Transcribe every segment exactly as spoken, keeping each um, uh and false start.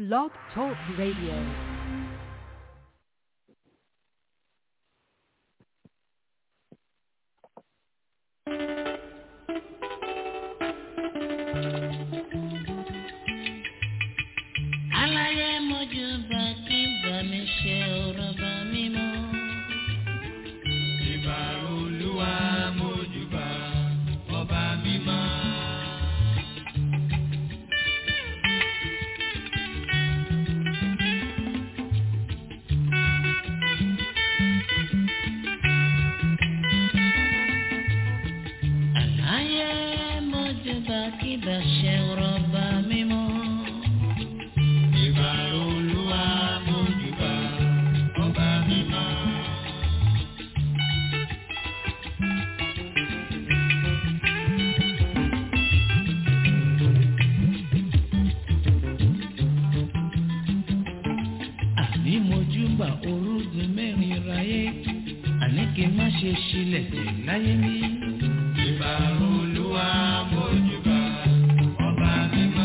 Blog Talk Radio. Alaye mojuba kiba mi ṣe ọ̀rọ̀ba mímọ́. Ìbà Olúwa mojuba ọba mímọ́. Alaye mojuba kiba ṣe ọ̀rọ̀ba mímọ́. Ìbà Olúwa mojuba ọba mímọ́. Àní mojúbà orúgun mẹ́rin ráyé, àní kí n má ṣe ṣílẹ̀ tẹ̀ láyé mi. Ìbà Olúwa mojuba ọba mímọ́.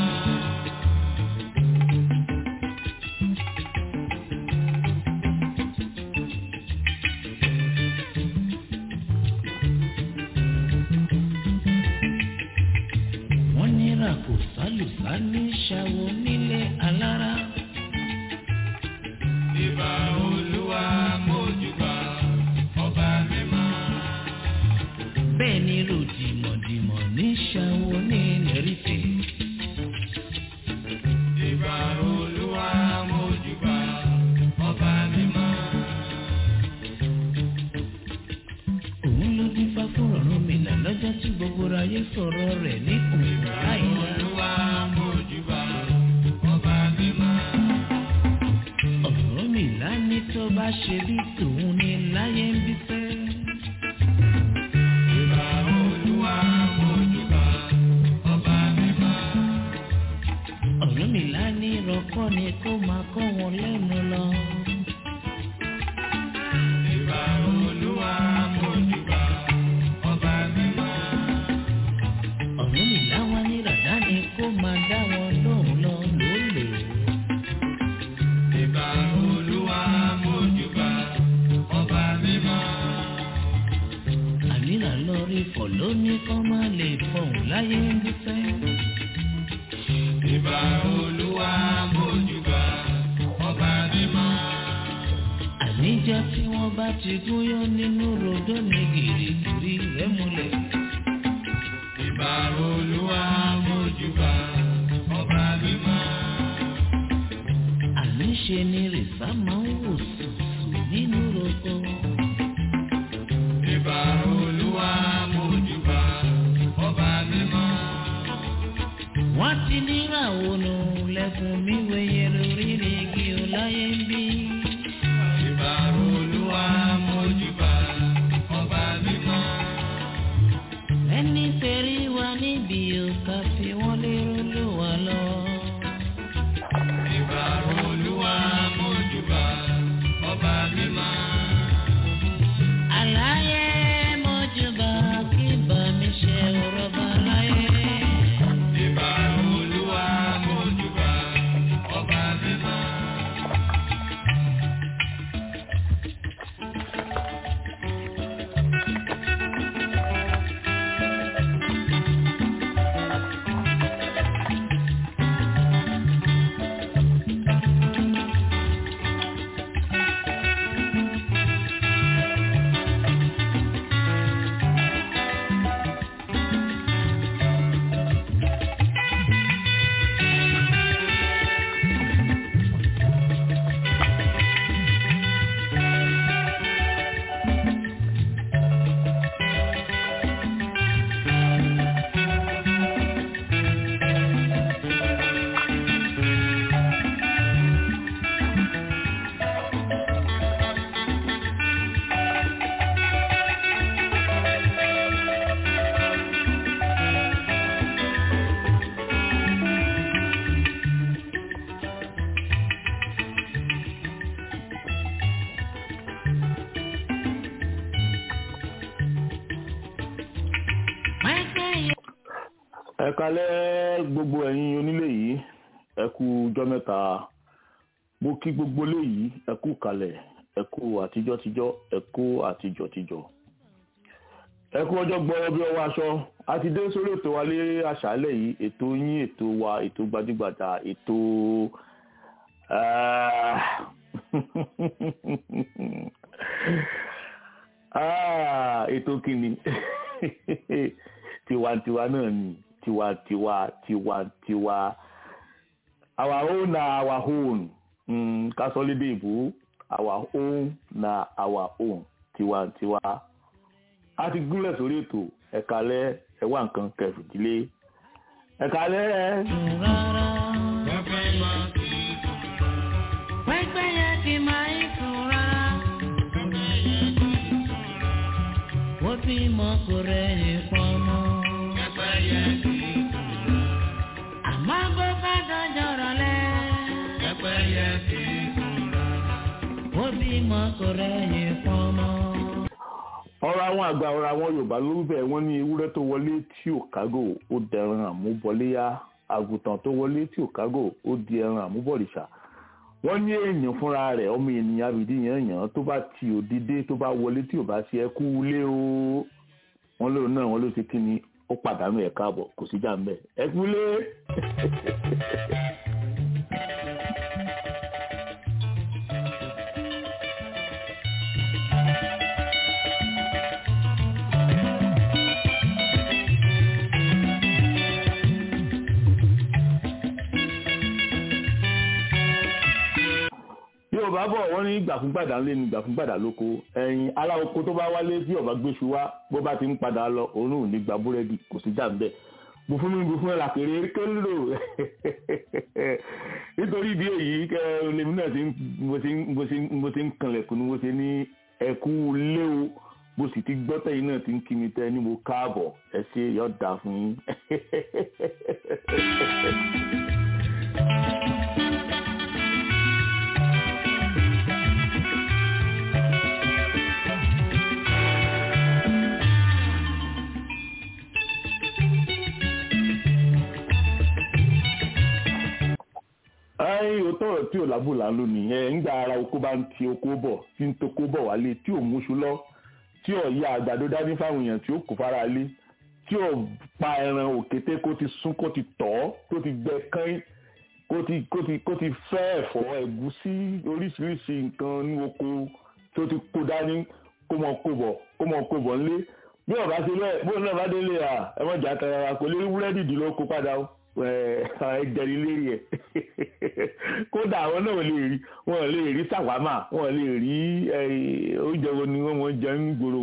Wọ́n nira kò sálùsá ní ṣàwọ nílé alára. Ìbà Olúwa mojuba ọba mímọ́. Bẹ́ẹ̀ ni ròdìmọ̀dìmọ̀ ní ṣàwọ ní lẹ́rìfẹ̀. Ìbà Olúwa mojuba ọba mímọ́. Òun ló dín fá fún Ọ̀rúnmìlà lọ́jọ́ tí gbogbo ayé sọ̀rọ̀ rẹ̀ ní òun láìla. Olúwa mojuba ọba mímọ́. Ọ̀rúnmìlà ní tó bá ṣe bí tòun ní láyé ń bí fẹ́. Ìbà Olúwa mojuba ọba mímọ́. Ọ̀rúnmìlà ní ìrọ̀kọ́ ni kó máa kọ́ wọn lẹ́nu lọ. Ìbà Olúwa mojuba ọba mímọ́. Ọ̀rúnmìlà wá ní ràdá ni kó máa dá wọn lóhùn lọ lólè. Ìbà Olúwa mojuba ọba mímọ́. Àmìlà lọ rí fọ̀ lóní kọ́ máa lè fọ̀hún láyé ń bí fẹ́. Ìbà Olúwa mojuba ọba mímọ́. Àníjọ́ tí wọ́n bá ti gúnyán nínú rodó ní gìrìgìrì rẹ̀ múlẹ̀. Ìbà Olúwa mojuba ọba mímọ́. Àníṣe ni rìsá máa ń wò sùsù nínú roko. Ìbà Olúwa mojuba ọba mímọ́. Wọ́n ti níràwọ̀ nù lẹ́kùn mi wẹ̀yẹ lórí igi ọláyé ń bí. Ìbà Olúwa mojuba ọba mímọ́. Ẹni tẹ̀rí wa níbi òkà fi wọ́n lérò ló wà lọ. Ìbà Olúwa mojuba ọba mímọ́. Àlàyé mọ́júbà kí bá mi ṣe ọ̀rọ̀ba láyé. Ìbà Olúwa mojuba ọba mímọ́. ẹ kálẹ́ gbogbo ẹ̀yin onílé yìí ẹ kú ọjọ́ mẹ́ta mo kí gbogbo léyìí ẹ kú kalẹ̀ ẹ kú àtijọ́ tijọ́ ẹ kú àtijọ́ tijọ́ ẹ kú ọjọ́ gbọ́rọ̀ bí ọwọ́ aṣọ a ti dé sórí ètò wa lé àṣálẹ́ yìí ètò yín ètò wa ètò gbajúgbajà ètò ètò kìíní tiwantiwa náà ni tiwantiwa tiwantiwa our own na our own kásọ̀lédè ìbò our own na our own tiwantiwa a ti gúnlẹ̀ sórí ètò ẹ̀kálẹ́ ẹ̀wà nǹkan kẹfìdílé ẹ̀kálẹ́ pẹ́pẹ́ yẹ kí máa ń sùn rárá ó bí mọ́ kò rẹ̀ nìkan mọ́ pẹ́pẹ́ yẹ kí àmọ́ bó bá dọ́jọ́ rọ̀lẹ́ pẹ́pẹ́ yẹ kí ó bí mọ́ kò rẹ̀ nìkan mọ́. ọ̀rọ̀ àwọn àgbà ọ̀rọ̀ àwọn Yorùbá ló bẹ̀ wọ́n ní ewúrẹ́ tó wọlé tí ò kágò ó dẹran àmúbọ̀léyá àgùntàn tó wọlé tí ò kágò ó di ẹran àmúbọ̀rìṣà wọ́n ní èèyàn fúnra rẹ̀ ọmọ ènìyàn àbìdí yẹn yàn tó bá ti òdìdé tó bá wọlé tí ò bá ṣe ẹkú lé o wọ́n lóun náà wọ́n ló ṣe kí ni ó pàdánù ẹ̀ káàbọ̀ kò sí jà ń bẹ̀ ẹkú lé. Yorùbá bọ̀ wọ́n ní gbàfúngbàdà ńlé ní gbàfúngbàdà lóko ẹ̀yìn aláwoko tó bá wálé tí ọba gbéṣu wá bó bá ti ń padà lọ òun ò ní gba búrẹ́dì kò sí jà ń bẹ̀ bù fún mi bù fún ẹ̀ làkèrè kéńdò nítorí ìdí èyí kẹ lèmi náà ti mo ti ń kanlẹ̀kùn ní mo ṣe ní ẹ̀kú léwu bó sì ti gbọ́ tẹ̀yìn náà ti ń kí mi tẹ́ ní mo káàbọ̀ ẹ ṣe yọ̀ dà fún yín. ẹ̀yin ò tọrọ tí ò lábùlà lónìí ẹ ńgbà ara oko bá ń ti oko bọ̀ tí ń toko bọ̀ wálé tí ò múṣu lọ tí ò ya àgbàdo dání fáwọn èèyàn tí ó kó fara lé tí ò pa ẹran òkété kó ti sún kó ti tọ̀ kó ti gbẹ kán kó ti kó ti kó ti fẹ́ ẹ̀fọ́ ẹ̀gúsí oríṣiríṣi nǹkan ní oko tó ti kó dání kó mọ kó bọ̀ kó mọ kó bọ̀ ńlé bí ọba ṣe bẹ́ẹ̀ bí ọba délé à ẹ mọ̀ jà tara kò lè wúrẹ́dì dì ló kó padà ó ẹjẹri lérí ẹ kódà àwọn náà lè rí wọn lè rí sàwámà wọn lè rí oúnjẹ wo ni wọn jẹ ń gbòòrò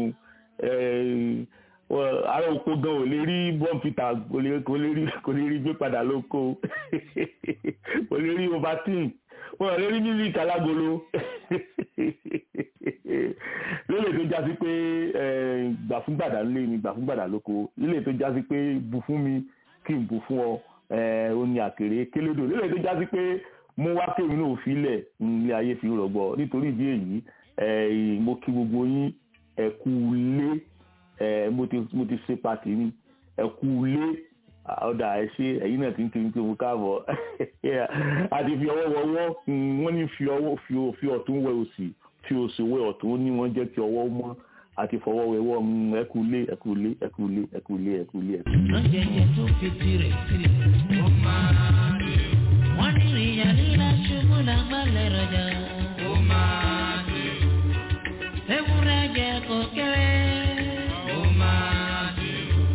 ara oko gan ò lè rí bọ́ǹpìtà kò lè rí kò lè rí gbé padà lóko kò lè rí ovatine wọn lè rí mílíkì alágolo lélè tó jásí pé gbà fún gbàdá ńlé ni gbà fún gbàdá lóko lélè tó jásí pé bù fún mi kí n bù fún ọ ó ní àkèrè kélédò lélẹ̀ tó jásí pé mú wá kéwìn náà filẹ̀ ní ayé fi rọ̀gbọ nítorí ìdí èyí mo kí gbogbo yín ẹ kú lé mo ti ṣe pàtì ní ẹ kú lé ọ̀dà ẹ ṣe ẹ̀yin náà ti ń kiri pé mo káàbọ̀ àti fi ọwọ́ wọwọ́ wọ́n ní fi ọwọ́ fi ọ̀tún wẹ òsì fi òsì wẹ ọ̀tún ní wọ́n jẹ́ kí ọwọ́ mọ́ àti fọwọ́ wẹwọ́ ẹkùlé ẹkùlé ẹkùlé ẹkùlé ẹkùlé ẹkùlé. lọ́jẹ̀jẹ̀ tó fi tirẹ̀ sílẹ̀ ó máa dé. wọ́n ní ìyá líla ṣubú lágbálẹ̀ rọjà ó máa dé. ewúrẹ́ jẹ kò kéré ó máa dé.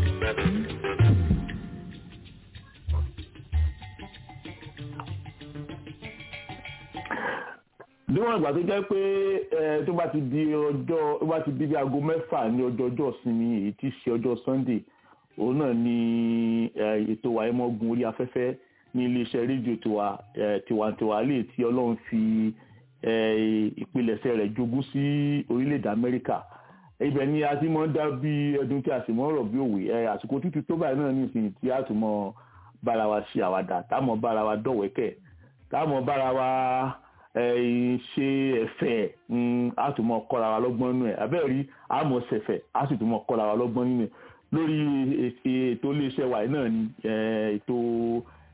níwọ̀n ìgbà tó jẹ́ pé tó bá ti di ọjọ́ tó bá ti di bí aago mẹ́fà ní ọjọ́ ọjọ́ ìsinmi èyí tí í ṣe ọjọ́ Sunday òun náà ni ètò wa ẹmọ́gun orí afẹ́fẹ́ ní iléeṣẹ́ rédíò tiwa tiwantiwa lè tí Ọlọ́run fi ìpilẹ̀ṣẹ̀ rẹ̀ jogún sí orílẹ̀-èdè Amẹ́ríkà ibẹ̀ ni a ti mọ́ dá bí ẹdun tí a sì mọ́ rọ̀ bí òwe àsìkò tútù tó báyìí náà nísìnyí tí a tún mọ́ bára wa ṣe àwàdà táàmọ́ bára wa dọ̀wẹ́kẹ̀ táàmọ́ bára wa ṣe ẹ̀fẹ̀ àtúmọ̀ kọ́ra wa lọ́gbọ́n nínú ẹ̀ abẹ́rí àmọ̀ ṣẹ̀fẹ̀ á sì túmọ̀ kọ́ra wa lọ́gbọ́n nínú ẹ̀ lórí ètò iléeṣẹ́ wa náà ni ètò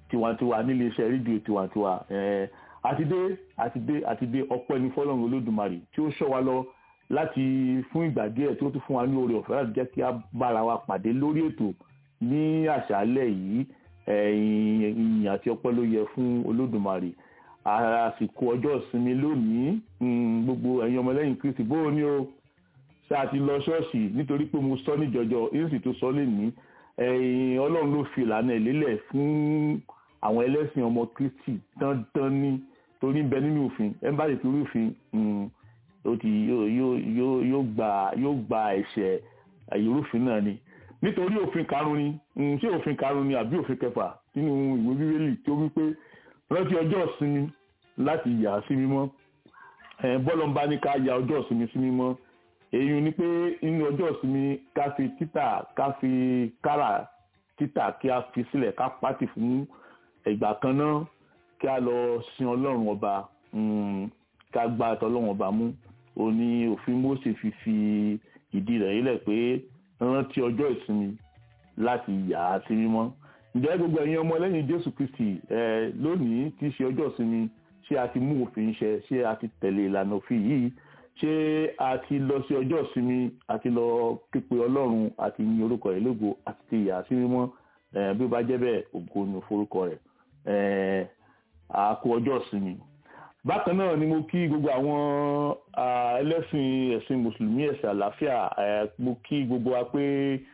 tiwantiwa nílé iṣẹ́ rédíò tiwantiwa àti dé àti dé àti dé ọpẹ́ ní fọ́lọ́run olódùmarè tí ó ṣọ́ wa lọ láti fún ìgbà díẹ̀ tí ó tún fún wa ní oore ọ̀fẹ́ láti jẹ́ kí a bára wa pàdé lórí ètò ní àṣálẹ́ yìí ìyìn àti ọpẹ́ ló yẹ fún olódùmarè àsìkò ọjọ́ ìsinmi lónìí gbogbo ẹ̀yin ọmọlẹ́yìn Kristi bóò ní o ṣáà ti lọ ṣọ́ọ̀ṣì nítorí pé mo sọ níjọjọ èsì tó sọ lé ní Ọlọ́run ló fi ìlànà ìlélẹ̀ fún àwọn ẹlẹ́sìn ọmọ Kristi dandan ní torí ń bẹ nínú òfin ẹ bá lè torí òfin ó ti yóò gba ẹ̀ṣẹ̀ ìrúfin náà ni nítorí òfin karùn-ún ni ṣé òfin karùn-ún ni àbí òfin kẹfà nínú ìwé bíbélì tó wí pé rántí ọjọ́ ìsinmi láti yà á sí mímọ́ bọ́lọ̀ ń bá ní ká ya ọjọ́ ìsinmi sí mímọ́ èyí ni pé nínú ọjọ́ ìsinmi ká fi títà ká fi kárà títà kí a fi sílẹ̀ ká pàtì fún ìgbà kan náà kí a lọ sin ọlọ́run ọba ká gba àtọ̀ ọlọ́run ọba mú ó ní òfin Mósè fi fi ìdí rẹ̀ yílẹ̀ pé rántí ọjọ́ ìsinmi láti yà á sí mímọ́. Ǹjẹ́ gbogbo ẹ̀yin ọmọ lẹ́yìn Jésù Kristi lónìí tí í ṣe ọjọ́ ìsinmi ṣé a ti mú òfin ṣẹ ṣé a ti tẹ̀lé ìlànà òfin yìí ṣé a ti lọ sí ọjọ́ ìsinmi a ti lọ képe ọlọ́run àti yin orúkọ rẹ̀ lógo àti ti yà á sí mímọ́ bí ó bá jẹ́ bẹ́ẹ̀ ògo ni forúkọ rẹ̀ àkó ọjọ́ ìsinmi. Bákan náà ni mo kí gbogbo àwọn ẹlẹ́sìn ẹ̀sìn mùsùlùmí ẹ̀sìn àlàáfíà mo kí gbogbo wa pé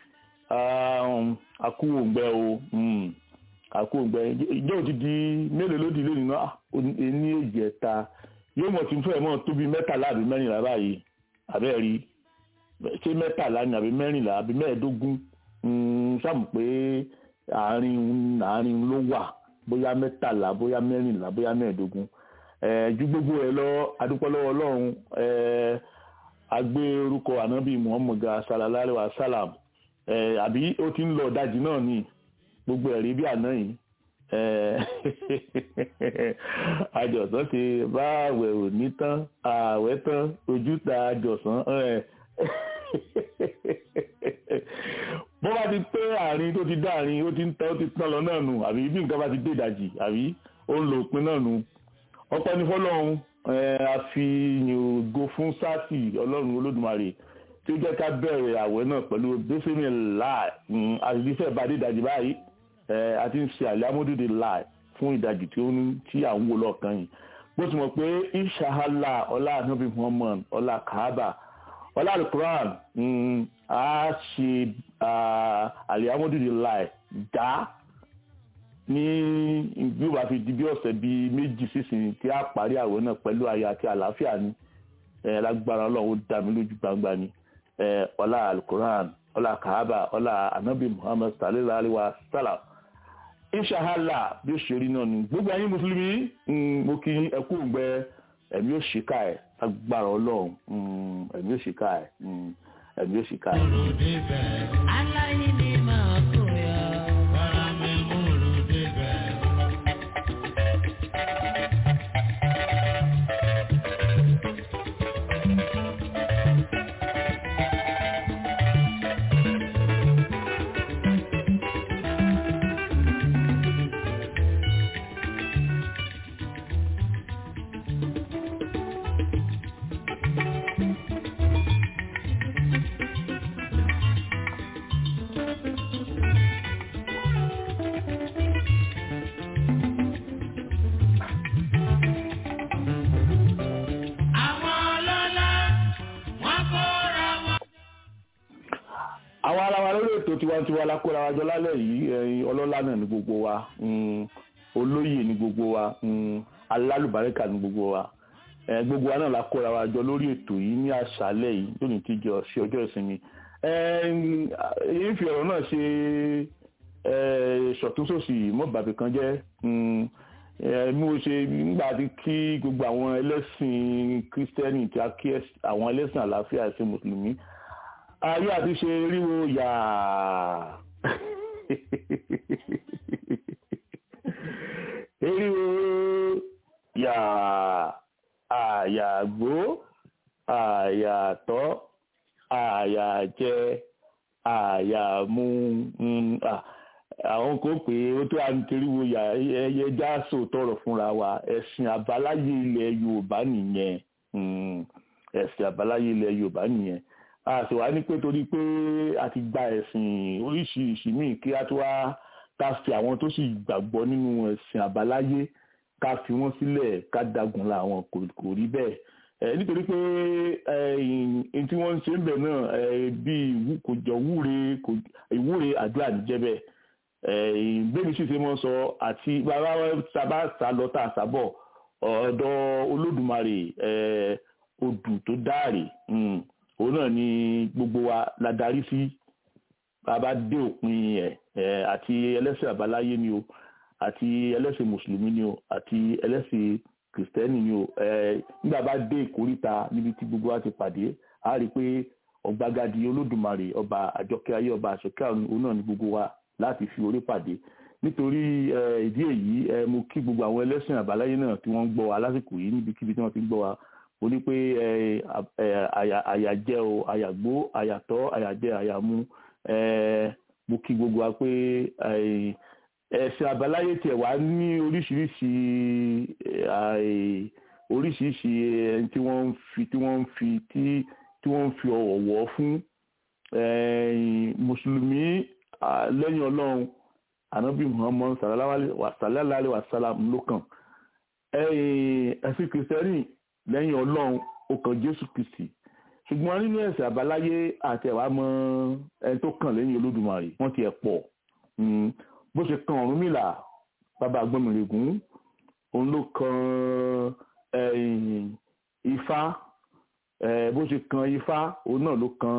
àkú òǹgbẹ o àkú òǹgbẹ ìjọ òdìdí mélòó lódì lónìí náà ní èjì ẹ̀ta yóò mọ̀ tí ń fẹ́ mọ́ tóbi mẹ́tàlá àbí mẹ́rìnlá báyìí àbẹ́ẹ̀rí ṣé mẹ́tàlá ni àbí mẹ́rìnlá àbí mẹ́ẹ̀ẹ́dógún sáàmù pé àárín àárín ló wà bóyá mẹ́tàlá bóyá mẹ́rìnlá bóyá mẹ́ẹ̀ẹ́dógún ju gbogbo ẹ̀ lọ adúpẹ́ lọ́wọ́ Ọlọ́run agbé orúkọ ànábì Muhammad sallallahu alaihi wasallam àbí ó ti ń lọ ìdajì náà ni gbogbo ẹ̀rí bí àná yìí àjọ̀sán ti bá àwẹ̀ òní tán àwẹ̀ tán ojúta àjọ̀sán bó bá ti pé àárín tó ti dá àárín ó ti ń tán ó ti tán lọ náà nù àbí bí nǹkan bá ti dé ìdajì àbí ó ń lo òpin náà nù ọpẹ́ ní fọ́lọ́run a fi yòògo fún sáàsì Ọlọ́run Olódùmarè tí ó jẹ́ ká bẹ̀rẹ̀ àwẹ̀ náà pẹ̀lú bẹ́sẹ̀mì láì àdìsẹ́ ìbàdí ìdajì báyìí àti ń ṣe àlẹ́mọ́dúdé láì fún ìdajì tí ó ní tí à ń wò lọ́ọ̀kan yìí bó ti mọ̀ pé ìṣàhálà ọlá ànábì Muhammad ọlá Kaaba ọlá alukuran a ṣe àlẹ́mọ́dúdé láì dá ní bí ó bá fi di bí ọ̀sẹ̀ bíi méjì sísìn tí a parí àwẹ̀ náà pẹ̀lú ayọ̀ àti àlàáfíà ni lágbára Ọlọ́run ó dá mi lójú gbangba ni ọlá alukuran ọlá Kaaba ọlá anabi Muhammad sallallahu alaihi wa sallam inshallah bí ó ṣe rí náà ni gbogbo ayé mùsùlùmí mo kí ẹkú òǹgbẹ ẹ̀mí ó ṣìkà ẹ̀ lágbára Ọlọ́run ẹ̀mí ó ṣìkà ẹ̀ ẹ̀mí ó ṣìkà ẹ̀. aláyé ni máa kó yá. tiwantiwa lákòrò àjọ lálẹ́ yìí ẹ̀yin ọlọ́lá náà ní gbogbo wa olóyè ní gbogbo wa alálùbáríkà ní gbogbo wa gbogbo wa náà lákòrò àjọ lórí ètò yìí ní àṣálẹ́ yìí lónìí tí jọ ṣe ọjọ́ ìsinmi èyí fi ọ̀rọ̀ náà ṣe ṣọ̀túnṣòsì mọ́bàbí kan jẹ́ mú o ṣe nígbà tí kí gbogbo àwọn ẹlẹ́sìn kírísítẹ́nì tí a kí àwọn ẹlẹ́sìn àlàáfíà ẹ̀sìn mùsùlùmí ayé àti ṣe ríwo yà ríwo yà àyàgbó àyàtọ̀ àyàjẹ àyàmú àwọn kò pé ó tó à ń keriwo ẹyẹ já sòtọrọ fúnra wa ẹ̀sìn àbáláyé ilẹ̀ Yorùbá nìyẹn ẹ̀sìn àbáláyé ilẹ̀ Yorùbá nìyẹn a sì wá ní pé torí pé a ti gba ẹ̀sìn oríṣiríṣi míì kí a tó wá ká fi àwọn tó sì gbàgbọ́ nínú ẹ̀sìn àbáláyé ká fi wọ́n sílẹ̀ ká dagun la àwọn kò rí bẹ́ẹ̀ nítorí pé ẹni tí wọ́n ń ṣe ń bẹ̀ náà bíi kò jọ wúre ìwúre àdúrà níjẹ́ bẹ́ẹ̀ bẹ́ẹ̀ni sì ṣe mọ́ sọ àti bàbá sábà sá lọ tá a sábọ̀ ọ̀dọ̀ Olódùmarè odù tó dáàrè òun náà ni gbogbo wa la darí sí bàbá dé òpin ẹ̀ àti ẹlẹ́sìn àbáláyé ni o àti ẹlẹ́sìn mùsùlùmí ni o àti ẹlẹ́sìn kìrìsìtẹ́nì ni o nígbà bá dé ìkóríta níbi tí gbogbo wa ti pàdé a rí i pé ọ̀gbagadì Olódùmarè ọba àjọkẹ́ ayé ọba àṣọkẹ́ ọ̀run òun náà ni gbogbo wa láti fi orí pàdé nítorí ìdí èyí mo kí gbogbo àwọn ẹlẹ́sìn àbáláyé náà tí wọ́n ń gbọ́ wa lásìkò yìí níbikíbi tí wọ́n ti ń gbọ́ wa mo ní pé àyàjẹ́ o àyàgbó àyàtọ̀ àyàjẹ́ àyàmú mo kí gbogbo wa pé ẹ̀sìn àbáláyé tiẹ̀ wá ní oríṣiríṣi oríṣiríṣi ẹni tí wọ́n ń fi tí wọ́n ń fi tí wọ́n ń fi ọ̀wọ̀ fún mùsùlùmí lẹ́yìn ọlọ́run ànábì Muhammad sallallahu alaihi wasallam ló kàn ẹ̀sìn kìrìsìtẹ́nì lẹ́yìn ọlọ́run ó kàn Jésù Kristi ṣùgbọ́n nínú ẹ̀sìn àbáláyé àti ẹ̀wà mọ ẹni tó kàn lẹ́yìn Olódùmarè wọ́n ti ẹ̀ pọ̀ bó ṣe kan Ọ̀rúnmìlà bàbá Àgbọnmìrègún òun ló kan Ifá bó ṣe kan Ifá òun náà ló kan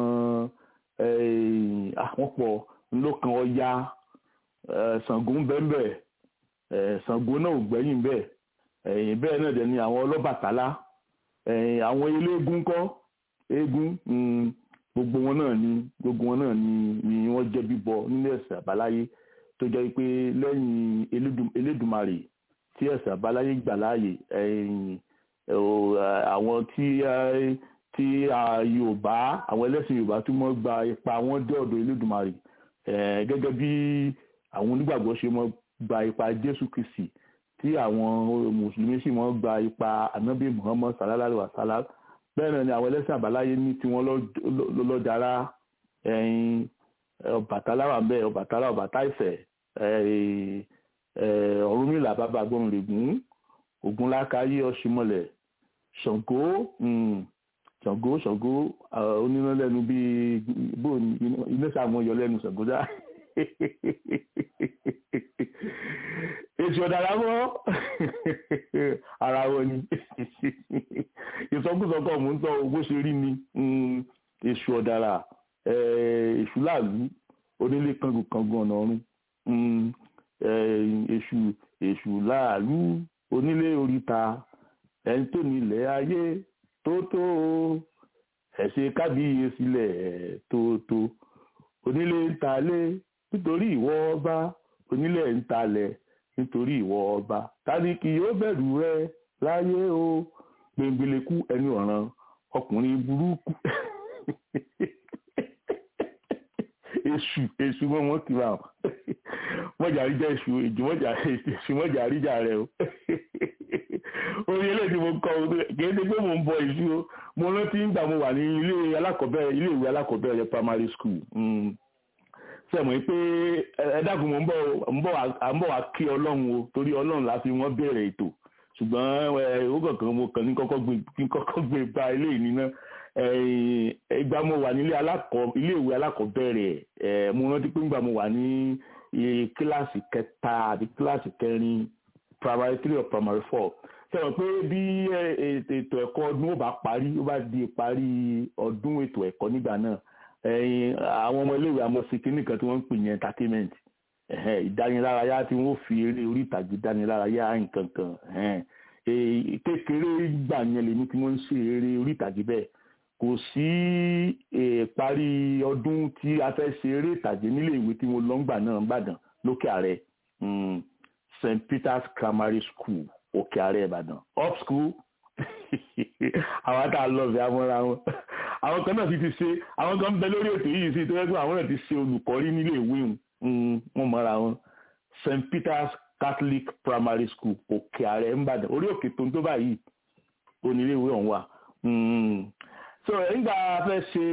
àwọn pọ̀ ló kan Ọya Ṣàngó ń bẹ́ẹ̀ bẹ́ẹ̀ Ṣàngó náà ò gbẹ́yìn bẹ́ẹ̀ bẹ́ẹ̀ náà dẹ̀ ni àwọn Ọlọ́bàtálá àwọn eléégún kọ́ eégún gbogbo wọn náà ni gbogbo wọn náà ni ni wọ́n jẹ́ bíbọ nínú ẹ̀sìn àbáláyé tó jẹ́ pé lẹ́yìn Elédùmarè tí ẹ̀sìn àbáláyé gbà láàyè àwọn tí tí Yorùbá àwọn ẹlẹ́sìn Yorùbá tí wọ́n gba ipa wọn dé ọ̀dọ̀ Elédùmarè gẹ́gẹ́ bí àwọn onígbàgbọ́ ṣe mọ́ gba ipa Jésù Kristi tí àwọn mùsùlùmí sì mọ́ gba ipa Ànábì Muhammad sallallahu alaihi wasallam bẹ́ẹ̀ náà ni àwọn ẹlẹ́sìn àbáláyé ní tí wọ́n lọ́dára Ọbàtálá wà bẹ́ẹ̀ Ọbàtálá Ọbàtá Ifẹ̀ Ọ̀rúnmìlà bàbá Àgbọnmìrègún Ògúnlákayé Ọ̀ṣìmọ̀lẹ̀ Ṣàngó Ṣàngó Ṣàngó oníná lẹ́nu bíi bó iná sàmú yọ lẹ́nu Ṣàngó dá èsì ọ̀dàrà mọ́ ara wọn ni ìsọkúsọkọ mò ń tọ́ owó ṣe rí ni èsì ọ̀dàrà èṣù láàlú onílé kangun kangun ọ̀nà ọ̀run èṣù èṣù láàlú onílé oríta ẹni tó nílẹ̀ ayé tó tó ẹ̀ṣẹ̀ kábíyèsílẹ̀ tó tó onílé ń talé nítorí ìwọ ọba onílé ń talẹ̀ nítorí ìwọ ọba tani kì yóò bẹ̀rù rẹ láyé o gbẹngbẹlẹ́kú ẹni ọ̀ràn ọkùnrin burúkú èṣù èṣù mọ́ wọn kì í wà wọ́n jà ríjà èṣù èjì wọ́n jà ríjà rẹ o orí eléyìí mo kọ́ kì í ṣe pé mo ń bọ èṣù o mo rántí nígbà mo wà ní ilé alákọ̀ọ́bẹ̀rẹ̀ ilé ìwé alákọ̀ọ́bẹ̀rẹ̀ primary school sẹ́mọ̀ pé ẹ dákun mo ń bọ̀ wá kí ọlọ́run o torí ọlọ́run la fi wọ́n bẹ̀rẹ̀ ètò ṣùgbọ́n ó kọ̀ọ̀kan mo kàn ní kọ́kọ́ gbé ba ilé ìní náà ìgbà mo wà ní ilé ìwé alákọ̀ọ́bẹ̀rẹ̀ mo rántí pé nígbà mo wà ní kíláàsì kẹta àbí kíláàsì kẹrin primary three or primary four sẹ́wọ̀n pé bí ètò ẹ̀kọ́ ọdún ó bá parí ó bá di ìparí ọdún ètò ẹ̀kọ́ nígbà náà àwọn ọmọ iléèwé amọ̀síkí nìkan tí wọ́n ń pè ní entertainment ìdánilárayá tí wọ́n fi eré orí ìtàgé dánilárayá nǹkan kan kékeré gbà yẹn lèmi tí wọ́n ń ṣe eré orí ìtàgé bẹ́ẹ̀ kò sí ìparí ọdún tí a fẹ́ ṣe eré ìtàgé nílé ìwé tí mo lọ ń gbà náà ń bàdàn lókè àrẹ Saint Peter's Primary School òkè àrẹ ìbàdàn up school àwọn tá a lọ sí amọ́ra wọn àwọn kan náà ti ti ṣe àwọn kan ń bẹ lórí ètò yìí sí tó yẹ kó àwọn náà ti ṣe olùkọ́ rí nílé ìwé wọn wọ́n mọ́ra wọn Saint Peter's Catholic Primary School òkè ààrẹ ńbàdàn orí òkè tó ń tó báyìí oníléèwé ọ̀hún wà. so nígbà fẹ́ ṣe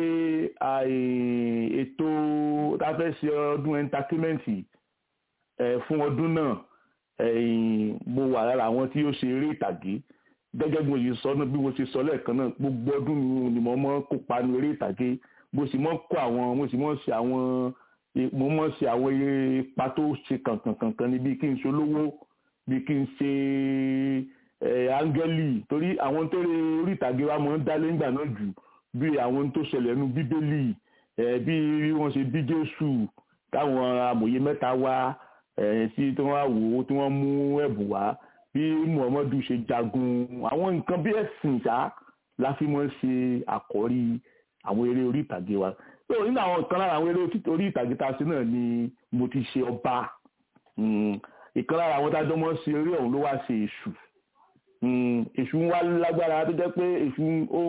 ètò tá a fẹ́ ṣe ọdún entertainment fún ọdún náà mo wà lára àwọn tí yóò ṣe eré ìtàgé gẹ́gẹ́ bí mo ṣe sọ náà bí mo ṣe sọ lẹ́ẹ̀kan náà gbogbo ọdún ni mo mọ́ kópa ní eré ìtàgé mo sì mọ́ kó àwọn mo sì mọ́ ṣe àwọn mo mọ́ ṣe àwọn ipa tó ṣe kankankankan ní bí kí n ṣe olówó bí kí n ṣe áńgẹ́lì torí àwọn tó rí orí ìtàgé wa mọ̀ ń dálé ńgbà náà jù bí àwọn tó ṣẹlẹ̀ nínú bíbélì bí wọ́n ṣe bí Jésù táwọn amòye mẹ́ta wá sí tí wọ́n wò ó tí wọ́n mú ẹ̀bùn wá bí Muhammadu ṣe jagun àwọn nǹkan bí ẹ̀sìn ṣá la fi mọ́ ṣe àkọ́rí àwọn eré orí ìtàgé wa so nínú àwọn kan lára àwọn eré orí ìtàgé tá a ṣe náà ni mo ti ṣe ọba ìkan lára àwọn tájọ́ mọ́ ṣe eré ọ̀hún ló wá ṣe èṣù èṣù ń wá lágbára tó jẹ́ pé èṣù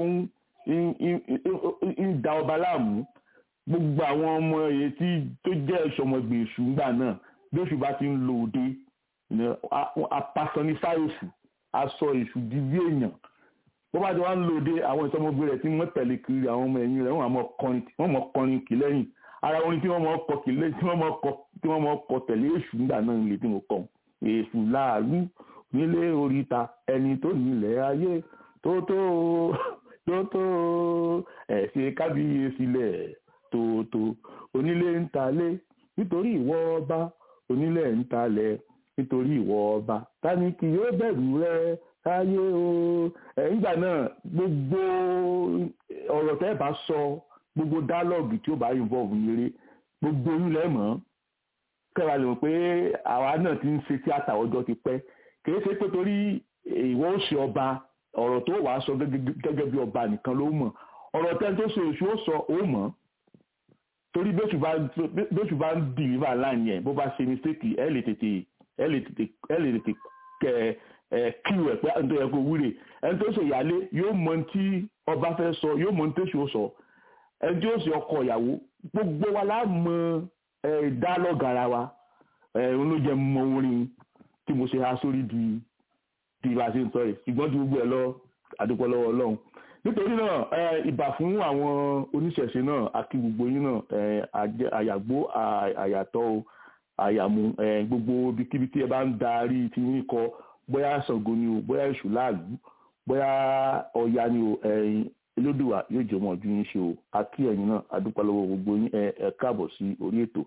ń da ọba láàmú gbogbo àwọn ọmọ èyí tí tó jẹ́ ìṣọmọgbè èṣù ńgbà náà bí èṣù bá ti ń lo òde apasọnifá èṣù aṣọ èṣù di bí èèyàn bó bá ti wá ń lo òde àwọn ìṣọmọgbè rẹ̀ tí wọ́n tẹ̀lé kiri àwọn ọmọ ẹ̀yìn rẹ̀ wọ́n mọ̀ kọrin kì lẹ́yìn ara orin tí wọ́n mọ̀ kọ kì lẹ́yìn tí wọ́n mọ̀ kọ tẹ̀lé èṣù ńgbà náà nílé tí mo kọ èṣù láàrú nílé oríta ẹni tó nílẹ̀ ayé tó tó tó tó ẹ̀ṣẹ̀ kábíyèsí lẹ̀ tó tó onílé ń talé nítorí ìwọ ọba onílé ń talẹ̀ nítorí ìwọ ọba tani kì yóò bẹ̀rù rẹ ayé o ẹ̀yìngbà náà gbogbo ọ̀rọ̀ tẹ́ bá sọ gbogbo dialogue tí ó bá involve nílé gbogbo onílẹ̀ mọ́ kẹ́ra lè mọ̀ pé àwa náà ti ń ṣe tíátà ọjọ́ ti pẹ́ kìí ṣe pé torí ìwọ ó ṣe ọba ọ̀rọ̀ tó wàá sọ gẹ́gẹ́ bí ọba nìkan ló mọ̀ ọ̀rọ̀ tẹ́ tó ṣe èṣù ó sọ ó mọ̀ torí bí èṣù bá ń deliver line yẹn bó bá ṣe mistake ẹ lè tètè ẹ lè tètè ẹ lè tètè kẹ ẹ kíw ẹ pé ẹni tó yẹ kó wúre ẹni tó ṣe ìyálé yóò mọ tí ọba fẹ́ sọ yóò mọ tí èṣù ó sọ ẹni tí ó ṣe ọkọ ìyàwó gbogbo wa la mọ ẹ dialogue ara wa ẹ olójẹ mọ orin tí mo ṣe ha sórí di di bá ṣe ń sọ rẹ̀ ṣùgbọ́n tí gbogbo ẹ̀ lọ àdúpọ̀ lọ́wọ́ Ọlọ́run nítorí náà ìbà fún àwọn oníṣẹ̀ṣe náà àti gbogbo yín náà àyàgbó àyàtọ̀ àyàmú gbogbo ibikíbi tí ẹ bá ń darí tí yín kọ bóyá Ṣàngó ni o bóyá Èṣù láàlú bóyá Ọya ni o Elédùà yóò jẹ́ ọmọ ọdún yín ṣe o àti ẹ̀yin náà àdúpọ̀ lọ́wọ́ gbogbo yín ẹ káàbọ̀ sí orí ètò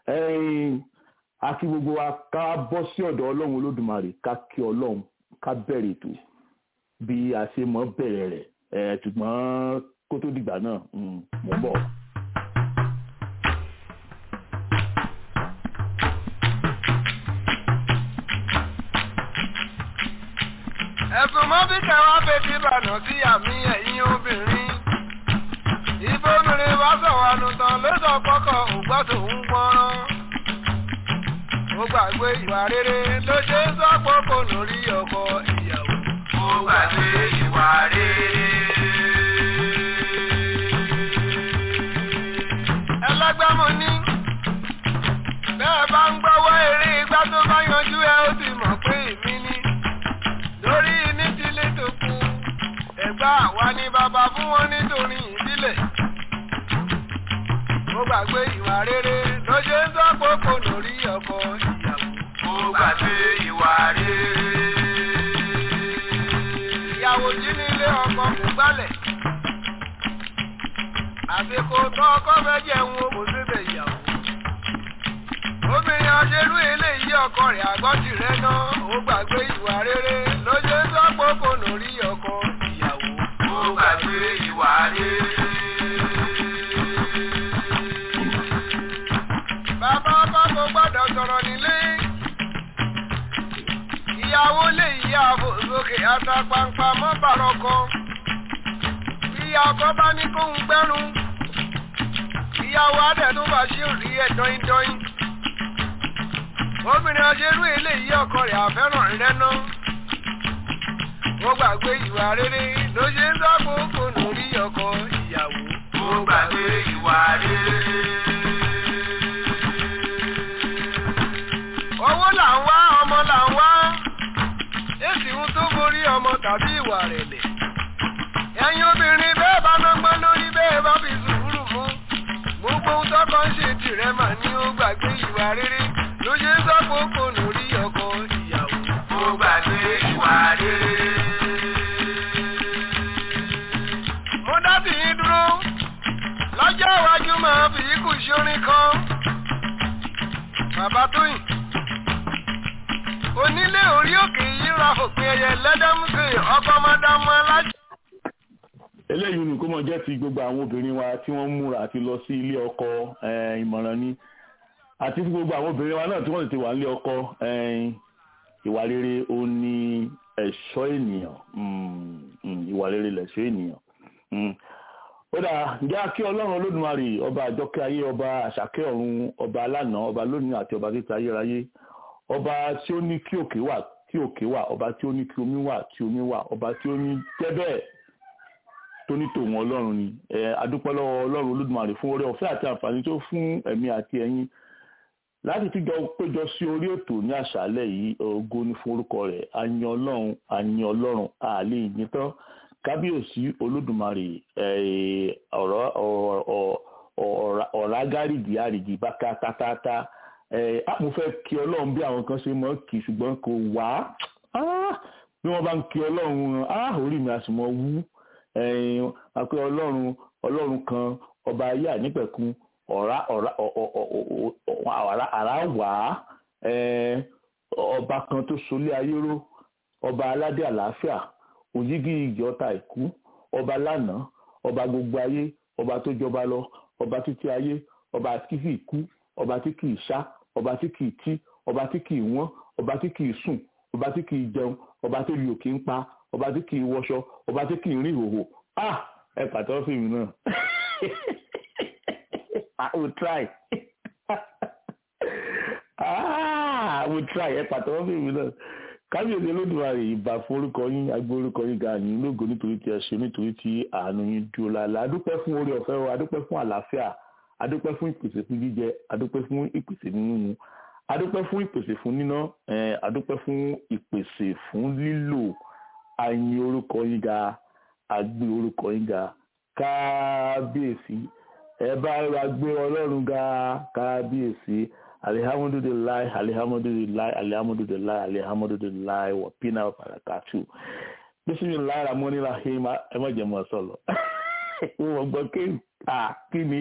àti gbogbo wa ká bọ́ sí ọ̀dọ̀ Ọlọ́run Olódùmarè ká kí Ọlọ́run ká bẹ̀rẹ̀ ètò bí a ṣe mọ́ bẹ̀rẹ̀ rẹ̀ ẹ̀ ṣùgbọ́n kó tó dìgbà náà mọ̀ bọ̀. ẹ̀sùn mọ́ bí kẹwàá bèbí ìbànú sí àmì ẹ̀yìn obìnrin ìbóbìnrin bá sọ̀rọ̀ ànútàn ló sọ pọ́kọ̀ ògbọ́ tó ń gbọ́rán ó gbàgbé ìwà rere ló ṣe ń sọ pọ́kọ̀ lórí ọkọ ìyàwó ó gbàgbé ìwà rere. ẹlẹ́gbẹ́mu ní bẹ́ẹ̀ bá ń gbọ́wọ́ eré igbá tó bá yanjú ẹ ó ti mọ̀ pé èmi ni lórí ní tilé tó kù ẹ̀gbá àwa ni bàbá fún wọn nítorí ìbílẹ̀ ó gbàgbé ìwà rere ló ṣe ń sọ pọ́kọ̀ lórí ọkọ ìyàwó ó gbàgbé ìwà rere. ìyàwó jí nílé ọkọ kò gbálẹ̀ àsìkò tó ọkọ fẹ́ jẹun o kò síbẹ̀ ìyàwó obìnrin aṣerú eléyìí ọkọ rẹ̀ àgbọ́jì rẹ̀ náà ó gbàgbé ìwà rere ló ṣe ń sọ pọ́kọ̀ lórí ọkọ ìyàwó ó gbàgbé ìwà rere. bàbá ọkọ kò gbọ́dọ̀ sọ̀rọ̀ nílé ìyàwó lè yí ààbò sókè àtàpàǹpà mọ́ bàrọ̀kọ ìyá ọkọ bá ní kóhun gbẹ́rùn ìyàwó adẹ̀tún bá ṣì rí ẹ̀ dọ́yìndọ́yìn obìnrin ọjẹ́rú eléyìí ọkọ rẹ̀ àfẹ́ràn rẹ̀ náà ó gbàgbé ìwà rere ló ṣe ń sọ́kò kò lórí ọkọ ìyàwó ó gbàgbé ìwà rere. tàbí ìwà rẹ̀lẹ̀. ẹ̀yin obìnrin bẹ́ẹ̀ bá lọ́gbọ́n lórí bẹ́ẹ̀ bá fi sùúrù mú. gbogbo ohun tọ́kọ ń ṣe tìrẹ mà ní ó gbàgbé ìwà rere ló ṣe ń sọ́kòókò lórí ọkọ ìyàwó. ó gbàgbé ìwà rere. mo dá tì í dúró lọ́jọ́ iwájú máa fi ikú ṣorin kan. bàbá tóyìn onílé orí òkè yìí ra òpin ẹyẹ lẹ́dẹ́mùsè ọkọ̀ mọ́dámú aláṣẹ. eléyìí ni kó mọ̀ jẹ́ ti gbogbo àwọn obìnrin wa tí wọ́n múra àti lọ sí ilé ọkọ ìmọ̀ràn ni àti fún gbogbo àwọn obìnrin wa náà tí wọ́n ti wà nílé ọkọ ìwà rere ó ní ẹ̀ṣọ́ ènìyàn ìwà rere lẹ̀ṣọ́ ènìyàn. ó dà ǹjẹ́ kí ọlọ́run olódùmarè ọba àjọkẹ́ ayé ọba àṣàkẹ́ ọ̀run ọba alánà ọba lónìí àti ọba títa ayérayé ọba tí ó ní kí òkè wà tí òkè wà ọba tí ó ní kí omi wà tí omi wà ọba tí ó ní tẹ́bẹ̀ tó ní tòun ọlọ́run ni adúpẹ́ lọ́wọ́ ọlọ́run olódùmarè fún oore ọ̀fẹ́ àti àǹfààní tó fún ẹ̀mí àti ẹ̀yin láti tíjọ péjọ sí orí ètò ní àṣálẹ́ yìí ògo ní fún orúkọ rẹ̀ àyìn ọlọ́run àyìn ọlọ́run àlè ìyìn tán kábíyèsí olódùmarè ọ̀rá gárígì àrìgì bákà tátátá mo fẹ́ kí ọlọ́run bí àwọn kan ṣe mọ́ kì í ṣùgbọ́n kò wá bí wọ́n bá ń kí ọlọ́run orí mi a sì mọ́ wú àpé ọlọ́run ọlọ́run kan ọba ayé ànípẹ̀kun ọ̀rá ọ̀rá àrá wá ọba kan tó solé ayé ró ọba aládé àlàáfíà òyígí ìjọta ìkú ọba lánàá ọba gbogbo ayé ọba tó jọba lọ ọba títí ayé ọba tí kì í kú ọba tí kì í ṣá ọba tí kì í tí ọba tí kì í wọ́n ọba tí kì í sùn ọba tí kì í jẹun ọba tó yò kí ń pa ọba tí kì í wọṣọ ọba tí kì í rìn ìhòhò ah ẹ pàtó fíìmù náà I will try ah I will try ẹ pàtó fíìmù náà kábíyèsí olódùmarè ìbà fún orúkọ yín agbó orúkọ yín ga yín lógo nítorí tí ẹ ṣe nítorí tí àánú yín dúró lálẹ́ adúpẹ́ fún oore ọ̀fẹ́ o adúpẹ́ fún àlàáfíà adúpẹ́ fún ìpèsè fún jíjẹ adúpẹ́ fún ìpèsè mímu adúpẹ́ fún ìpèsè fún níná adúpẹ́ fún ìpèsè fún lílò àyìn orúkọ yín ga agbé orúkọ yín ga kábíyèsí ẹ bá wa gbé ọlọ́run ga kábíyèsí alihamudulilayi alihamudulilayi alihamudulilayi alihamudulilayi wa pina wa barakatu bisimilayi ramoni rahim ẹ má jẹ́ mọ́ sọ̀lọ̀ wọ́n gbọ́ kéwì à kí ni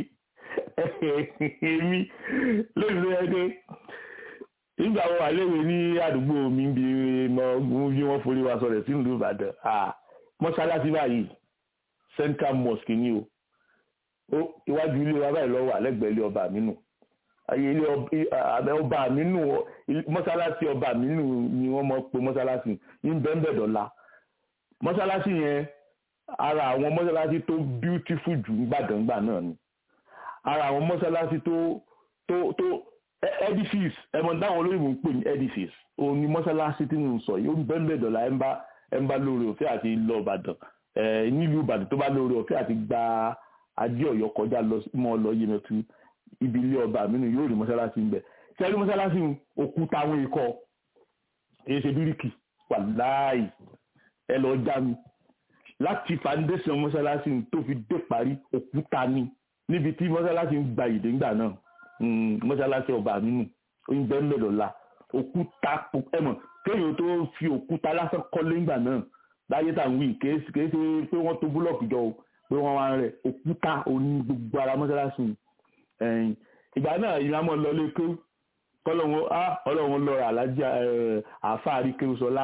èmi lóyún ló yẹ pé nígbà wo àléwé ní àdúgbò mi bí bí wọ́n forí wa sọ̀rọ̀ sí ìlú Ìbàdàn mọ́sálásí báyìí central mosque ni o iwájú ilé wa báyìí lọ́wọ́ àlẹ́gbẹ̀ẹ́ ilé ọba Aminu ayé ilé ọba Aminu mọ́sálásí ọba Aminu ni wọ́n mọ̀ pé mọ́sálásí ní bẹ́ẹ̀ dọ́là mọ́sálásí yẹn ara àwọn mọ́sálásí tó beautiful jù gbàdángbà náà ni ara àwọn mọ́sálásí tó tó tó edifice ẹ̀mọ́ dáwọn olóyìnbó ń pè ní edifice òun ni mọ́sálásí tí mo ń sọ yìí ó ń bẹ́ẹ̀ dọ́là ẹ̀ ń bá ẹ̀ ń bá lóore ọ̀fẹ́ àti lọ Ìbàdàn ẹ̀ nílùú Ìbàdàn tó bá lóore ọ̀fẹ́ àti gba adé Ọ̀yọ́ kọjá mọ́ lọ yé mẹ́tú ibi ilé ọba Aminu yóò rí mọ́sálásí ń bẹ̀ tí a rí mọ́sálásí òkúta àwọn ikọ̀ èyí ṣe bíríkì wàláì ẹ lọ já mi láti foundation mọ́sálásí tó fi dé parí òkúta ni níbi tí mọ́sálásí ń gba ìdè ńgbà náà mọ́sálásí ọba Aminu oyin bẹ́ẹ̀ mẹ́lọ́la òkúta ẹ̀mọ̀ kéèyàn tó fi òkúta lásán kọ́lé ńgbà náà láyé tá à ń wí kèé ṣe pé wọ́n tó búlọ̀kì jọ pé wọ́n wá ń rẹ̀ òkúta òní gbogbo ara mọ́sálásí ìgbà náà ìyá mọ́ lọ lé kéwù kọ́lọ́wọ́n á ọlọ́wọ́n lọ́ra alájà àfáàrí kéwù sọlá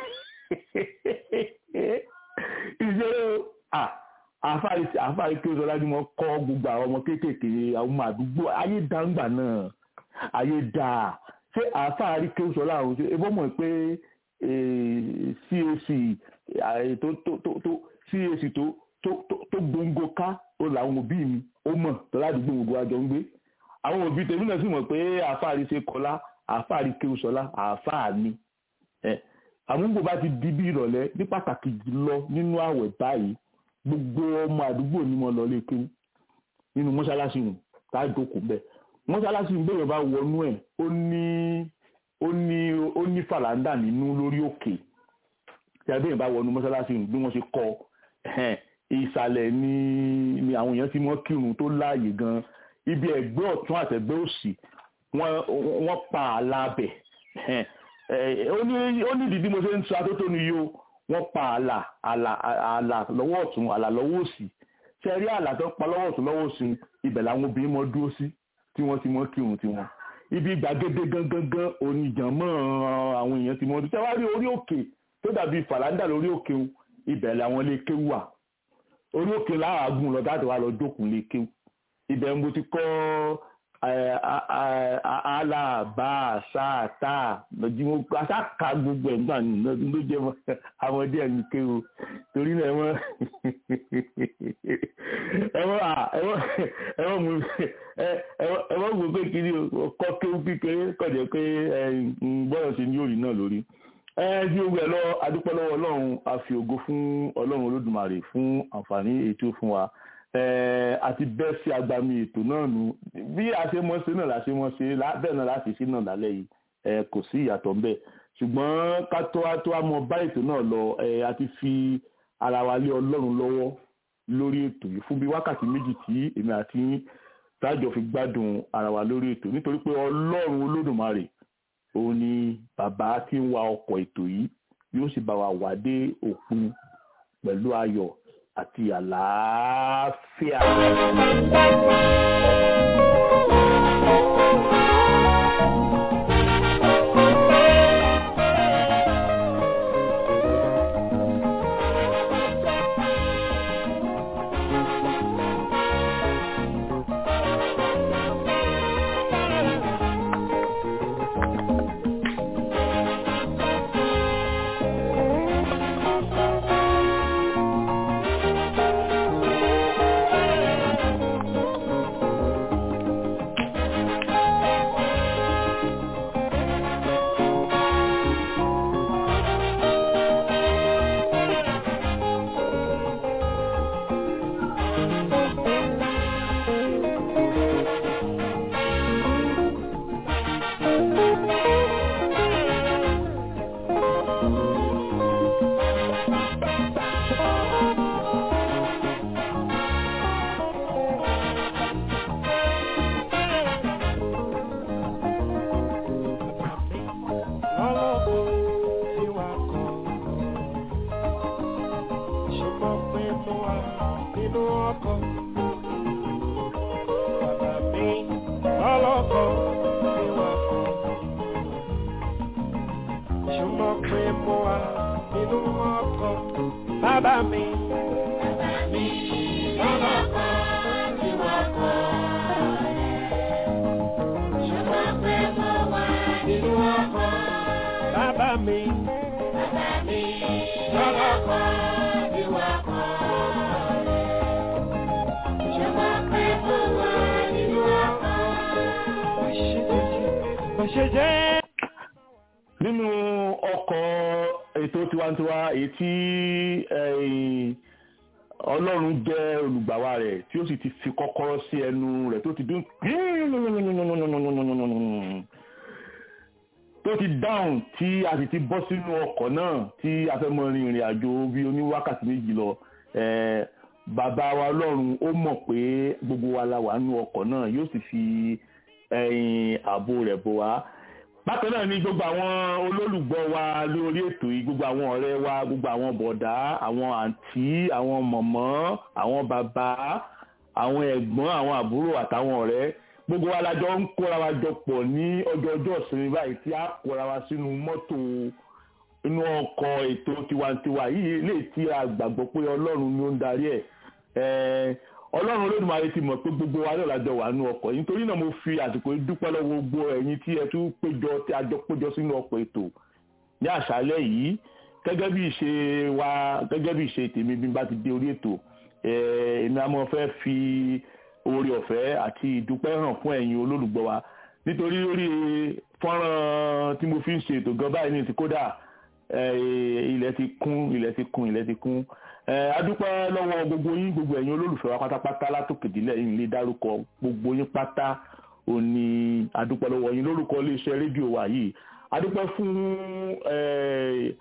ìṣeré àfáàrí àfáàrí kéwù sọlá ni wọ́n kọ́ gbogbo àwọn ọmọ kéékèèké àwọn ọmọ àdúgbò ayé dáńgbà náà ayé dáa ṣé àfáàrí kéwù sọlá àwọn ṣe ebó mọ̀ pé cac tó tó tó tó cac tó tó tó gbòǹgò ká ó làwọn òbí mi ó mọ̀ tó ládùúgbò gbogbo àjọ ń gbé àwọn òbí tèmi náà sì mọ̀ pé àfáàrí ṣe kọlá àfáàrí kéwù sọlá àfáàní àmúgbò bá ti di bí ìrọ̀lẹ́ ní pàtàkì jùlọ nínú àwẹ̀ báyìí gbogbo ọmọ àdúgbò ni mo lọ lé kéwù nínú mọ́ṣáláṣí wọn tá a jókòó bẹ́ẹ̀ mọ́ṣáláṣí bẹ́ẹ̀ bá wọnú ẹ̀ ó ní ó ní ó ní fàlàndà nínú lórí òkè tí abẹ́yẹn bá wọnú mọ́sálásí bí wọ́n ṣe kọ́ ìsàlẹ̀ ni ni àwọn èèyàn ti mọ́ kírun tó láàyè gan ibi ẹ̀gbẹ́ ọ̀tún àtẹ̀gbẹ́ òsì wọ́n pa àlà abẹ̀ ó ní ìdí mo ṣe ń sọ atótó ni yóò wọ́n pa àlà àlà àlà lọ́wọ́ ọ̀tún àlà lọ́wọ́ òsì ṣe rí àlà tó pa lọ́wọ́ ọ̀tún lọ́wọ́ òsì ibẹ̀ làwọn obìnrin mọ́ dúró sí tí wọ́n ti mọ́ kírun tiwọn ibi gbàgede gangan oníjànmọ́ àwọn èèyàn ti mọ́ ọdún tẹ́wá rí orí òkè tó dàbí fàlàndà lórí òkè ibẹ̀ làwọn lè kéwù wà orí òkè láàgùn lọ dáàtọ̀ wá lọ jókòó lè kéwù ibẹ̀ mo ti kọ́ aláàbá àṣàtà lọ́jọ́ àṣàkà gbogbo ẹ̀gbọ́n ní ló jẹ́ ọmọdé ẹ̀mí kéwù torí náà ẹ̀wọ̀n ẹ̀wọ̀n ẹ̀wọ̀n mú ẹ̀wọ̀n mú pé kiri kọ́ kéwù kékeré kọ̀jẹ́ pé bọ́ọ̀lù ṣe ní òrì náà lórí ẹ bí owó ẹ lọ adúpẹ́ lọ́wọ́ ọlọ́run a fi ògo fún ọlọ́run olódùmarè fún àǹfààní ètò fún wa àti bẹ́ẹ̀ sí agbami ètò náà nù bí a ṣe mọ́ ṣe náà la ṣe mọ́ ṣe bẹ́ẹ̀ náà láti ṣe náà lálẹ́ yìí kò sí ìyàtọ̀ ń bẹ ṣùgbọ́n ká tó wá tó wá mọ bá ètò náà lọ a ti fi ara wa lé ọlọ́run lọ́wọ́ lórí ètò yìí fún bí wákàtí méjì tí èmi àti tájọ fi gbádùn ara wa lórí ètò nítorí pé ọlọ́run olódùmarè òun ni bàbá tí ń wa ọkọ̀ ètò yìí yóò sì bá wa wà dé òpin pẹ̀lú ayọ̀ àti àlàáfíà. Nínú ọkọ̀ ètò tiwantiwa èyí tí Ọlọ́run jẹ́ olùgbàwà rẹ̀ tí ó sì ti fi kọ́kọ́rọ́ sí ẹnu rẹ̀ tó ti dún tó ti dáhùn tí a sì ti bọ́ sínú ọkọ̀ náà tí a fẹ́ mọ rin ìrìn àjò bí oní wákàtí méjì lọ bàbá wa Ọlọ́run ó mọ̀ pé gbogbo wa la wà nínú ọkọ̀ náà yóò sì fi ààbò rẹ̀ bò wá. Bákan náà ni gbogbo àwọn olólùgbọ́ wa lórí ètò yìí gbogbo àwọn ọ̀rẹ́ wa gbogbo àwọn bọ̀dá àwọn àǹtí àwọn mọ̀mọ́ àwọn bàbá àwọn ẹ̀gbọ́n àwọn àbúrò àtàwọn ọ̀rẹ́ gbogbo wa lájọ ń kóra wa jọ pọ̀ ní ọjọ́ ọjọ́ ìsinmi báyìí tí a kóra wa sínú mọ́tò inú ọkọ̀ ètò tiwantiwa yìí lè tí a gbàgbọ́ pé Ọlọ́run ni ó ń darí ẹ̀ Ọlọ́run Olódùmarè ti mọ̀ pé gbogbo wa náà lájọ wà nínú ọkọ̀ yìí nítorí náà mo fi àsìkò dúpẹ́ lọ́wọ́ gbogbo ẹ̀yin tí ẹ tún péjọ tí a jọ péjọ sínú ọkọ̀ ètò ní àṣálẹ́ yìí gẹ́gẹ́ bí ìṣe wa gẹ́gẹ́ bí ìṣe tèmi bí n bá ti dé orí ètò èmi a máa fẹ́ fi oore ọ̀fẹ́ àti ìdúpẹ́ hàn fún ẹ̀yin olólùgbọ́ wa nítorí lórí fọ́nrán tí mo fi ń ṣe ètò gan báyìí ní ti kódà ilẹ̀ ti kún ilẹ̀ ti kún ilẹ̀ ti kún adúpẹ́ lọ́wọ́ gbogbo yín gbogbo ẹ̀yin olólùfẹ́ wa pátápátá látòkèdílẹ̀ yín lè dárúkọ gbogbo yín pátá òní adúpẹ́ lọ́wọ́ yín lórúkọ iléeṣẹ́ rédíò wa yìí adúpẹ́ fún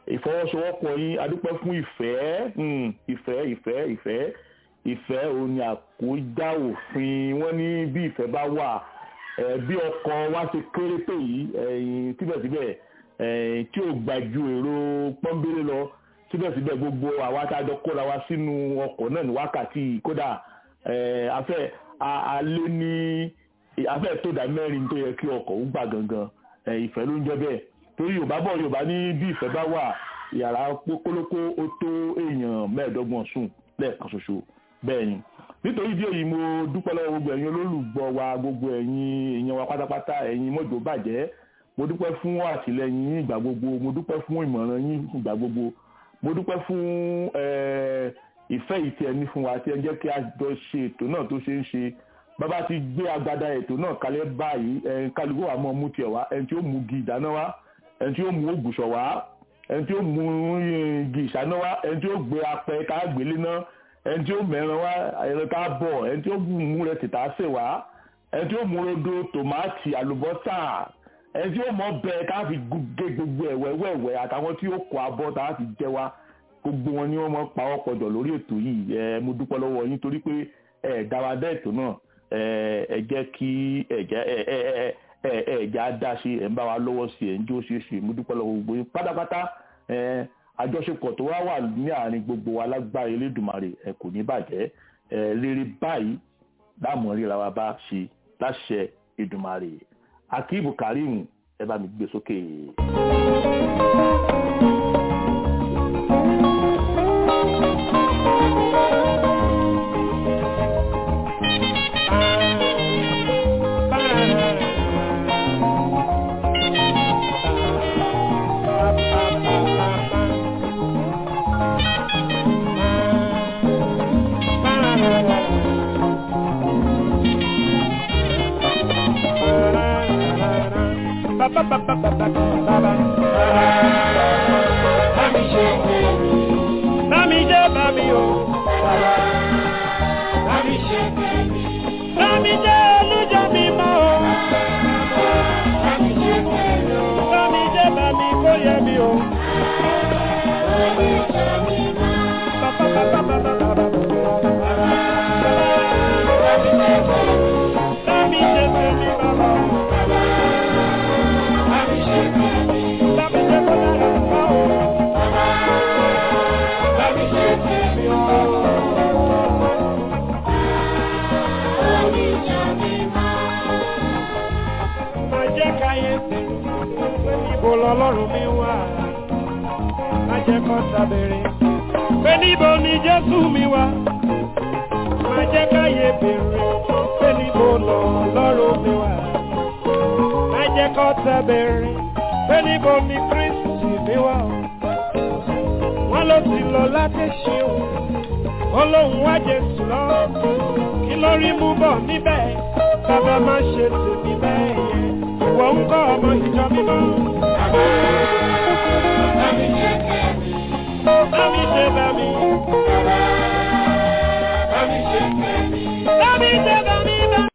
ìfọwọ́sowọ́pọ̀ yín adúpẹ́ fún ìfẹ́ ìfẹ́ ìfẹ́ ìfẹ́ ìfẹ́ òun ni àkójá òfin wọ́n ní bí ìfẹ́ bá wà bí ọkàn wa ṣe kéré tó yìí síbẹ̀síbẹ̀ tí ò gbà ju èrò pọ́nbélé lọ síbẹ̀síbẹ̀ gbogbo àwa tá a jọ kóra wa sínú ọkọ̀ náà ní wákàtí kódà afẹ́ alẹ́ ní afẹ́ tó dá mẹ́rin tó yẹ kí ọkọ̀ ó gbà gangan ìfẹ́ ló ń jẹ́ bẹ́ẹ̀ torí Yorùbá bọ̀ Yorùbá ní bí ìfẹ́ bá wà yàrá kólókó ó tó èèyàn mẹ́ẹ̀ẹ́dọ́gbọ̀n sùn lẹ́ẹ̀kan ṣoṣo bẹ́ẹ̀ ni nítorí díẹ̀ yìí mo dúpẹ́ lọ́wọ́ gbogbo ẹ̀yin olólùgbọ́ wa gbogbo ẹ̀yin èèyàn wa pátápátá ẹ̀yin mọ́jọ bàjẹ́ mo dúpẹ́ fún àtìlẹ́yìn yín ìgbà gbogbo mo dúpẹ́ fún ìmọ̀ràn yín ìgbà gbogbo mo dúpẹ́ fún ìfẹ́ ìtì ẹni fún wa tí ẹ jẹ́ kí a jọ ṣe ètò náà tó ṣe ń ṣe bàbá ti gbé agbada ètò náà kalẹ̀ báyìí kálukú wa mọ́ mú tiẹ̀ wá ẹni tí ó mú igi ìdáná wá ẹni tí ó mú ògùṣọ̀ wá ẹni tí ó mú igi ìṣáná wá ẹni tí ó gbé apẹ ká gbélé náà ẹni tí ó mẹ́ran wá ẹran ká bọ̀ ẹni tí ó mú rẹ̀ tìta sè wá ẹni tí ó mú rodo tòmátì àlùbọ́sà ẹni tí ó mọ̀ bẹ́ẹ̀ ká fi gé gbogbo ẹ̀ wẹ́wẹ́wẹ́ àtàwọn tí ó kọ abọ́ tá a fi jẹ wá gbogbo wọn ni wọ́n mọ̀ pa ọ́ pọ̀jọ̀ lórí ètò yìí ẹ mo dúpẹ́ lọ́wọ́ yín torí pé ẹ dára dá ètò náà ẹ jẹ́ kí ẹ̀já ẹ̀já dá sí ẹ̀ ń bá wa lọ́wọ́ sí ẹ̀ ń jó ṣe é ṣe mo dúpẹ́ lọ́wọ́ gbogbo yín pátápátá àjọṣepọ̀ tó wá wà ní àárín gbogbo wa lágbára Elédùmarè ẹ kò ní bàjẹ́ ẹ rere báyìí dáàmú ríra wa bá ṣe láṣẹ Èdùmarè Akíbù Karim ẹ bá mi gbé sókè. Bami ṣe bami jẹ bami o. Bami ṣe bami jẹ olùjọ mi mọ o. Bami ṣe bami jẹ bami kó yẹ mi o. Olùjọ mi mọ. Bami ṣe bami baba. Ọlọ́run mi wà má jẹ́ kó sábẹ̀rẹ̀ pé níbo ni Jésù mi wà má jẹ́ káyé bèrè pé níbo lọ́lọ́run mi wà má jẹ́ kó sábẹ̀rẹ̀ pé níbo ni Kristi mi wà wọ́n ló ti lọ láti ṣe o Ọlọ́run wá Jésù lọ kí ló rí mú bọ̀ níbẹ̀ bàbá má ṣe tèmi bẹ́ẹ̀ yẹn wọ́n ń kọ́ ọmọ ìjọ mímọ́. Bami ṣe kẹ́mi. Bami ṣe bami. Bami ṣe kẹ́mi. Bami ṣe bami bami.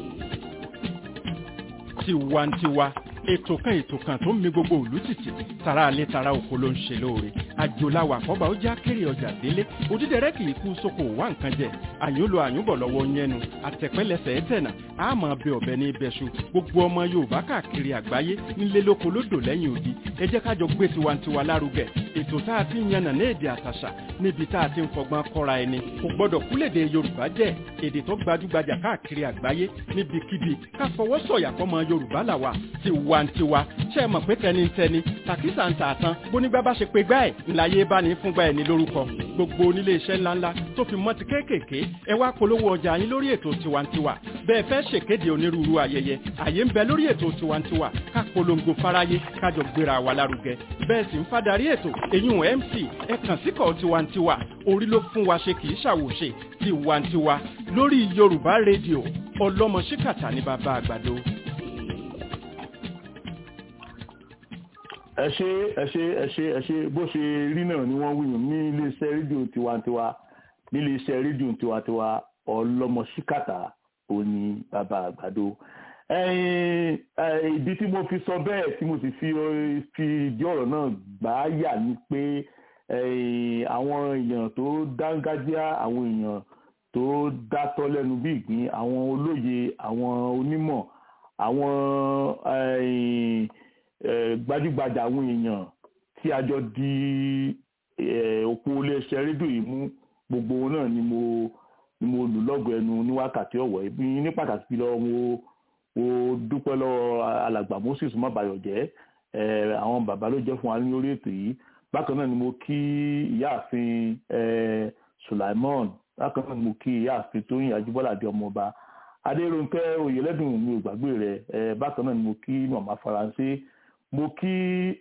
Tiwantiwa ètò kan ètò kan tó ń mi gbogbo ìlú tìtì tara alẹ́ tara oko ló ń ṣe lóore àjòláwà àkọ́bà ó já kéré ọjà délé òdídẹrẹ́ kì í kú sóko wá nǹkan jẹ àyúnlò àyúnbọ̀ lọ́wọ́ yẹnu àtẹ̀pẹ́lẹsẹ̀ ẹ̀tẹ̀nà àmọ́ bẹ ọ̀bẹ ní ibẹ̀ṣu gbogbo ọmọ Yorùbá káàkiri àgbáyé nílé lóko lódò lẹ́yìn odi ẹ jẹ́ kájọ gbé tiwantiwa lárugẹ ètò tá a ti ń yànnà ní èdè àtàṣà níbi tá a ti ń fọgbọ́n kọ́ra ẹni kò gbọ́dọ̀ kúlèdè Yorùbá jẹ́ èdè tó gbajúgbajà káàkiri àgbáyé níbikíbi ká fọwọ́ sọ̀yà fọmọ Yorùbá làwà tiwantiwa ṣe é mọ̀ pé tẹnitẹni tàkísà ń tà tán bónígbà bá ṣe pé gbá ẹ̀ ńláyé bá ní fúngbà ẹ̀ ní lórúkọ gbogbo onílé iṣẹ́ ńláńlá tó fi mọ́ ti kéékèèké ẹ wá polówó ọjà yín lórí ètò tiwantiwa bẹ́ẹ̀ fẹ́ ṣèkéde onírúurú ayẹyẹ àyè ń bẹ lórí ètò tiwantiwa ká polongo fáráyé kájọ gbéra wa lárugẹ bẹ́ẹ̀ sì ń fadarí ètò èyún M C ẹ kàn síkọ̀ tiwantiwa orí ló fún wa ṣe kì í ṣàwòṣe tiwantiwa lórí Yorùbá rédíò ọlọ́mọ ṣíkàtà ní bàbá àgbàdo. ẹ ṣe ẹ ṣe ẹ ṣe ẹ ṣe bó ṣe rí náà ni wọ́n wíyàn ní iléeṣẹ́ rédíò tiwantiwa ní iléeṣẹ́ rédíò tiwantiwa ọlọ́mọ ṣíkàtà òní bàbá àgbàdo ìdí tí mo fi sọ bẹ́ẹ̀ tí mo sì fi fi ìdí ọ̀rọ̀ náà gbà á yà ni pé àwọn èèyàn tó dángájíá àwọn èèyàn tó dátọ́ lẹ́nu bí ìgbín àwọn olóye àwọn onímọ̀ àwọn gbajúgbajà àwọn èèyàn tí a jọ di òpó iléeṣẹ́ rédíò yìí mú gbogbo wọn náà ni mo ni mo lù lọ́gọ̀ ẹnu ní wákàtí ọ̀wọ̀ ibi ní pàtàkì lọ mo mo dúpẹ́ lọ́wọ́ alàgbà Moses Mabayọ̀jẹ́ àwọn bàbá ló jẹ́ fún wa ní orí ètò yìí bákan náà ni mo kí ìyáàfin Sulaimon bákan náà ni mo kí ìyáàfin Tóyìn Ajíbọ́ládé ọmọọba Adérónkẹ́ Oyèlẹ́dùn mi ò gbàgbé rẹ̀ bákan náà ni mo kí màmá Faransé mo kí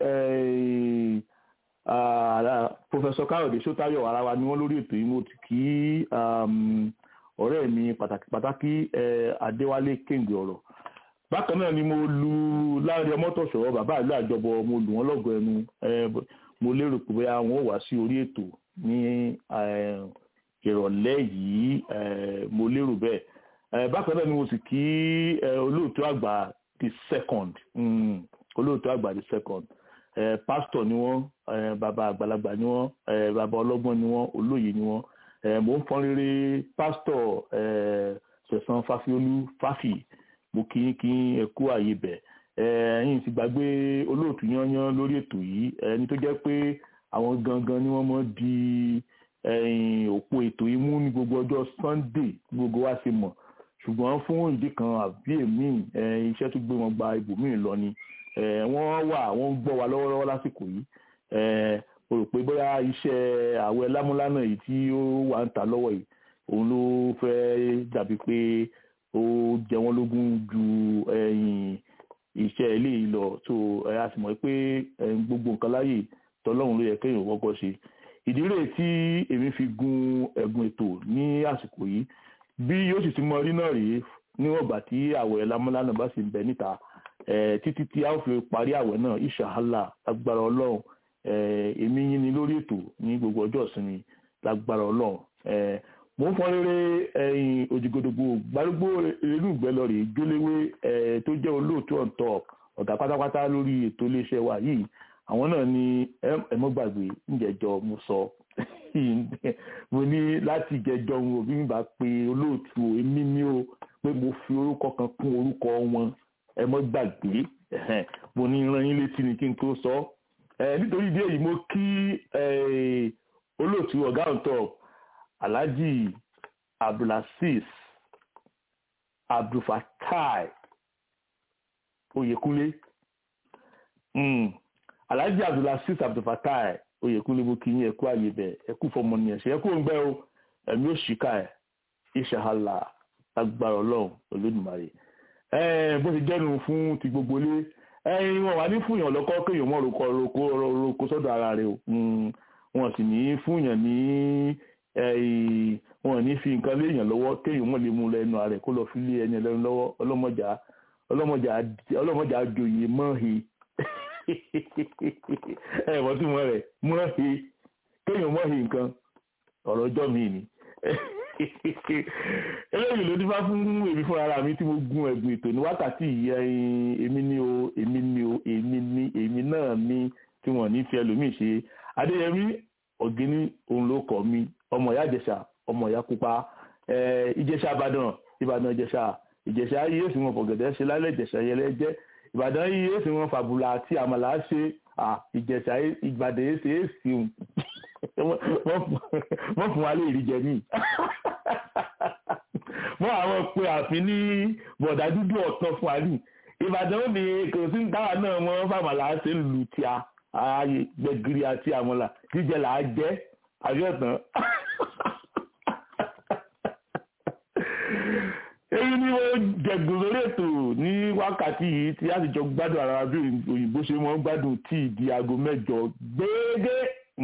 Professor Káyọ̀dé Ṣótáyọ̀ ara wa ni wọ́n lórí ètò yìí mo ti kí ọ̀rẹ́ mi pàtàkì pàtàkì Adéwálé Kéǹgbè ọ̀rọ̀ bákan náà ni mo lu Láńrè Ọmọ́tọ̀ṣọ́ bàbá ìlú àjọbọ mo lù wọ́n lọ́gọ̀ ẹnu mo lérò pé bóyá wọn ò wá sí orí ètò ní ìrọ̀lẹ́ yìí mo lérò bẹ́ẹ̀ bákan náà ni mo sì kí olóòtú àgbà the second olóòtú àgbà the second pásítọ̀ ni wọ́n bàbá àgbàlagbà ni wọ́n bàbá ọlọ́gbọ́n ni wọ́n olóyè ni wọ́n mo ń fọn rere pásítọ̀ Sẹ̀san Fáfiolú Fáfì mo kí kí ẹ kú àyè bẹ̀ ẹ̀yin ti gbàgbé olóòtú yányán lórí ètò yìí ẹni tó jẹ́ pé àwọn gangan ni wọ́n mọ̀ di òpó ètò yìí mú ní gbogbo ọjọ́ Sunday gbogbo wa ṣe mọ̀ ṣùgbọ́n fún ìdí kan àbí èmi iṣẹ́ tó gbé wọn gba ibòmíì lọ ni wọ́n wà wọ́n ń gbọ́ wa lọ́wọ́lọ́wọ́ lásìkò yìí mo rò pé bóyá iṣẹ́ àwẹ̀ lámúlánà yìí tí ó wà ń ta lọ́wọ́ yìí òun ló fẹ́ dàbí pé ó jẹ wọ́n lógún ju iṣẹ́ eléyìí lọ tó a sì mọ̀ pé gbogbo nǹkan láyè tọ́lọ́run ló yẹ kéèyàn kọ́kọ́ ṣe ìdí rèé tí èmi fi gun ẹ̀gùn ètò ní àsìkò yìí bí yóò sì ti mọ rí náà rèé níwọ̀n ìgbà tí àwẹ̀ lámúlánà bá sì ń bẹ níta títí tí a ó fi parí àwẹ̀ náà ìṣàhálà lágbára ọlọ́run èmi yín ni lórí ètò ní gbogbo ọjọ́ ìsinmi lágbára ọlọ́run mo ń fọn rere òjìgòdògbò gbárùgbò eré ìgbẹ́lọ rèé jóléwé tó jẹ́ olóòtú on top ọ̀gá pátápátá lórí ètò iléeṣẹ́ wa yìí àwọn náà ni ẹ mọ́ gbàgbé ńjẹjọ mo sọ mo ní láti jẹjọ wọn òbí mi bá pe olóòtú èmi ní o pé mo fi orúkọ kan kún orúkọ wọn ẹ mọ́ gbàgbé mo ní rán yín létí ni kí n tó sọ nítorí ìdí èyí mo kí olóòtú ọ̀gá on top Alhaji Abdulaziz Abdulfatai Oyèkúnlé Alhaji Abdulaziz Abdulfatai Oyèkúnlé mo kí yín ẹkú àyè bẹ ẹkú fọmọnìyàn ṣe ẹkú òǹgbẹ o ẹmí òṣìkà ẹ ìṣàhàlà agbára Ọlọ́run Olódùmarè bó ti jẹ́nu fún ti gbogbo ilé ẹyin wọn wà ní fúnyàn lọ́kọ́ kéèyàn mọ́ roko roko roko sọ́dọ̀ ara rẹ̀ o wọn sì ní fúnyàn ní wọn ní fi nǹkan léèyàn lọ́wọ́ kéèyàn mọ́ lè mú lẹ́nu rẹ̀ kó lọ fi lé ẹni lẹ́nu lọ́wọ́ ọlọ́mọjà ọlọ́mọjà ọlọ́mọjà àjòyè mọ́he ẹ̀ wọ́n tún mọ́ rẹ̀ mọ́he kéèyàn mọ́he nǹkan ọ̀rọ̀ ọjọ́ mi ni eléyìí ló dífá fún èmi fún ara mi tí mo gun ẹ̀gbìn ètò ní wákàtí èmi ní o èmi ní o èmi ní èmi náà ní tí wọ́n ní fi ẹlòmíì ṣe Adéyẹmí Ọ̀gíní òun ló kọ́ mi ọmọ ìyá Ìjẹ̀ṣà ọmọ ìyá Pupa Ìjẹ̀ṣà Ìbàdàn Ìbàdàn Ìjẹ̀ṣà Ìjẹ̀ṣà yìí èsì wọn fọ̀gẹ̀dẹ̀ ṣe lálẹ́ Ìjẹ̀ṣà yẹlẹ jẹ́ Ìbàdàn yìí èsì wọn fàbùlà àti àmàlà ṣe Ìjẹ̀ṣà Ìbàdàn èsì èsì wọ́n fún wa lè rí jẹ mí wọ́n àwọn pé àfin ní bọ̀dá dúdú ọ̀tọ̀ fún wa ní Ìbàdàn ó ní kò sí táwa náà wọ́n fàmàlà ṣe ń lu tí a ààyè gbẹ̀gìrì àti àmàlà jíjẹ là á jẹ́ àjọ̀tàn èyí ni ó jẹ̀gùn lórí ètò ní wákàtí yìí tí a sì jọ gbádùn ara bí òyìnbó ṣe mọ́ gbádùn tí di aago mẹ́jọ gbéégé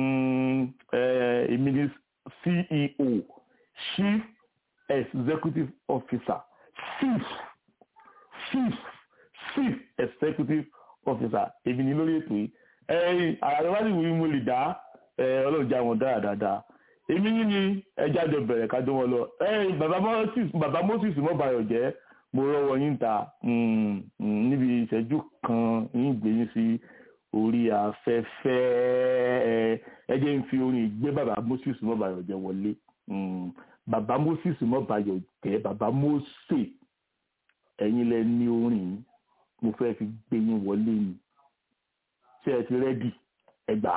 èmi ni C E O Chief Executive Officer Chief Chief Chief Executive Officer èmi ni lórí ètò yìí ẹ̀yìn àràlẹ́wájú ìwé mo lè dá ọlọ́jà wọn dára dáadáa èmi yín ni ẹja jọ bẹ̀rẹ̀ kájọ wọn lọ ẹ̀yìn bàbá Moses bàbá Moses Mabayọ̀jẹ́ mo rọ́wọ́ yín ta níbi ìṣẹ́jú kan yín gbé yín sí orí afẹ́fẹ́ ẹ jẹ́ ń fi orin ìgbé bàbá Moses Mọ́bàyọ̀jẹ́ wọlé bàbá Moses Mọ́bàyọ̀jẹ́ bàbá Mósè ẹ̀yin lẹ ní orin mo fẹ́ fi gbé yín wọlé ni ṣé ẹ ti rẹ́dì ẹ gbà.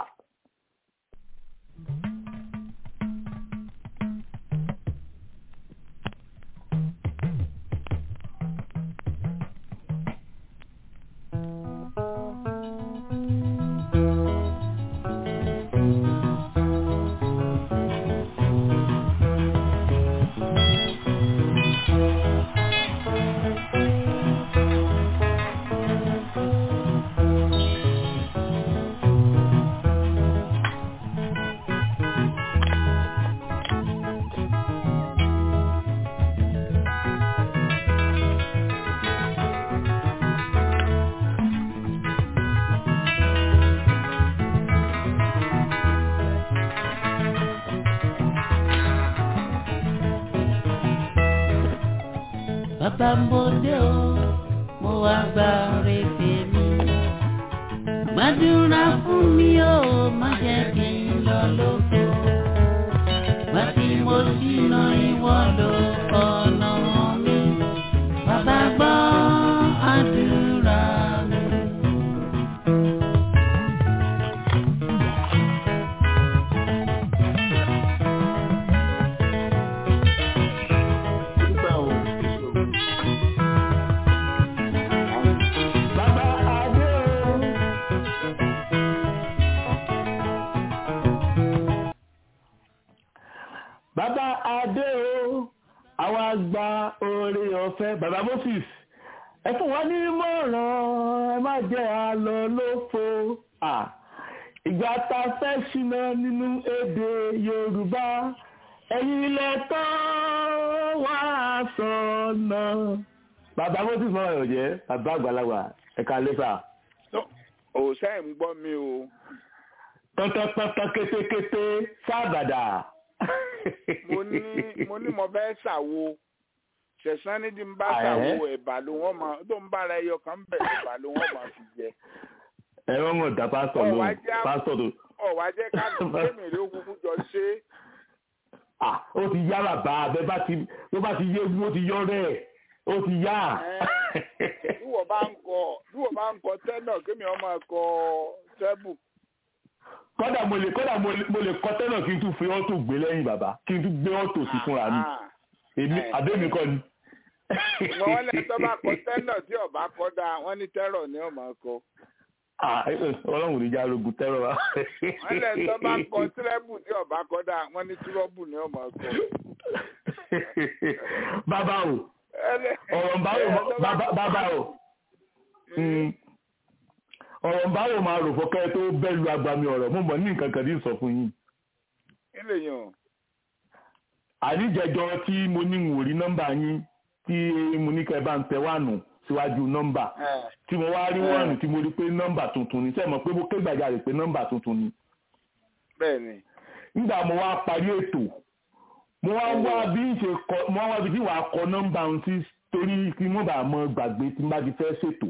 Bàbá mo dé o, mo wá gba rèébè mi. Gbàdúrà fún mi o, má jẹ́ kí n lọ lóko. Gbà tí mo ṣìnà ìwọ lọ ọ̀nà mi. Bàbá gbọ́ àdúrà mi. Bàbá Adé o, àwọn àgbà oore ọ̀fẹ́ bàbá Moses ẹ fún wa ní mọ̀ràn ẹ má jẹ́ àlọ́ lófo ìgbà tá a fẹ́ ṣìnà nínú èdè Yorùbá ẹ̀yin ilẹ̀ tó wá sọ̀nà. Bàbá Moses Mọ́bàyọ̀jẹ́ bàbá àgbàlagbà ẹ̀ka lẹ́fà. òòṣà ń gbọ́ mi o. tọ́tọ́tọ́tọ́ kétékété sábàdà. mo ní mo ní mo fẹ́ ṣàwo ṣẹ̀sán ní ti ń bá ṣàwo ẹ̀bà ló wọ́n máa tó ń bára ẹyọ kan bẹ̀ ẹ̀bà ló wọ́n máa fi jẹ. ẹ wọ́n mọ̀ dá pásítọ̀ lóhùn pásítọ̀ tó. ọ̀wá jẹ́ ká tẹ̀mí ló kúkú jọ ṣe. ó ti yá bàbá abẹ́ bá ti ló bá ti yé ó ti yọ rẹ̀ ó ti yá. bí wọ́n bá ń kọ bí wọ́n bá ń kọ tẹ́nà kémi ọmọ kọ tẹ́bù. kọ́dà mo lè kọ́dà mo lè kọ́ tẹ́nà kí n tún fi ọ́tò gbé lẹ́yìn bàbá kí n tún gbé ọ́tò sí fúnra mi èmi àbẹ́mi kọ́ ni. wọ́n lẹ́yìn tó bá kọ tẹ́nà tí ọba kọ́ da wọ́n ní tẹ́rọ̀ ní ọmọ kọ. ọlọ́run ní já rogun tẹ́rọ̀ wa. wọ́n lẹ́yìn tó bá kọ tírẹ́bù tí ọba kọ́ da wọ́n ní tírọ́bù ní ọmọ kọ. bàbá o ọ̀rọ̀ bàbá o ọ̀rọ̀ báwo máa rò fọ́kẹ́ tó bẹ́ẹ̀ lu agbami ọ̀rọ̀ mo mọ̀ ní nǹkan kan tí ń sọ fún yín. ilé yàn. àníjẹjọ tí mo ní wò rí nọ́mbà yín tí mo ní kẹ́ bá ń tẹ wánu síwájú nọ́mbà tí mo wá rí wánu tí mo rí pé nọ́mbà tuntun ni sẹ́ẹ̀ mọ̀ pé mo ké gbàjarè pé nọ́mbà tuntun ni. bẹ́ẹ̀ni. nígbà mo wá parí ètò mo wá wá bí ṣe kọ mo wá wá bí tí wàá kọ nọ́mbà ohun tí torí kí mo bá mọ gbàgbé tí mo bá ti fẹ́ ṣètò.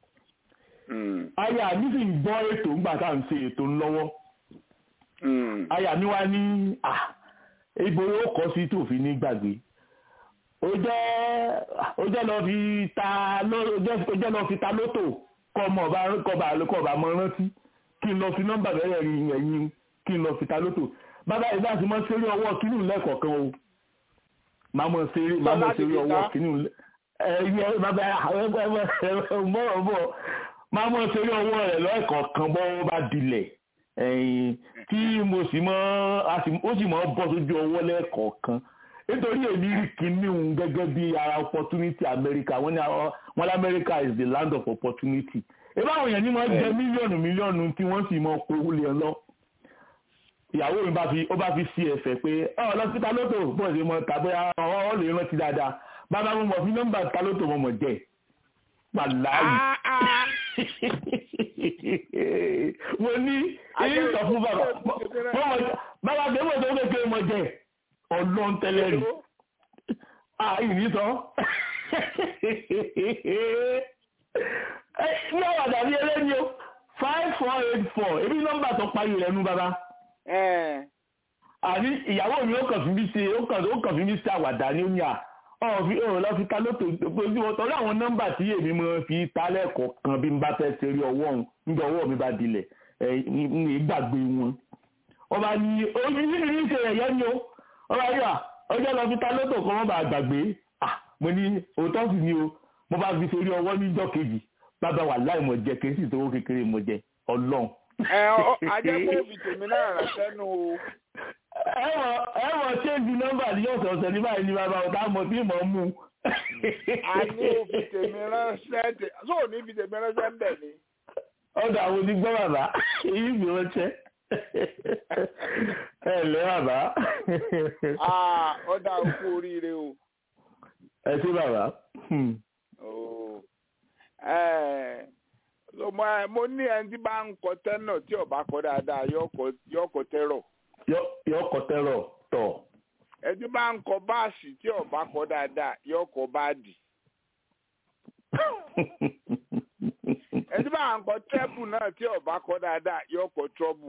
aya mi sì ń gbọ́ ètò ńgbà tá à ń ṣe ètò ńlọ́wọ́ aya mi wá ní ibo ó kọ́ sí tó fi ní gbàgbé ó jẹ́ ó jẹ́ lọ fi ta ó jẹ́ lọ fi ta lótò kọ́ ọmọ ọba kọba kọ́ ọba mọ rántí kí n lọ fi nọ́mbà bẹ̀rẹ̀ ẹ̀yìn kí n lọ fi ta lótò bàbá ìgbà tí mo ṣeré ọwọ́ kínú lẹ́kọ̀ọ̀kan o máa mọ̀ ṣeré máa mọ̀ ṣeré ọwọ́ kínú ẹ̀yìn bàbá ẹ̀mọ́ bọ̀ máa mọ̀ ṣeré ọwọ́ rẹ̀ lẹ́kọ̀ọ̀kan bọ́ bá dilẹ̀ tí mo sì mọ́ ó sì mọ́ bọ́ sójú ọwọ́ lẹ́kọ̀ọ̀kan nítorí èmi rí kinní òun gẹ́gẹ́ bí ara opportunity America wọ́n ní wọ́n America is the land of opportunity ebe àwọn èèyàn ní wọ́n jẹ mílíọ̀nù mílíọ̀nù tí wọ́n sì mọ́ kó lè lọ ìyàwó mi bá fi ó bá fi sí ẹ̀fẹ̀ pé ọ lọ sí talótò bọ́ọ̀ sí mọ́ tàbí ọ lè rántí dáadáa bàbá mo mọ̀ fi nọ́mbà talótò mọ̀ mọ̀ jẹ́ pàláyì mo ní èyí sọ fún bàbá bàbá bẹ́ẹ̀ tó kékeré mọ̀ jẹ́ ọlọ́n tẹ́lẹ̀ rí ìní sọ ní àwàdà bí ẹlẹ́ni o five four eight four ebi nọ́mbà tó parí rẹ̀ nú bàbá. àní ìyàwó mi ó kàn fi mí ṣe ó kàn ó kàn fi mí ṣe àwàdà ní omi à ọ̀ fi ọ̀ lọ fi ta lóto ojú wọn tọ́lá àwọn nọ́mbà tí èmi mo fi ta lẹ́ẹ̀kọ́ kan bí n bá fẹ́ ṣe rí ọwọ́ òun nígbà ọwọ́ mi bá dilẹ̀ ẹ̀ ń gbàgbé wọn. ọba ní ojú yìí ní ṣe ẹ̀yẹ́ ni o ọba yà ọjọ́ lọ fi ta lóto kan wọ́n bá gbàgbé mo ní òótọ́ sì ni o mo bá fi sórí ọwọ́ níjọ́ kejì bàbá wà láì mọ̀ jẹ kí n sì tó kékeré mọ̀ jẹ ọlọ́run. ẹ ọ ajẹ́pọ̀ fi tèmi náà rẹ̀ sẹ́nu o. ẹ wọ ẹ wọ change nọ́mbà ní ọ̀sọ̀ọ̀sẹ̀ ní báyìí ní bàbá ọ̀tá mọ̀ tí mò ń mú. a ní o fi tèmi ránṣẹ́ tè so ní fi tèmi ránṣẹ́ ń bẹ̀ ni. ọ̀dọ̀ àwọn onígbọ́ bàbá èyí fi ránṣẹ́ ẹ lẹ́ bàbá. ọ̀dọ̀ àwọn kú oríire o. ẹ ṣé bàbá. mo ní ẹni tí bá ń kọ tẹ́nà tí ọba kọ dáadáa yóò kọ tẹ́rọ̀. yóò kọ tẹ́rọ̀ tọ̀. ẹni tí bá ń kọ báàsì tí ọba kọ dáadáa yóò kọ báàdì. ẹni tí bá ń kọ tẹ́bù náà tí ọba kọ dáadáa yóò kọ trọ́bù.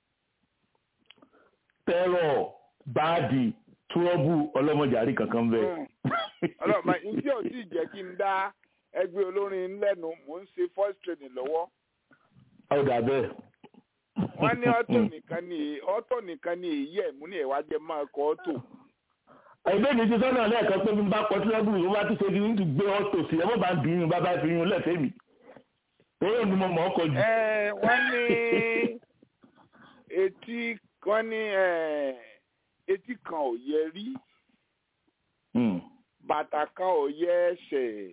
tẹ́rọ̀ báàdì túrọ́bù ọlọ́mọjàrí kankan bẹ́ẹ̀. ọlọ́mọ ìdí ò tí ì jẹ́ kí n dá ẹgbẹ́ olórin lẹ́nu mò ń ṣe voice training lọ́wọ́. ọ̀dà bẹ́ẹ̀. wọ́n ní ọ́tò nìkan ní ọ́tò nìkan ní èyí ẹ̀ mú ní ìwájẹ́ máa kọ́ ọ́tò. ẹgbẹ́ mi ti sọ́nà lẹ́ẹ̀kan pé bí n bá kọ túrọ́bù ló bá tún ṣe kí n tún gbé ọ́tò sí ẹ mọ́ bá ń bí yín bá bá fi yín lẹ́fẹ̀ẹ́ mi. owó ni mo mọ̀ ọ́ kọ jù. ẹ wọ́n ní etí wọ́n ní etí kan ò yẹ rí bàtà kan ò yẹ ẹsẹ̀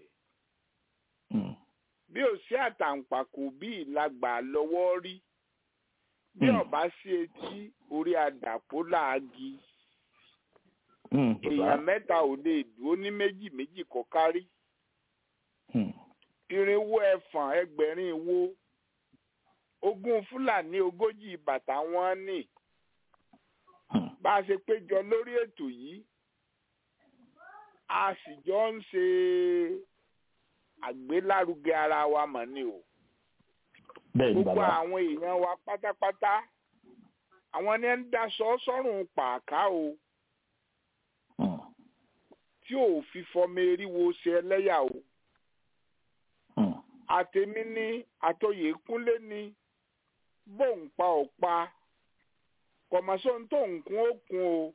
bí ò sí àtàǹpàkò bí ìlagbà lọ́wọ́ rí bí ọba sí etí orí àdàpọ̀ láàgì èèyàn mẹ́ta ò lè dúró ní méjì méjì kọ́ kárí irinwó ẹ̀fọ̀n ẹgbẹ̀rin wo ogún fúlàní ogójì bàtà wọn ní bá a ṣe péjọ lórí ètò yìí a sì jọ ń ṣe àgbélárugẹ ara wa mọ̀ ni o gbogbo àwọn èèyàn wa pátápátá àwọn ní ń daṣọ sọ́rùn pàákà o tí ò fi fọmọ eriwo ṣe ẹlẹ́yà o àtẹ̀mí ní àtọyè kúnlé ní bóun pa ọ̀pá kọ̀mọ́sọ́ tó nǹkún òkun o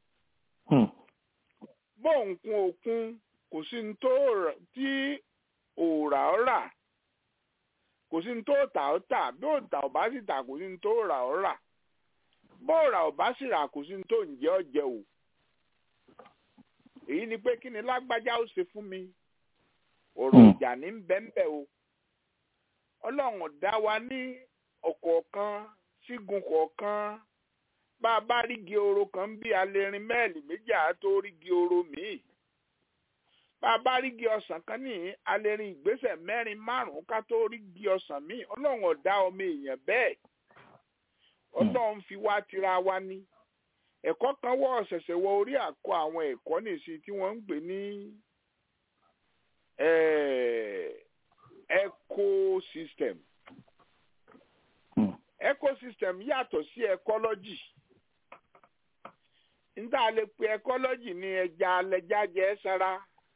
bóun kún òkun kò sí ní tó tí òòrà ọ̀rà kò sí ní tó tà ọ́ tà bí òòtà ọ̀bá sì tà kò sí ní tó rà ọ́ rà bóòrà ọ̀bá sì rà kò sí ní tó ń jẹ́ ọ̀jẹ̀ o èyí ni pé kí ni lágbájá ó ṣe fún mi ọ̀rọ̀ ìjà ní bẹ́ńbẹ́ o ọlọ́run dá wa ní ọ̀kọ̀ọ̀kan sígun kọ̀ọ̀kan bá a bá rígi oro kan bí alẹ́rin mẹ́ẹ̀lì méjì àtó rígi oro míì bá a bá rígi ọsàn kan ní alẹ́rin ìgbésẹ̀ mẹ́rin márùn-ún ká tó rígi ọsàn míì ọlọ́run ọ̀dá ọmọ èèyàn bẹ́ẹ̀ ọlọ́run fi wá tira wa ní ẹ̀kọ́ kan wọ́ ọ̀sẹ̀sẹ̀ wọ orí àkọ àwọn ẹ̀kọ́ nìsí tí wọ́n ń pè ní ecosystem ecosystem yàtọ̀ sí ecology níta lè pe ecology ní ẹja alẹ́já jẹ́ sára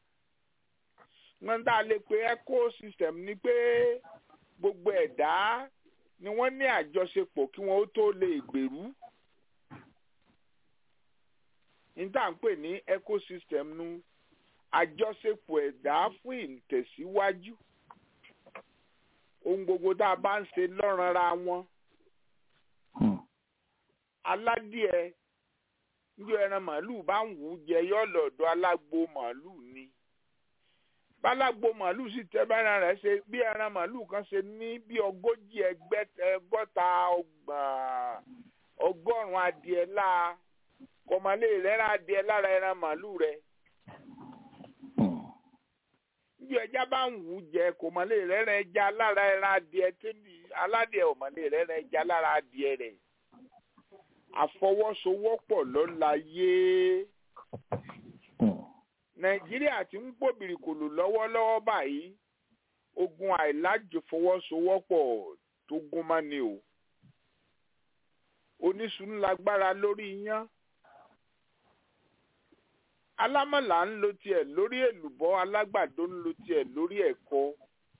wọ́n níta lè pe ecosystem ní pé gbogbo ẹ̀dá ni wọ́n ní àjọṣepọ̀ kí wọ́n ó tó lè gbèrú níta ń pè ní ecosystem nu àjọṣepọ̀ ẹ̀dá fún ìtẹ̀síwájú ohun gbogbo tá a bá ń ṣe lọ́rànra wọn aládìẹ ní ẹran màálùú bá ń wù ú jẹ yọ lọ́dọ̀ alágbo màálùú ni bálágbo màálùú sì tẹ bára rẹ̀ ṣe bí ẹran màálùú kan ṣe ní bí ogójì ẹgbẹ̀ta ọgọ́rùn-ún adìẹ láà kọmọlé rẹ̀ rà adìẹ lára ẹran màálùú rẹ̀ bí ẹja bá ń wù ú jẹ kọmọlé rẹ̀ rẹ̀ ẹja lára ẹran adìẹ tẹ́lẹ̀ aládìẹ ọmọlé rẹ̀ rẹ̀ ẹja lára adìẹ rẹ̀ àfọwọ́sowọ́pọ̀ ló láyé Nàìjíríà ti ń pòbìrì kòlò lọ́wọ́lọ́wọ́ báyìí ogun àìlájòfọwọ́sowọ́pọ̀ tó gún mọ́ ni o. Oníṣu ń lágbára lórí iyán. Alámọ̀là ń lo tiẹ̀ lórí èlùbọ́, alágbàdo ń lo tiẹ̀ lórí ẹ̀kọ.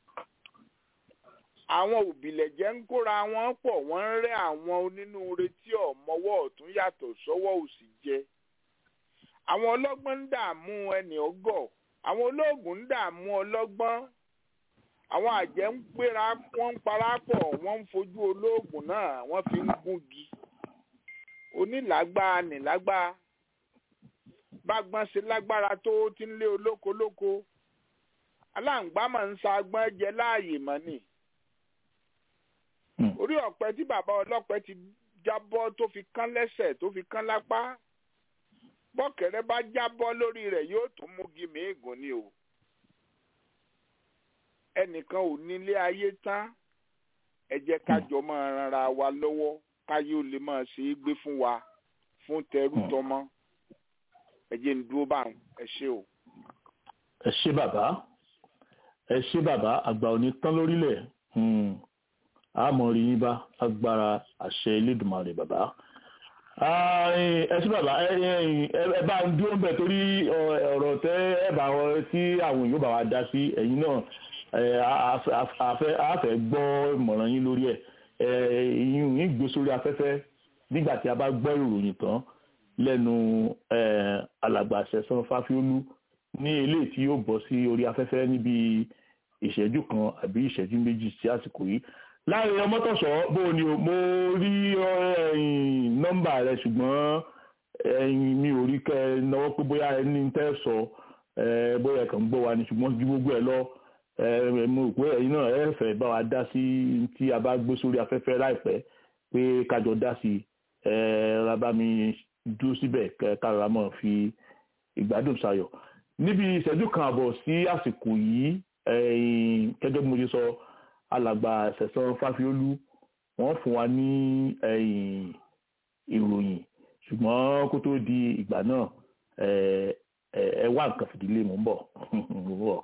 Àwọn òbílẹ̀jẹ́ ń kóra wọn pọ̀, wọ́n ń rẹ́ àwọn onínúure tí ọ̀mọwọ́ ọ̀tún yàtọ̀ sọ́wọ́ òsì jẹ. Àwọn ọlọ́gbọ́n ń dààmú ẹni ọgọ̀, àwọn olóògùn ń dààmú ọlọ́gbọ́n. Àwọn àjẹ́ ń péra wọ́n ń parapọ̀, wọ́n ń fojú olóògùn náà wọ́n fi ń gúngi. Onílàgbà nìlágbà bágbọ́n ṣe lágbára tó ti ń lé olóko lóko. Aláǹgbá máa ń sa agbọ́n jẹ láàyè mọ́ ni. Orí ọ̀pẹ tí bàbá ọlọ́pẹ ti jábọ́ tó fi kán lẹ́sẹ̀ tó fi kán lápá. Bọ́kẹ̀rẹ́ bá jábọ́ lórí rẹ̀ yóò tún mú gímì ègùn ni o. Ẹnìkan ò nílé ayé tán. Ẹ jẹ́ ká jọ máa ranra wa lọ́wọ́ káyé ó lè máa ṣe é gbé fún wa fún tẹrú tọmọ. Ẹ jẹ́ ń dúró bá ẹ ṣé o. Ẹ ṣé bàbá ẹ ṣé bàbá àgbà òní tán lórílẹ̀. Àmọ́ rí yín bá agbára àṣẹ Elédùmarè bàbá. Ẹ ṣé bàbá ẹ bá ń dúró bẹ̀ torí ọ̀rọ̀ tẹ́ ẹ bá wọn tí àwọn èèyàn bá wa dá sí ẹ̀yin náà a fẹ́ gbọ́ ìmọ̀ràn yín lórí ẹ̀. Ìyún yín gbé sórí afẹ́fẹ́ nígbà tí a bá gbọ́ ìròyìn tán lẹ́nu alàgbà Sẹ̀san Fáfiólú ní ilé tí yóò bọ́ sí orí afẹ́fẹ́ níbi ìṣẹ́jú kan àbí ìṣẹ́jú méjì sí àsìkò yìí. Láàrin Ọmọ́tọ̀ṣọ́ bó ni mo rí nọ́mbà rẹ ṣùgbọ́n mi ò rí kẹ́ náwó pé bóyá ẹni tẹ́ sọ bóyá ẹ̀kan gbọ́ wa ni ṣùgbọ́n ju gbogbo ẹ̀ lọ mo rò pé ẹ̀yin náà ẹ fẹ́ bá wa dá sí tí a bá gbé sórí afẹ́fẹ́ láìpẹ́ pé kájọ dá sí rábà mi dúró síbẹ̀ kára mọ́ fi ìgbádùn sayọ̀. Níbi ìṣẹ́jú kan àbọ̀ sí àsìkò yìí kẹ́jọ́ bí mo ṣe sọ alàgbà Sẹ̀san Fáfiólú wọ́n fún wa ní ìròyìn ṣùgbọ́n kó tó di ìgbà náà ẹ wá nǹkan fìdílé mò ń bọ̀.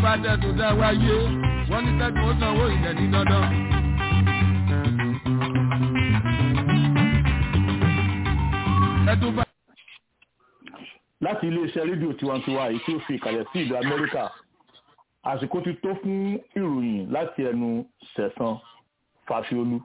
bá tẹ̀tù dá wáyé wọ́n ní tẹ́tù ó sanwó ilẹ̀ ní dandan. láti iléeṣẹ́ rédíò tiwantiwa èyí tí ó fi ìkàlẹ̀ sí ìlú Amẹ́ríkà àsìkò ti tó fún ìròyìn láti ẹnu Sẹ̀san Fáfiolú.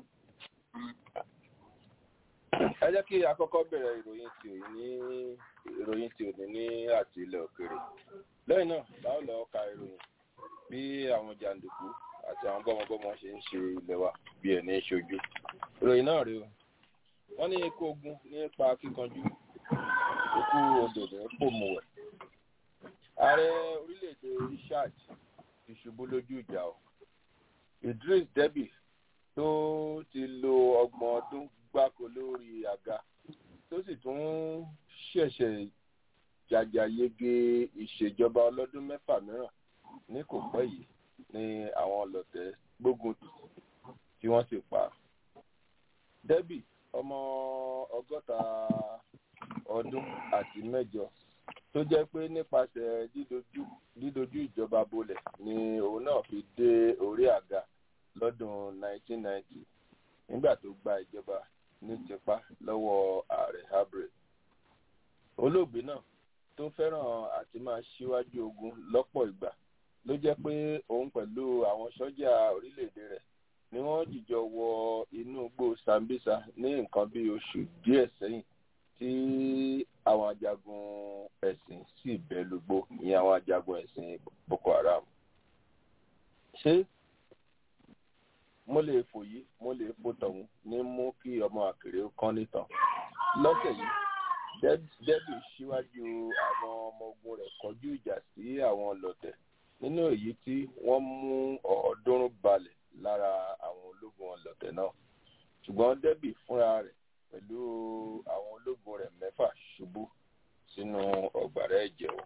ẹ jẹ́ kí àkọ́kọ́ bẹ̀rẹ̀ ìròyìn tí òní ní ìròyìn tí òní ní àti ilẹ̀ òkèèrè lẹ́yìn náà báwo lọ ka ìròyìn bí àwọn jàǹdùkú àti àwọn gbọ́mọgbọ́mọ ṣe ń ṣe ilẹ̀ wa bí ẹ̀ ní ṣojú ìròyìn náà rí o wọ́n ní ikú ogun nípa kíkanjú ikú odò ní pòmùwẹ̀ ààrẹ orílẹ̀-èdè Chad ti ṣubú lójú ìjà o Idris Deby tó ti lo ọgbọ̀n ọdún gbáko lórí àga tó sì tún ṣẹ̀ṣẹ̀ jàjàyege ìṣèjọba ọlọ́dún mẹ́fà mìíràn ní kò pẹ́ yìí ní àwọn ọlọ́tẹ̀ gbógun tí wọ́n sì pa. Deby ọmọ ọgọ́ta ọdún àti mẹ́jọ tó jẹ́ pé nípasẹ̀ dídojú dídojú ìjọba bolẹ̀ ni òun náà fi dé orí àga lọ́dún nineteen ninety nígbà tó gba ìjọba ní tipa lọ́wọ́ ààrẹ Habre. Olóògbé náà tó fẹ́ràn àti máa ṣíwájú ogun lọ́pọ̀ ìgbà ló jẹ́ pé òun pẹ̀lú àwọn sọ́jà orílẹ̀-èdè rẹ̀ ni wọ́n jìjọ wọ inú igbó Sambisa ní nǹkan bí oṣù díẹ̀ sẹ́yìn tí àwọn ajagun ẹ̀sìn sì bẹ́ lùgbó ìyẹn àwọn ajagun ẹ̀sìn Boko Haram. ṣé mo lè fò yìí mo lè fò tọ̀hún ní mú kí ọmọ àkèrè kán nìtàn. lọ́sẹ̀ yìí Deby síwájú àwọn ọmọ ogun rẹ̀ kọjú ìjà sí àwọn ọlọ́tẹ̀ nínú èyí tí wọ́n mú ọ̀ọ́dúnrún balẹ̀ lára àwọn ológun ọlọ́tẹ̀ náà ṣùgbọ́n Deby fúnra rẹ̀ pẹ̀lú àwọn ológun rẹ̀ mẹ́fà ṣubú sínú ọ̀gbàrá ẹ̀jẹ̀ o.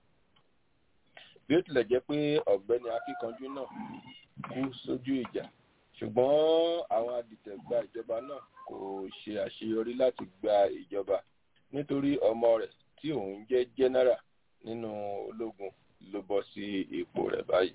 bí ó tilẹ̀ jẹ́ pé ọ̀gbẹ́ni akíkanjú náà kú sójú ìjà ṣùgbọ́n àwọn adìtẹ̀gbà ìjọba náà kò ṣe àṣeyọrí láti gba ìjọba nítorí ọmọ rẹ̀ tí òun jẹ́ jẹ́nẹ́rà nínú ológun ló bọ́ sí ipò rẹ̀ báyìí.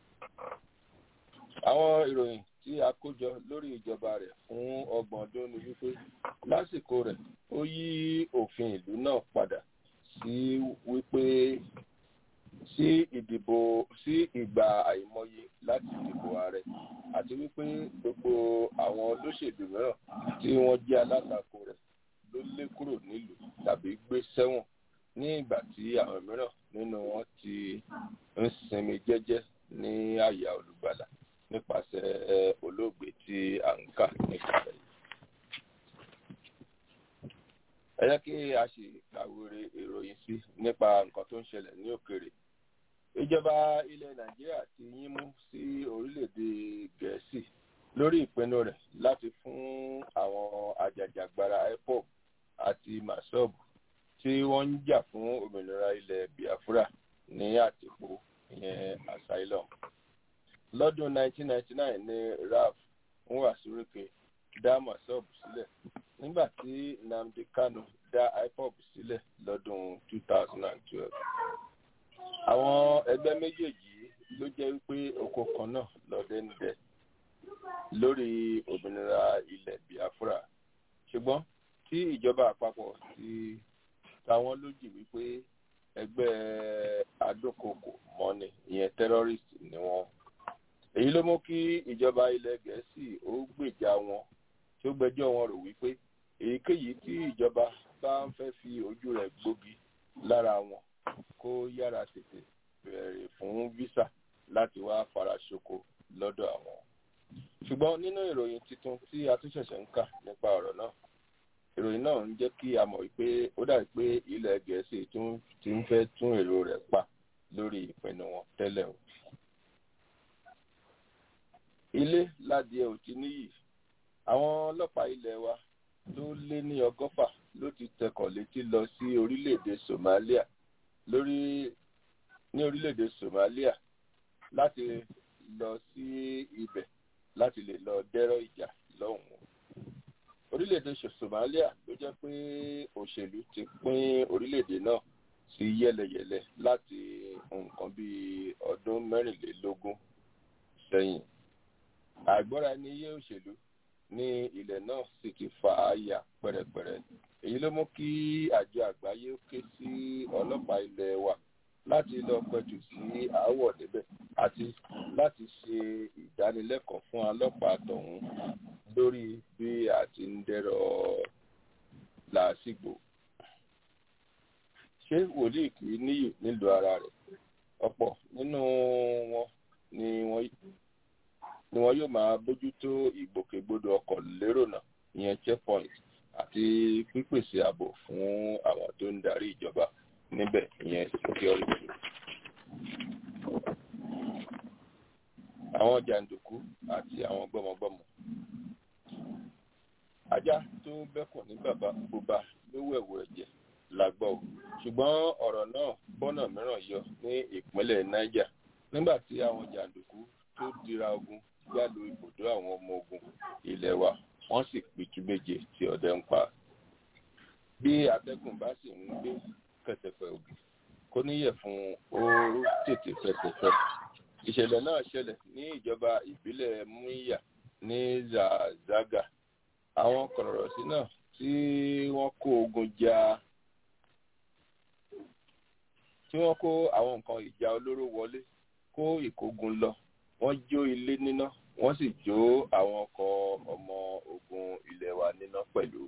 àwọn ìròyìn tí a kó jọ lórí ìjọba rẹ̀ fún ọgbọ̀n ọdún ni wípé lásìkò rẹ̀ ó yí òfin ìlú náà padà sí wípé sí ìdìbò sí ìgbà àìmọye láti dìbò ààrẹ àti wípé gbogbo àwọn olóṣèlú mìíràn tí wọ́n jẹ́ alátakò rẹ̀ ló lé kúrò nílùú tàbí gbé sẹ́wọ̀n ní ìgbà tí àwọn mìíràn nínú wọn ti ń sinmi jẹ́jẹ́ ní àyà olùgbàlà nípasẹ̀ olóògbé tí à ń kà nípa rẹ̀. ẹ jẹ́ kí a ṣe àwòrè ìròyìn sí nípa nǹkan tó ń ṣẹlẹ̀ ní òkèèrè. ìjọba ilẹ̀ Nàìjíríà ti yín mú sí orílẹ̀-èdè Gẹ̀ẹ́sì lórí ìpinnu rẹ̀ láti fún àwọn ajàjàgbara I P O B àti MASOB tí wọ́n ń jà fún òmìnira ilẹ̀ Biafra ní àtìpó ìyẹn asylum. lọ́dún nineteen ninety-nine ni Ralph Nwasurike dá MASOB sílẹ̀ nígbà tí Nnamdi Kanu dá I P O B sílẹ̀ lọ́dún two thousand twelve. àwọn ẹgbẹ́ méjèèjì ló jẹ́ wípé oko kan náà lọ́dẹ ń dẹ lórí òmìnira ilẹ̀ Biafra ṣùgbọ́n tí ìjọba àpapọ̀ ti ta wọ́n lójì wípé ẹgbẹ́ adókòkò mọ́ni ìyẹn terrorist ni wọ́n. èyí ló mú kí ìjọba ilẹ̀ Gẹ̀ẹ́sì ó gbèjà wọn tí ó gbẹ́jọ́ wọn rò wípé èyíkéyìí tí ìjọba bá ń fẹ́ fi ojú rẹ̀ gbógi lára wọn kó yára tètè bẹ̀rẹ̀ fún visa láti wá faraṣoko lọ́dọ̀ àwọn. ṣùgbọ́n nínú ìròyìn tuntun tí a tún ṣẹ̀ṣẹ̀ ń kà nípa ọ̀rọ̀ náà ìròyìn náà ń jẹ́ kí a mọ̀ wípé ó dàbí pé ilẹ̀ Gẹ̀ẹ́sì tún ti ń fẹ́ tún èrò rẹ̀ pa lórí ìpinnu wọn tẹ́lẹ̀ o. ilé ládìẹ ò ti níyì àwọn ọlọ́pàá ilẹ̀ wa tó lé ní ọgọ́fà ló ti tẹkọ̀ létí lọ sí orílẹ̀-èdè Somalia lórí ní orílẹ̀-èdè Somalia láti lọ sí ibẹ̀ láti lè lọ dẹ́rọ̀ ìjà lọ́hùn-ún. orílẹ̀-èdè Somalia ló jẹ́ pé òṣèlú ti pín orílẹ̀-èdè náà sí yẹ́lẹyẹ̀lẹ láti nǹkan bíi ọdún mẹ́rìnlélógún sẹ́yìn. àìgbọ́ra ẹni yé òṣèlú ní ilẹ̀ náà sì ti fa àyà pẹ̀rẹ̀pẹ̀rẹ̀. èyí ló mú kí àjọ àgbáyé ké sí ọlọ́pàá ilẹ̀ wa láti lọ pẹ̀tù sí aáwọ̀ níbẹ̀ àti láti ṣe ìdánilẹ́kọ̀ọ́ fún ọlọ́pàá tọ̀hún lórí bí a ti ń dẹ́rọ̀ làásìgbò. ṣé wòlíì kì í níyì nílùú ara rẹ̀? ọ̀pọ̀ nínú wọn ni wọ́n ni wọn yóò máa bójútó ìgbòkègbodò ọkọ̀ lérò náà ìyẹn checkpoint àti pípèsè ààbò fún àwọn tó ń darí ìjọba níbẹ̀ ìyẹn security. àwọn jàǹdùkú àti àwọn gbọ́mọgbọ́mọ. ajá tó bẹ́kùn ní bàbá bùbá ló wẹ̀wù ẹ̀jẹ̀ la gbọ́ ò ṣùgbọ́n ọ̀rọ̀ náà bọ́nà mìíràn yọ ní ìpínlẹ̀ Niger nígbà tí àwọn jàǹdùkú tó dira ogun gbàlú ibùdó àwọn ọmọ ogun ilẹ̀ wa wọ́n sì pitú méje tí ọdẹ ń pa. bí atẹ́gùn bá sì ń gbé kẹ̀tẹ̀pẹ̀ ògì kó níyẹ̀ fún ooru tètè fẹsẹ̀fẹ́. ìṣẹ̀lẹ̀ náà ṣẹlẹ̀ ní ìjọba ìbílẹ̀ Muya ní Zazaga. àwọn kọ̀rọ̀rọ̀sí náà tí wọ́n kó ogun jà tí wọ́n kó àwọn nǹkan ìjà olóró wọlé kó ìkógun lọ. wọ́n jó ilé níná wọ́n sì jó àwọn ọkọ̀ ọmọ ogun ilẹ̀ wa níná pẹ̀lú.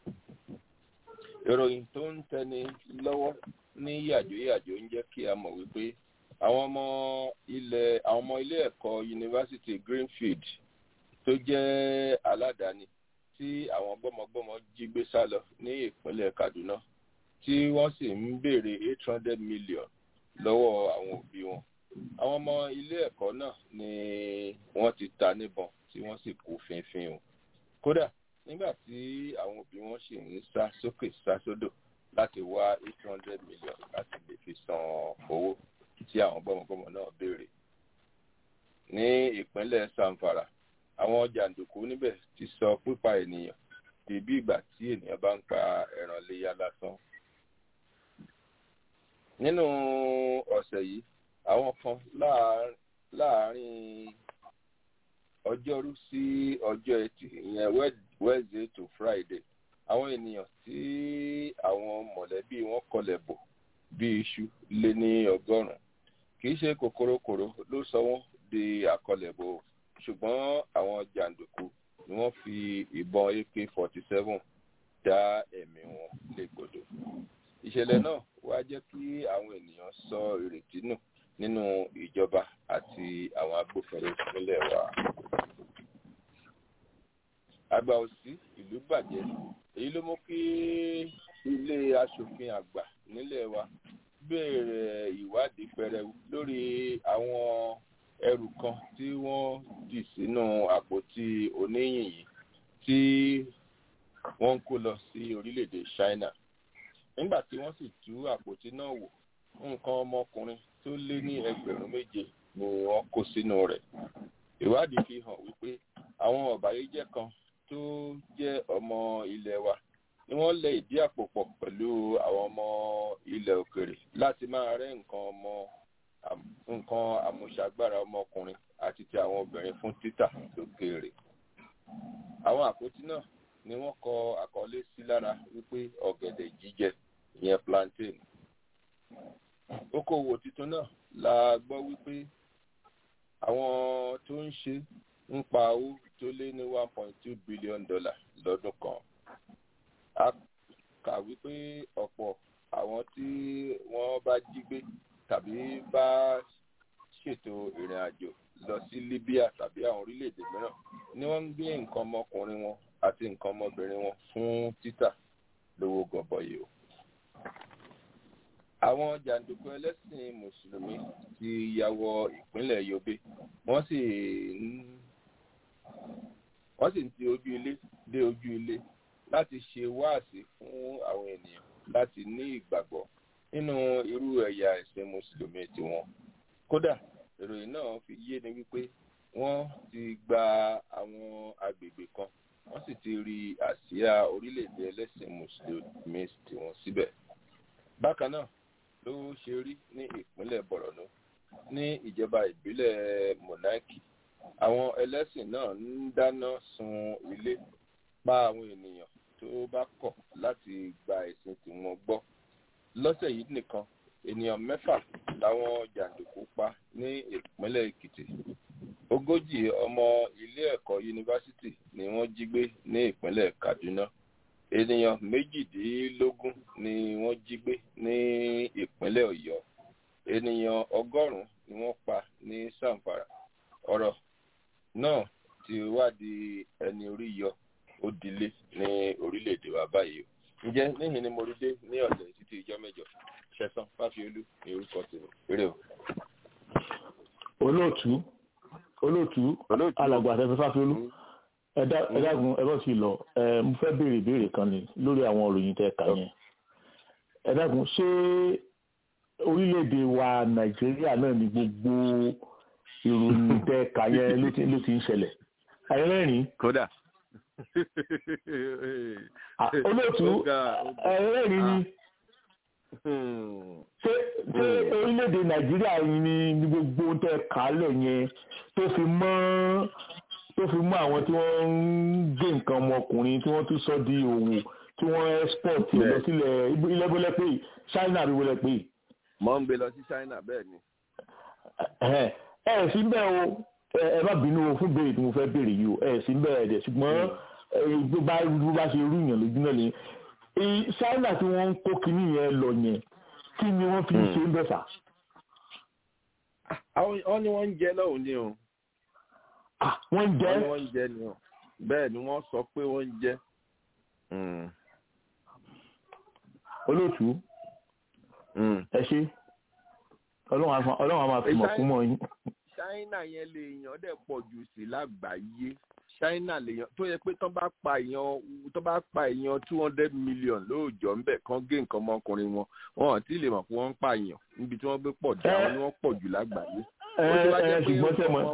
ìròyìn tó ń tẹni lọ́wọ́ ní yàjóyàjó ń jẹ́ kí a mọ̀ wípé àwọn ọmọ ilẹ̀ àwọn ọmọ ilé ẹ̀kọ́ yunifásitì Greenfield tó jẹ́ aládàáni tí àwọn gbọ́mọgbọ́mọ jí gbé sá lọ ní ìpínlẹ̀ Kaduna tí wọ́n sì ń béèrè eight hundred million lọ́wọ́ àwọn òbí wọn. àwọn ọmọ ilé ẹ̀kọ́ náà ni wọ́n ti ta níbọn tí wọ́n sì kú fínfín o. kódà nígbà tí àwọn òbí wọn sì ń sá sókè sá sódò láti wá eight hundred million láti lè fi san owó tí àwọn gbọ́mọgbọ́mọ náà béèrè. ní ìpínlẹ̀ Zamfara àwọn jàǹdùkú níbẹ̀ ti sọ pípa ènìyàn di bí ìgbà tí ènìyàn bá ń pa ẹran léyà lásán. nínú ọ̀sẹ̀ yìí àwọn kan láàárín ọjọ́rú sí ọjọ́ ẹtì ìyẹn Wednesday to Friday àwọn ènìyàn tí àwọn mọ̀lẹ́bí wọn kọlẹ̀ bò bí iṣu lé ní ọgọ́rùn-ún. kì í ṣe kòkòròkòrò ló sọ wọ́n di àkọlẹ̀bò ṣùgbọ́n àwọn jàǹdùkú ni wọ́n fi ìbọn A K forty-seven dá ẹ̀mí wọn légbodò. ìṣẹ̀lẹ̀ náà wá jẹ́ kí àwọn ènìyàn sọ ìrètí nù nínú ìjọba àti àwọn agbófinró nílẹ̀ wa. àgbà òsì ìlú bàjẹ́ èyí ló mú kí ilé aṣòfin àgbà nílẹ̀ wa bẹ̀rẹ̀ ìwádìí pẹrẹwu lórí àwọn ẹrù kan tí wọ́n dì sínú àpótí oníyìn yìí tí wọ́n ń kó lọ sí orílẹ̀-èdè China. nígbà tí wọ́n sì tú àpótí náà wò nǹkan ọmọkùnrin tó lé ní ẹgbẹ̀rún méje ni wọ́n kó sínú rẹ̀. ìwádìí fi hàn wípé àwọn ọ̀bàyéjẹ́ kan tó jẹ́ ọmọ ilẹ̀ wa ni wọ́n lẹ̀ ìdí àpò pọ̀ pẹ̀lú àwọn ọmọ ilẹ̀ òkèrè láti máa rẹ́ nǹkan ọmọ nǹkan àmúṣagbára ọmọkùnrin àti ti àwọn obìnrin fún títà lókèèrè. àwọn àpótí náà ni wọ́n kọ àkọlé sí lára wípé ọ̀gẹ̀dẹ̀ jíjẹ ìyẹn plantain. okòwò tuntun náà la gbọ́ wípé àwọn tó ń ṣe ń pa owó tó lé ní one point two billion dollar lọ́dún kan. a kà wípé ọ̀pọ̀ àwọn tí wọ́n bá jí gbé tàbí bá ṣètò ìrìn àjò lọ sí Libya tàbí àwọn orílẹ̀-èdè mìíràn ni wọ́n ń gbé nǹkan ọmọkùnrin wọn àti nǹkan ọmọbìnrin wọn fún títà lówó gọbọi o. àwọn jàǹdùkú ẹlẹ́sìn mùsùlùmí ti ya wọ ìpínlẹ̀ Yobe wọ́n sì ń wọ́n sì ń ti ojú ilé dé ojú ilé láti ṣe wáàsí fún àwọn ènìyàn láti ní ìgbàgbọ́ nínú irú ẹ̀yà ẹ̀sìn mùsùlùmí tiwọn. kódà ìròyìn náà fi yé ni wípé wọ́n ti gba àwọn agbègbè kan wọ́n sì ti rí àsíá orílẹ̀-èdè ẹlẹ́sìn mùsùlùmí tiwọn síbẹ̀. bákan náà ló ṣe rí ní ìpínlẹ̀ Borno ní ìjọba ìbílẹ̀ Monaki. Àwọn ẹlẹ́sìn náà ń dáná sun ilé pa àwọn ènìyàn tó bá kọ̀ láti gba ẹ̀sìn tí wọ́n gbọ́. Lọ́sẹ̀ yìí nìkan ènìyàn mẹ́fà làwọn jàǹdùkú pa ní ìpínlẹ̀ Èkìtì. Ogójì ọmọ ilé ẹ̀kọ́ yunifásitì ni wọ́n jí gbé ní ìpínlẹ̀ Kaduna. Ènìyàn méjìdínlógún ni wọ́n jí gbé ní ìpínlẹ̀ Ọ̀yọ́. Ènìyàn ọgọ́rùn-ún ni wọ́n pa ní Zamfara. Ọ̀rọ̀ náà ti wá di ẹni orí yọ ó dilé ní orílẹ̀-èdè wa báyìí. Ǹjẹ́ níhìn ni mo rí dé ní ọ̀sẹ̀ títí ìjọ mẹ́jọ? Ṣẹ̀san Fáfiolú ní orúkọ tèmi. Eré o. Olóòtú olóòtú alàgbà àtẹ̀fẹ́ Fáfiolú ẹ dákun ẹ bọ́ sí lọ mo fẹ́ béèrè ìbéèrè kan ni lórí àwọn òròyìn tẹ́ kà yẹn. Ẹ dákun ṣé orílẹ̀-èdè wa Nàìjíríà náà ni gbogbo ìròyìn tẹ́ kà yẹn ló ti ń ṣẹlẹ̀? Ayẹ́rẹ́rìn. Kódà. Olóòtú ayẹ́rẹ́rìn ni. Ṣé ṣé orílẹ̀-èdè Nàìjíríà ni gbogbo tẹ́ kà á lẹ̀ yẹn tó fi mọ́ tó fi mú àwọn tí wọ́n ń gbé nǹkan ọmọkùnrin tí wọ́n tún sọ di òwò tí wọ́n export lọ sílẹ̀ ilẹ̀ bọ́lẹ̀ pé China bí bọ́lẹ̀ pé. Mo ń gbé lọ sí China bẹ́ẹ̀ ni. ẹ ẹ sí bẹ́ẹ̀ o ẹ má bínú o fún béèrè tí mo fẹ́ béèrè yìí o ẹ sí bẹ́ẹ̀ dẹ̀ ṣùgbọ́n bó bá bó bá ṣe rú yàn lójú náà lẹ́yìn. China tí wọ́n ń kó kinní yẹn lọ yẹn kí ni wọ́n fi ṣe ń bẹ̀ fà? Àwọn ni wọ́n ń jẹ lọ́hùn ni o. Wọ́n ń jẹ́. Wọ́n ń jẹ́ ni o. Bẹ́ẹ̀ ni wọ́n sọ pé wọ́n ń jẹ́. Olóòtú. Ẹ ṣé. Ọlọ́run á máa fi mọ̀ fún mọ́ yín. China yẹn lè yàn dẹ̀ pọ̀ jù sí lágbàáyé. China lè yàn tó yẹ pé tó bá pa èèyàn tó bá pa èèyàn two hundred million lóòjọ́ ńbẹ̀ kan gé nǹkan ọmọkùnrin wọn. Wọn ò tí ì lè mọ̀ pé wọ́n ń pa èèyàn níbi tí wọ́n gbé pọ̀ jù àwọn ni wọ́n pọ̀ jù lágbàáyé. Ṣùgbọ́n ṣe mọ̀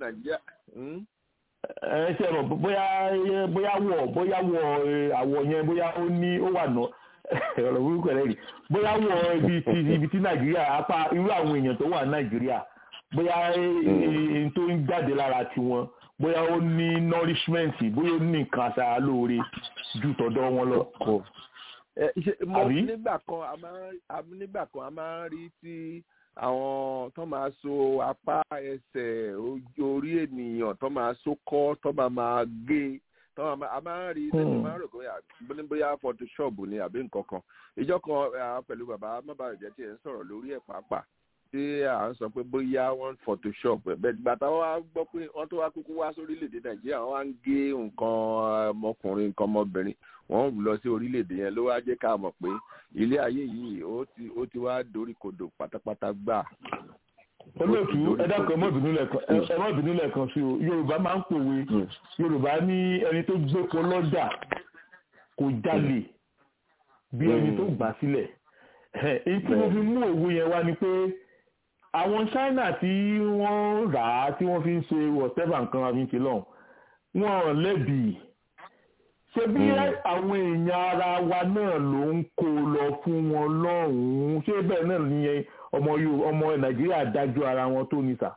ẹ ṣe mọ̀ bóyá bóyá wọ̀ bóyá wọ̀ àwọ̀ yẹn bóyá ó ní ó wà ná ọ̀rọ̀ burúkú ẹ̀ rí bóyá wọ̀ ibi tí ibi tí Nàìjíríà apá irú àwọn èèyàn tó wà Nàìjíríà bóyá èyí tó ń jáde lára tiwọn bóyá ó ní nourishment bóyá ó ní nǹkan aṣara lóore ju tọ̀dọ̀ wọn lọ. àbí nígbà kan nígbà kan a máa ń rí tí àwọn tó máa so apá ẹsẹ̀ orí ènìyàn tó máa so kọ́ tó máa máa gé tó máa a máa ń rí lẹ́yìn máa ń rò pé bóyá photoshop ni àbí nǹkan kan ìjọ kan pẹ̀lú bàbá mábàrẹ̀jẹ̀ tí ẹ̀ ń sọ̀rọ̀ lórí ẹ̀ pàápàá tí à ń sọ pé bóyá wọ́n photoshop bẹ́ẹ̀ gbàtà wọ́n á gbọ́ pé wọ́n tó wá kúkú wá sórílẹ̀-èdè Nàìjíríà wọ́n á ń gé nǹkan ọmọkùnrin nǹkan ọmọbìnrin wọ́n lọ sí orílẹ̀-èdè yẹn ló wá jẹ́ ká mọ̀ pé ilé ayé yìí ó ti ó ti wá dorí kodò pátápátá gbà. Olóòtú ẹ dákun ẹ má bínú lẹ́ẹ̀kan ẹ má bínú lẹ́ẹ̀kan sí o Yorùbá máa ń pòwe Yorùbá ní ẹni tó gbépo lọ́jà kò jalè bí ẹni tó gbà sílẹ̀. Èyí tí mo fi mú òwe yẹn wá ni pé àwọn China tí wọ́n rà á tí wọ́n fi ń ṣe whatever nǹkan àfihàn lọ́hùn wọn lẹ́bi ṣe bí àwọn èèyàn ara wa náà ló ń kó lọ fún wọn lọ́hùn-ún ṣé bẹ́ẹ̀ náà nìyẹn ọmọ ọmọ Nàìjíríà dájú ara wọn tó ní sà.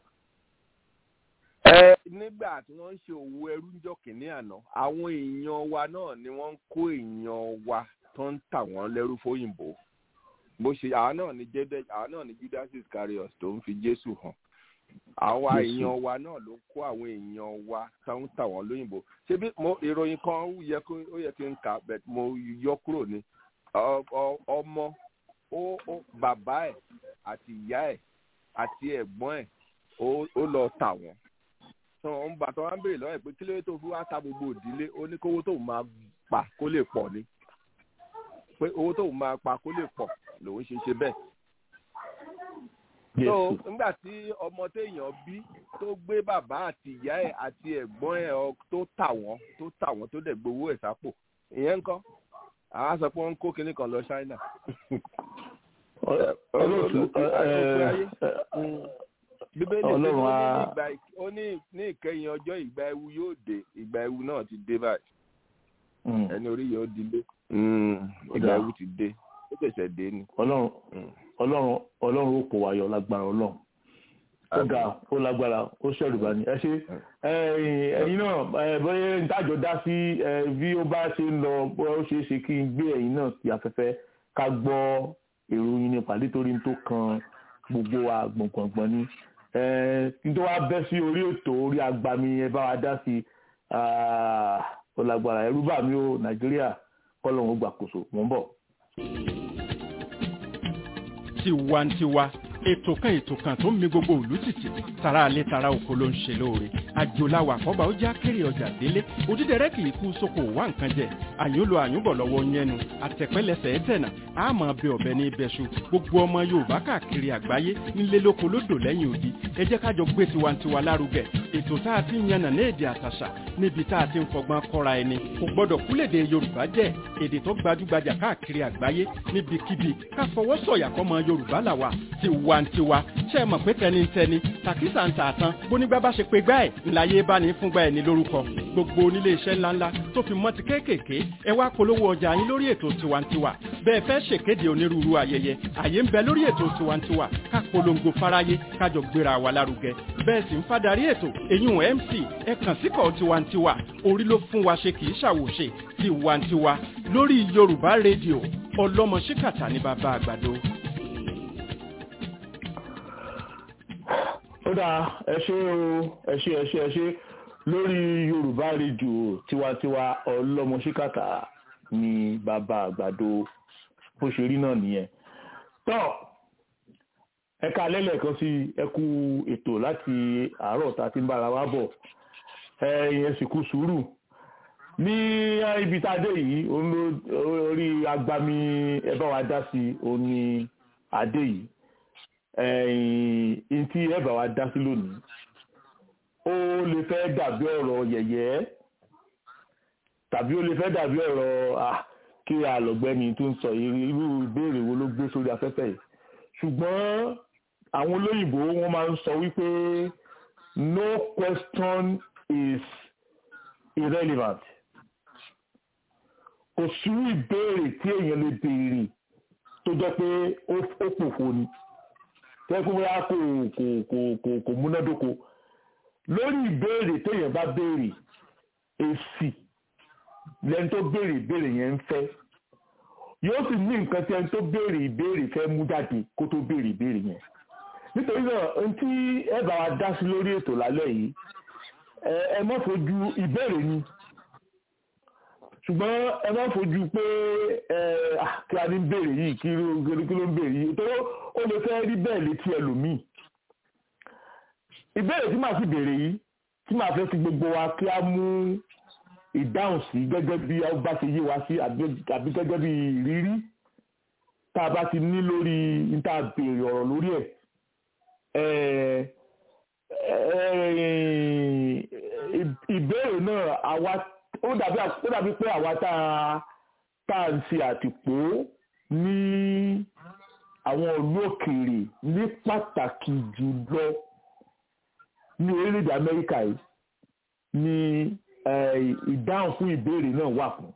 ẹ nígbà tí wọ́n ń ṣe òwò ẹrú níjọ́ kìíní àná àwọn èèyàn wa náà ni wọ́n ń kó èèyàn wa tó ń tà wọ́n lẹ́rú fóyìnbó bó ṣe àwọn náà ni jẹ́dẹ́ àwọn náà ni Judas Iscariot tó ń fi Jésù hàn àwọn èèyàn wa náà ló kó àwọn èèyàn wa tó ń tà wọ́n lóyìnbó ṣebí mo ìròyìn kan yẹ kó ó yẹ kí n kà bẹ́ẹ̀ mo yọ kúrò ní ọmọ ó bàbá ẹ̀ àti ìyá ẹ̀ àti ẹ̀gbọ́n ẹ̀ ó lọ tà wọ́n tó ń bàtọ́ wá ń béèrè lọ́wọ́ ẹ̀ pé kí ló tó fi wá ta gbogbo ìdílé ó ní kówó tóun máa pa kó lè pọ̀ ni pé owó tóun máa pa kó lè pọ̀ lòun ṣe ṣe bẹ́ẹ̀. so nígbà tí ọmọ téèyàn bí tó gbé bàbá àti ìyá ẹ̀ àti ẹ̀gbọ́n ẹ̀ tó tà wọ́n tó tà wọ́n tó dẹ̀ gbowó ẹ̀ sápò ìyẹn ń kọ́ àwọn á sọ pé wọ́n ń kó kinní kan lọ China. bíbélì tí ó ní ní ìkẹyìn ọjọ́ ìgbà ewu yóò dé ìgbà ewu náà ti dé báyìí ẹni orí yóò dilé ìgbà ewu ti dé ó tẹ̀sẹ̀ dé ni. Ọlọ́run ọlọ́run ọlọ́run ó kó wa yọ lágbára ọlọ́run ó ga ó lágbára ó ṣẹ̀rù bá ní ẹ ṣe ẹ̀yin náà bóyá ìtajọ dá sí bí ó bá ṣe ń lọ ó ṣeé ṣe kí n gbé ẹ̀yin náà sí afẹ́fẹ́ ká gbọ́ èrò yín nípa nítorí tó kan gbogbo wa gbọ̀ngbọ̀ngbọ̀n ní kí n tó wá bẹ́ sí orí ètò orí agbami ẹ bá wa dá sí ó lágbára ẹ̀rù bà mí ó Nàìjíríà kọ́lọ́hún ó gbàkóso mò ń bọ̀. Tiwantiwa ètò kan ètò kan tó ń mi gbogbo ìlú tìtì tara alẹ́ tara oko ló ń ṣe lóore àjòláwà àkọ́bà ó já kéré ọjà délé òdídẹrẹ́ kì í kú sóko wá nǹkan jẹ àyùn lo àyùnbọ̀ lọ́wọ́ yẹnu àtẹ̀pẹ́lẹsẹ̀ ẹ̀tẹ̀nà àmọ́ bẹ ọ̀bẹ ní ibẹ̀ṣu gbogbo ọmọ Yorùbá káàkiri àgbáyé nílé lóko lódò lẹ́yìn odi ẹ jẹ́ kájọ gbé tiwantiwa lárugẹ ètò tá a ti ń yànnà ní èdè àtàṣà níbi tá a ti ń fọgbọ́n kọ́ra ẹni kò gbọ́dọ̀ kúlèdè Yorùbá jẹ́ èdè tó gbajúgbajà káàkiri àgbáyé níbikíbi ká fọwọ́ sọ̀yà kọ́mọ Yorùbá làwà tiwantiwa ṣe mọ̀ pé tẹnitẹni tàkísà ń tààtàn bónígbà bá ṣe pé gbá ẹ̀ ńláyé bá ní fúngbà ẹ̀ ní lórúkọ gbogbo onílé iṣẹ́ ńláńlá tó fi mọ́ ti kéékèèké ẹ wá polówó ọjà yín lórí ètò tiwantiwa bẹ́ẹ̀ fẹ́ ṣèkéde onírúurú ayẹyẹ àyè ń bẹ lórí ètò tiwantiwa ká polongo fáráyé kájọ gbéra wa lárugẹ bẹ́ẹ̀ sì ń fádàrí ètò èyún M C ẹ kàn síkọ̀ tiwantiwa orí ló fún wa ṣe kì í ṣàwòṣe tiwantiwa lórí Yorùbá rédíò ọlọ́mọ ṣíkàtà ní bàbá àgbàdo. ó dáa ẹ ṣé o ẹ ṣé ẹ ṣé ẹ ṣé lórí Yorùbá rédíò tiwantiwa ọlọ́mọṣíkàtà ní bàbá àgbàdo bó ṣe rí náà nìyẹn tọ́ ẹ̀ka lẹ́lẹ̀kan sí ẹkú ètò láti àárọ̀ tá a ti ń bára wa bọ̀ ẹ̀yìn ẹ̀sìnkú sùúrù ní ibi tá a dé yìí orí agbami ẹ bá wa dá sí oní adé yìí ẹ̀yìn tí ẹ bá wa dá sí lónìí ó lè fẹ́ dàbí ọ̀rọ̀ yẹ̀yẹ́ tàbí ó lè fẹ́ dàbí ọ̀rọ̀ kí alọ̀gbẹ́ni tó ń sọ irú ìbéèrè wo ló gbé sórí afẹ́fẹ́ yìí ṣùgbọ́n àwọn olóyìnbó wọ́n máa ń sọ wípé no question is irrelevant kò sí ìbéèrè tí èèyàn lè béèrè tó jẹ́ pé ó pòfo ni tẹ́kùn bóyá kò kò kò kò kò múnádóko lórí ìbéèrè téèyàn bá béèrè èsì lẹ́ni tó béèrè ìbéèrè yẹn ń fẹ́ yóò sì ní nǹkan tí ẹni tó béèrè ìbéèrè fẹ́ mú jáde kó tó béèrè ìbéèrè yẹn nítorí náà ohun tí ẹ bá wa dá sí lórí ètò lálẹ́ yìí ẹ má fojú ìbéèrè ni ṣùgbọ́n ẹ má fojú pé kí a ní béèrè yìí kí ló ń béèrè yìí tó ó lè fẹ́ rí bẹ́ẹ̀ létí ẹlòmíì ìbéèrè tí màá sì béèrè yìí tí màá fẹ́ fi gbogbo wa kí a mú ìdáhùn sí gẹ́gẹ́ bí a bá ṣe yé wa sí àbí gẹ́gẹ́ bí ìrírí tá a bá ti ní lórí níta béèrè ọ̀rọ̀ lórí ẹ̀ ìbéèrè náà àwa ó dàbí ó dàbí pé àwa tá a tá a ń ṣe àtìpó ní àwọn ìlú òkèèrè ní pàtàkì jùlọ ní orílẹ̀-èdè Amẹ́ríkà yìí ní ìdáhùn fún ìbéèrè náà wà fún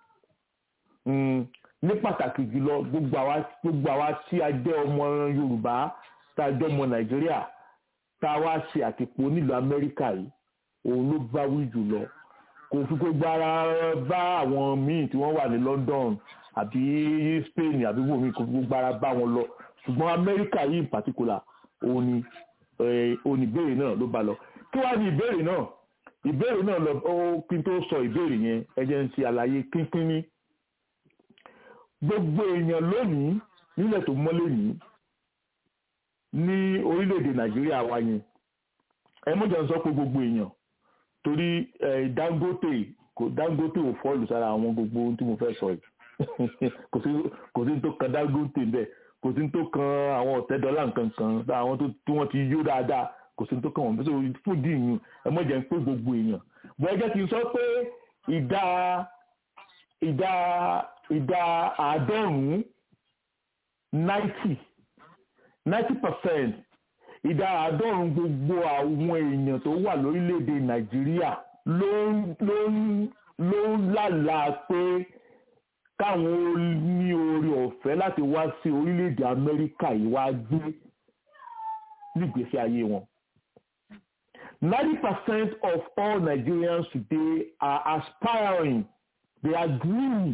ní pàtàkì jùlọ gbogbo àwa gbogbo àwa tí a jẹ́ ọmọ Yorùbá tá a jẹ́ ọmọ Nàìjíríà tá a wá ṣe àtìpó nílùú Amẹ́ríkà yìí òun ló bá wí jùlọ kò fi gbogbo ara bá àwọn míì tí wọ́n wà ní London àbí Spain àbí wòmí kò fi gbogbo ara bá wọn lọ ṣùgbọ́n Amẹ́ríkà yìí in particular òun ni òun ìbéèrè náà ló bá lọ kí wàá ní ìbéèrè náà ìbéèrè náà lọ ó kí n tó sọ ìbéèrè yẹn ẹ jẹ́ n ṣe àlàyé kínkín ní gbogbo èèyàn lónìí nílẹ̀ tó mọ́ lónìí ní orílẹ̀-èdè Nàìjíríà wa yẹn ẹ mọ̀jà ń sọ pé gbogbo èèyàn torí Dangote kò Dangote ò fọ́ọ̀lù sára àwọn gbogbo ohun tí mo fẹ́ sọ yìí kò sí kò sí tó kan Dangote bẹ́ẹ̀ kò sí tó kan àwọn ọ̀tẹ́ dọ́là nǹkan kan àwọn tí wọ́n ti yó dáadáa kò sí tó kàn wọ́n bẹ́sẹ̀ fún díìyàn ẹ mọ̀jà ń pé gbogbo èèyàn bọ́ ẹ jẹ́ kí n sọ pé ìdá ìdá ìdá àádọ́rùn-ún ninety ninety percent ìdá àádọ́rùn-ún gbogbo àwọn èèyàn tó wà lórílẹ̀‐èdè Nàìjíríà ló ń ló ń ló ń lálàá pé káwọn ní oore ọ̀fẹ́ láti wá sí orílẹ̀-èdè Amẹ́ríkà yìí wá gbé nígbésí ayé wọn. ninety percent of all Nigerians today are aspiring, they are dreaming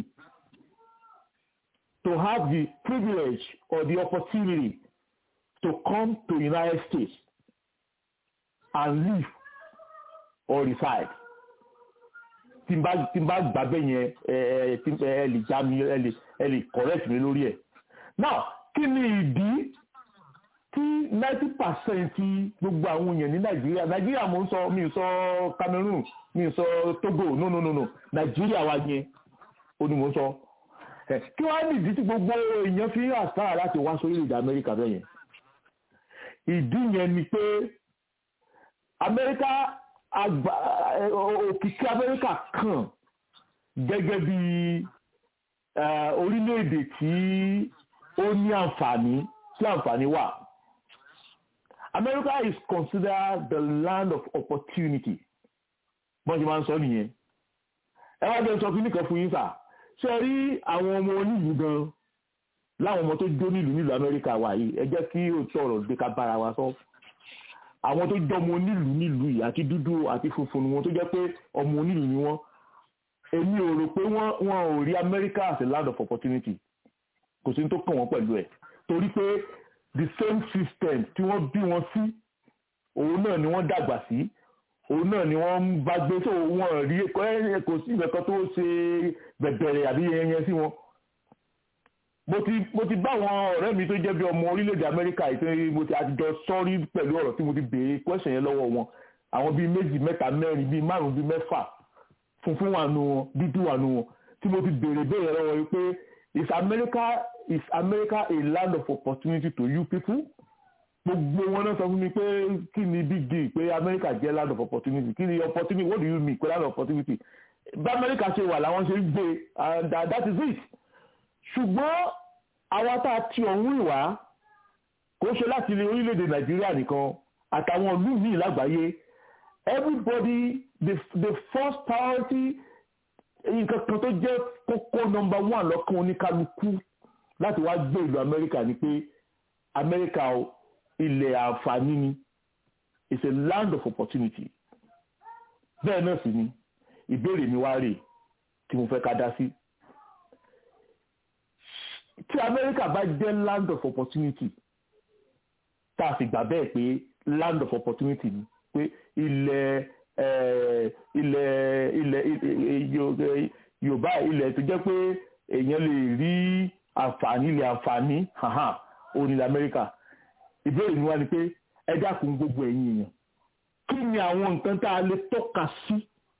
to have the privilege or the opportunity to come to the United States and live or reside. Tí n bá tí n bá gbà bẹ́ẹ̀ yẹn ẹ tí ẹ lè já mi ẹ lè ẹ lè correct mi lórí ẹ̀. Now kí ni ìdí tí ninety percent gbogbo àwọn èèyàn ní Nàìjíríà Nàìjíríà mo ń sọ mi ò sọ Cameroon mi ò sọ Togo no no no no Nàìjíríà wa yẹn ó ní mo ń sọ. Kí wọ́n á nìdí tí gbogbo èèyàn fi ń àṣà láti wá sórílẹ̀-èdè Amẹ́ríkà bẹ́ẹ̀ yẹn. Ìdí yẹn ni pé Amẹ́ríkà àgbà òkìkí Amẹ́ríkà kàn gẹ́gẹ́ bí orílẹ̀-èdè tí ó ní àǹfààní tí àǹfààní wà. America is considered the land of opportunity. Bọ́n ṣe máa ń sọ nìyẹn. Ẹ wá jẹ́ sọ fún nìkan fún yín sà. Ṣé rí àwọn ọmọ onílùú gan láwọn ọmọ tó jó nílùú nílùú Amẹ́ríkà wà yìí ẹ jẹ́ kí òótọ́ ọ̀rọ̀ gbé ká bára wa sọ. Àwọn tó jọ ọmọ onílùú nílùú yìí àti dúdú àti funfun ni wọn tó jẹ́ pé ọmọ onílùú ni wọ́n. Èmi ò rò pé wọ́n wọn ò rí America as a land of opportunity. Kò sí ní tó kàn wọ́n pẹ̀lú ẹ̀. Torí pé the same system tí wọ́n bí wọn sí òun náà ni wọ́n dàgbà sí òun náà ni wọ́n ń bá gbé tó wọ́n rí kò sí ìgbẹ́kan tó ṣe bẹ̀bẹ̀rẹ̀ àbí yẹnyẹn sí wọn. mo ti mo ti bá àwọn ọ̀rẹ́ mi tó jẹ́ bí ọmọ orílẹ̀-èdè Amẹ́ríkà yìí mo ti àtijọ́ sọ́rí pẹ̀lú ọ̀rọ̀ tí mo ti béèrè question yẹn lọ́wọ́ wọn àwọn bíi méjì mẹ́ta mẹ́rin bíi márùn bíi mẹ́fà funfun wà nù wọn dúdú wà nù wọn tí mo ti béèrè béèrè lọ́wọ́ yìí pé is America is America a land of opportunity to you people? Gbogbo wọn náà sọ fún mi pé kí ni big deal pé America jẹ́ land of opportunity kí ni opportunity what do you mean pé land of opportunity? Bá America ṣe wà làwọn ṣe ń gbé and uh, that is it. Ṣùgbọ́n àwa tá a ti ọ̀hún ìwà kò ṣe láti ilé orílẹ̀-èdè Nàìjíríà nìkan àtàwọn ìlú míì lágbàáyé everybody the the first priority nǹkan kan tó jẹ́ kókó number one lọ́kàn oníkálukú láti wá gbé ìlú Amẹ́ríkà ni pé Amẹ́ríkà ilẹ̀ àǹfààní ni it's a land of opportunity. Bẹ́ẹ̀ náà sì ni ìbéèrè mi wá rè tí mo fẹ́ ká dá sí. Tí Amẹ́ríkà bá jẹ́ land of opportunity tá a sì gbà bẹ́ẹ̀ pé land of opportunity ni pé ilẹ̀ ilẹ̀ ilẹ̀ Yorùbá ilẹ̀ tó jẹ́ pé èèyàn lè rí àǹfààní ilẹ̀ àǹfààní onílẹ̀ Amẹ́ríkà. Ìbéèrè mi wá ni pé ẹ dákun gbogbo ẹ̀yin èèyàn kí ni àwọn nǹkan tá a lè tọ́ka sí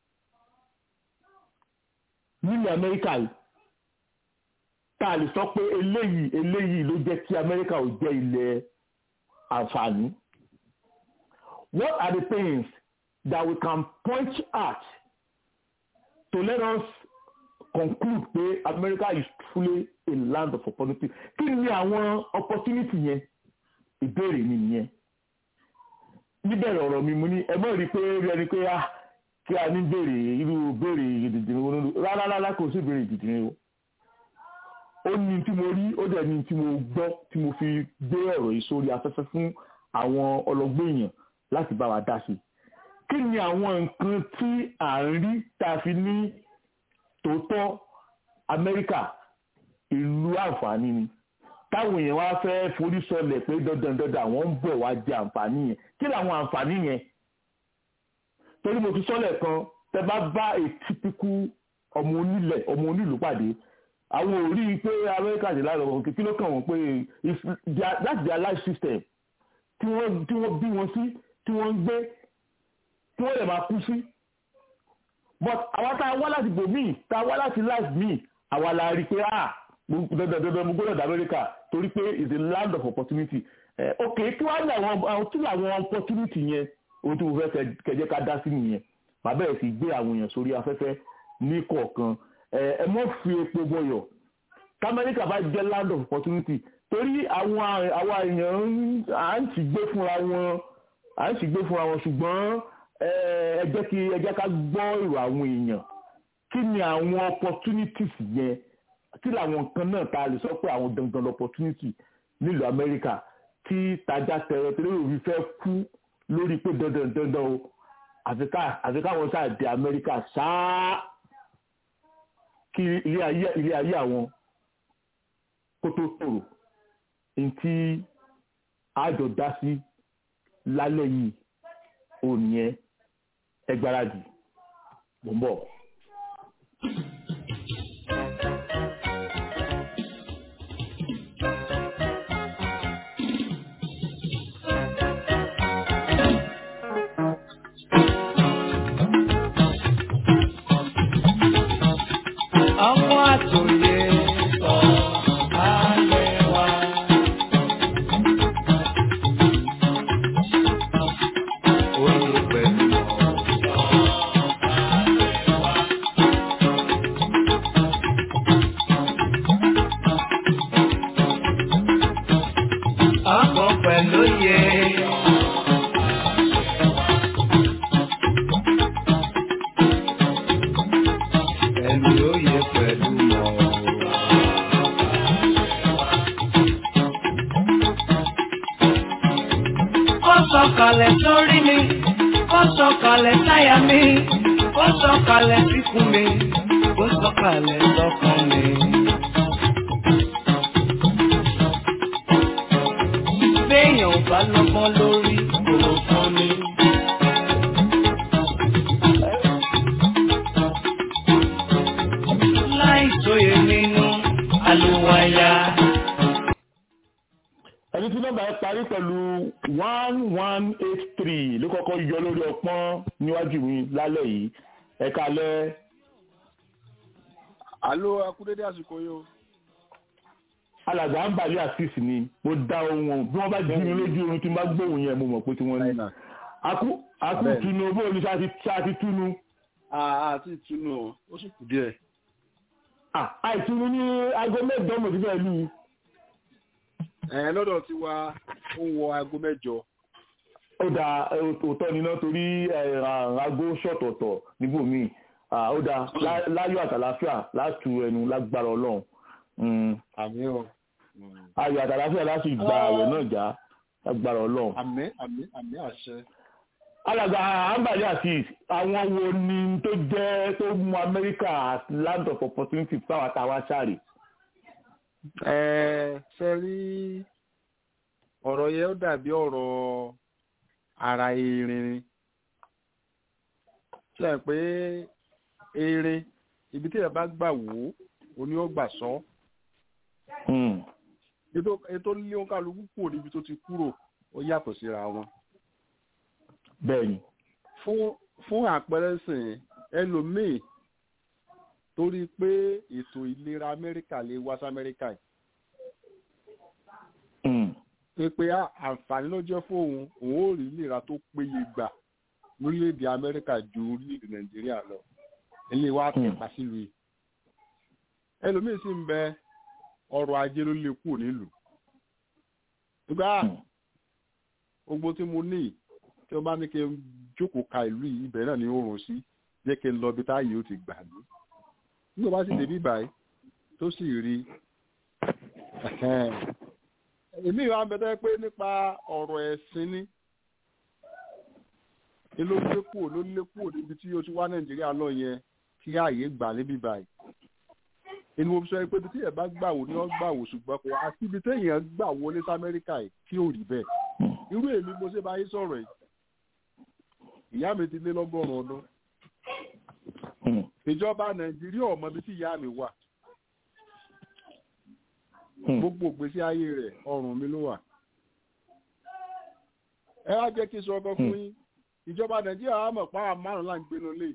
nílẹ̀ Amẹ́ríkà yìí tá a lè sọ pé eléyìí eléyìí ló jẹ́ kí Amẹ́ríkà ò jẹ́ ilẹ̀ àǹfààní. What are the things that we can point at to let us conclude pé America is truly a land of opportunity? Kí ni àwọn opportunity yẹn? Ìbéèrè mi nìyẹn. Níbẹ̀rẹ̀ ọ̀rọ̀ mi mo ní ẹ mọ̀ rí pé rí ẹni pé ah kí a ní béèrè irú béèrè ìdìdìrín wọn rárá rárá kò sí béèrè ìdìdìrín o. Ó ní tí mo rí ó dẹ̀ ní tí mo gbọ́ tí mo fi gbé ọ̀rọ̀ yìí sórí afẹ́fẹ́ fún àwọn ọlọ́gbọ́n èèyàn láti bá wa dá sí. Kí ni àwọn nǹkan tí à ń rí tá a fi ní tòótọ́ Amẹ́ríkà ìlú àǹfààní ni táwọn èèyàn wá fẹ́ forí sọlẹ̀ pé dandan dandan àwọn ń bọ̀ wá jẹ àǹfààní yẹn kí làwọn àǹfààní yẹn? Torí mo ti sọlẹ̀ kan tẹ bá bá ètìpíkú ọmọ onílẹ̀ ọmọ onílùú pàdé àwọn ò rí i pé Amẹ́ríkà ti lára wọn kí ló kàn wọ́n pé that's their life system tí wọ́n tí wọ́n bí wọn sí tí wọ́n ń gbé tí wọ́n lè máa kú sí. But àwa tá a wá láti bò míì tá a wá láti life míì àwa la rí i pé ah dandandandan mo gbọ́dọ̀ dá Amẹ́ríkà torí pé is a land of opportunity. Eh, ok kí wàá ní àwọn tí làwọn opportunity yẹn ohun tí mo fẹ́ kẹjẹ́ ká dá sí nìyẹn màá bẹ̀rẹ̀ sí gbé àwọn èèyàn sórí afẹ́fẹ́ ní kọ̀ọ̀kan ẹ mọ́ fi epo bọyọ̀ tí Amẹ́ríkà bá jẹ́ land of opportunity torí àwọn àwọn èèyàn à ń sì gbé fúnra wọn à ń sì gbé fúnra wọn ṣùgbọ́n ẹ jẹ́ kí ẹ jẹ́ ká gbọ́ èrò àwọn èèyàn kí ni àwọn opportunities yẹn kí làwọn nǹkan náà ta lè sọ pé àwọn dandan opportunity nílùú Amẹ́ríkà tí tajà tẹ̀rẹ̀ tẹ́lẹ̀ òbí fẹ́ kú lórí pé dandan dandan o àfi káwọn sáà dé Amẹ́ríkà ṣáá kí ilé ayé ilé ayé àwọn kó tó tòrò ní tí àjọ dá sí lálẹ́ yìí òní ẹ ẹ gbáradì mò ń bọ̀. Ọmọ àtòyè sọ ayé wa. Oyè pẹ̀lú ọ̀sán ayé wa. Ọkọ̀ pẹ̀lú yẹ. Sọ̀kalẹ̀ sórí mi, ó sọ̀kalẹ̀ sáyà mi, ó sọ̀kalẹ̀ síkùn mi, ó sọ̀kalẹ̀ sọ́kàn mi. Béèyàn ò bá lọ́gbọ́n lórí kò fún mi. Láì sóye nínú àlùwàyà. ẹni tí nọ́mbà yẹn parí pẹ̀lú one one eight three ló kọ́kọ́ yọ lórí ọpọ́n níwájú mi lálẹ́ yìí ẹ kálẹ́. alo akúndédé àsìkò yìí o. alàgbà ń balẹ̀ àṣìṣì ni mo dá ohun wọn bí wọ́n bá jí mi lójú oorun tí n bá gbóhùn yẹn mo mọ̀ pé tí wọ́n ní. akú akú tunu bó ní sáà ti túnu. àti ìtúnu ó sì kù díẹ̀. àìtúnu ní aago mẹ́jọ mo ti fẹ́ lù ú. ẹ lọ́dọ̀ tí wa ó wọ aago mẹ́jọ. ó da òótọ́ ni náà torí aago ṣọ̀tọ̀ọ̀tọ̀ níbòmíì ó da láyọ̀ àtàlàfíà látú ẹnu lágbára ọlọ́run. àmín o. ayọ̀ àtàlàfíà láti gba àwẹ̀ náà já lágbára ọlọ́run. àmín àmín àmín àṣẹ. alàgbà ambali àti àwọn wo ni tó jẹ́ tó mú Amẹ́ríkà land of opportunity fáwọn àtàwọn aṣáàrè. ẹ ṣe rí ọ̀rọ̀ yẹn ó dàbí ọ̀rọ̀ ara erin ṣe é pé erin ibi tí ẹ bá gbà wò ó ní ó gbà sọ ètò lílé wọn kálukú kúrò níbi tó ti kúrò ó yàtọ̀ síra wọn. bẹ́ẹ̀ni. fún fún àpẹẹrẹ sìn ẹlòmíì torí pé ètò ìlera Amẹ́ríkà lè wá sí Amẹ́ríkà yìí. pé pé àǹfààní ló jẹ́ fóun òun ò rí ìlera tó péye gbà lórílẹ̀‐èdè Amẹ́ríkà ju orílẹ̀‐èdè Nàìjíríà lọ ilé wa tẹ̀pa sílùú yìí. ẹlòmíì sì ń bẹ ọrọ̀ ajé ló lè kúrò nílùú. nígbà gbogbo tí mo ní tí wọ́n bá ní kí n jókòó ka ìlú yìí ibẹ̀ náà ni ó rùn sí jẹ́ kí n lọ bí táyé ó ti gbà mí. nígbà bá sì débi báyìí tó sì rí èmi ìwà ń bẹ̀tẹ̀ pé nípa ọ̀rọ̀ ẹ̀sìn ni ló lé kúrò ló lé kúrò níbi tí ó ti wá Nàìjíríà lọ yẹn kí ààyè gbà níbi báyìí. inú mo sọ pé tí ẹ bá gbà wò ni wọ́n gbà wò ṣùgbọ́n kò wá síbi téèyàn gbà wọlé sí Amẹ́ríkà yìí tí ò rí bẹ́ẹ̀. irú èmi mo ṣe bá yín sọ̀rọ̀ yìí ìyá mi ti lé lọ́gọ́rùn-ún ọdún. ìjọba Nàìjíríà ò mọ ibi tí ìyá mi wà. gbogbo ìgbésí ayé rẹ̀ ọrùn mi ló wà. ẹ wá jẹ́ kí n sọ ọkọ fún yín ìjọba Nàìjíríà á mọ̀ páwà márùn-ún là ń gbénu lé.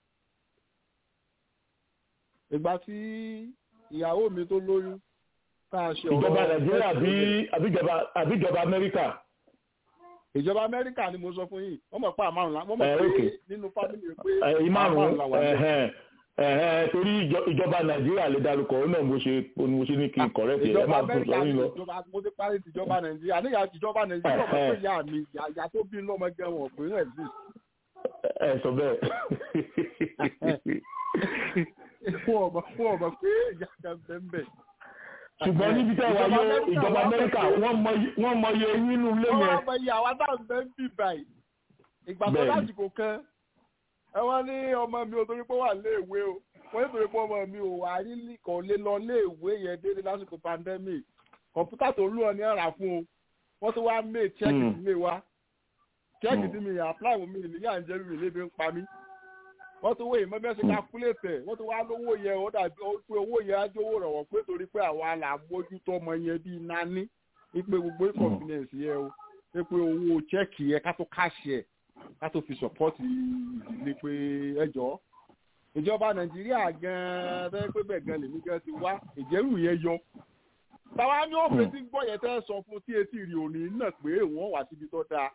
ìgbà tí ìyàwó mi tó lóyún tá a ṣe ọ̀rọ̀ ìjọba Nàìjíríà àbíjọba Amẹ́ríkà. ìjọba Amẹ́ríkà ni mo sọ fún yín wọ́n mọ̀ páwà márùn-ún là wọ́n mọ̀ pé nínú fámìlì pé márùn-ún là wà lẹ́yìn. Ẹ̀hẹ́ torí ìjọba Nàìjíríà lè dárúkọ ó náà mo ṣe mo ṣe ní kí n kọ̀rẹ́tì ẹ̀ máa tún sọ yín lọ. mo ti parí ìjọba Nàìjíríà nígbà ìjọba Nàìjíríà ọmọ pé ìyá mi ìyá tó bí lọ́mọ jẹun ọ̀pẹ̀ rẹ̀ sí. ẹ sọ bẹ́ẹ̀. fún ọmọ fún ọmọ pé ìyá kan bẹ́ẹ̀ bẹ́ẹ̀. ṣùgbọ́n níbi tẹ́ wà yóò ìjọba Amẹ́ríkà wọ́n mọ iye nínú ilé yẹn. wọ́n mọ iye àwọn táwọn bẹ́ẹ̀ ń bì báyìí. ìgbà tó lásìkò kan ẹ wọ́n ní ọmọ mi ò torí pé wà léèwé o wọ́n ní torí pé ọmọ mi ò wà rí kò lè lọ léèwé yẹn dé lásìkò pandemic kọ̀ǹpútà tó lù ọ ní ọ̀rà fún o wọ́n tó wá mé chẹ́ẹ̀kì sílé wa chẹ́ẹ̀kì tí mi apply mi níyà ń jẹ́ mi lébi ń pa mí wọ́n tó wé ìmọ̀ bí wọ́n ṣe calculate ẹ̀ wọ́n tó wá lówó yẹn ó dàbí pé owó yẹn á jówó rọ̀wọ̀ pé torí pé àwa là mójútó ọmọ yẹn bíi nání wípé gbogbo inconvenience yẹn o wípé owó chẹ́ẹ̀kì yẹn ká tó káṣí ẹ̀ ká tó fi support ìdílé pé ẹjọ́ ìjọba Nàìjíríà gan-an bẹ́ẹ̀ pé bẹ́ẹ̀ gan lèmi gan ti wá ìjẹ́rù yẹn yọ tàwa ní òfin tí gbọ́ yẹn tẹ́ sọ fún tí etí rí òní náà pé wọ́n wà síbi tó dáa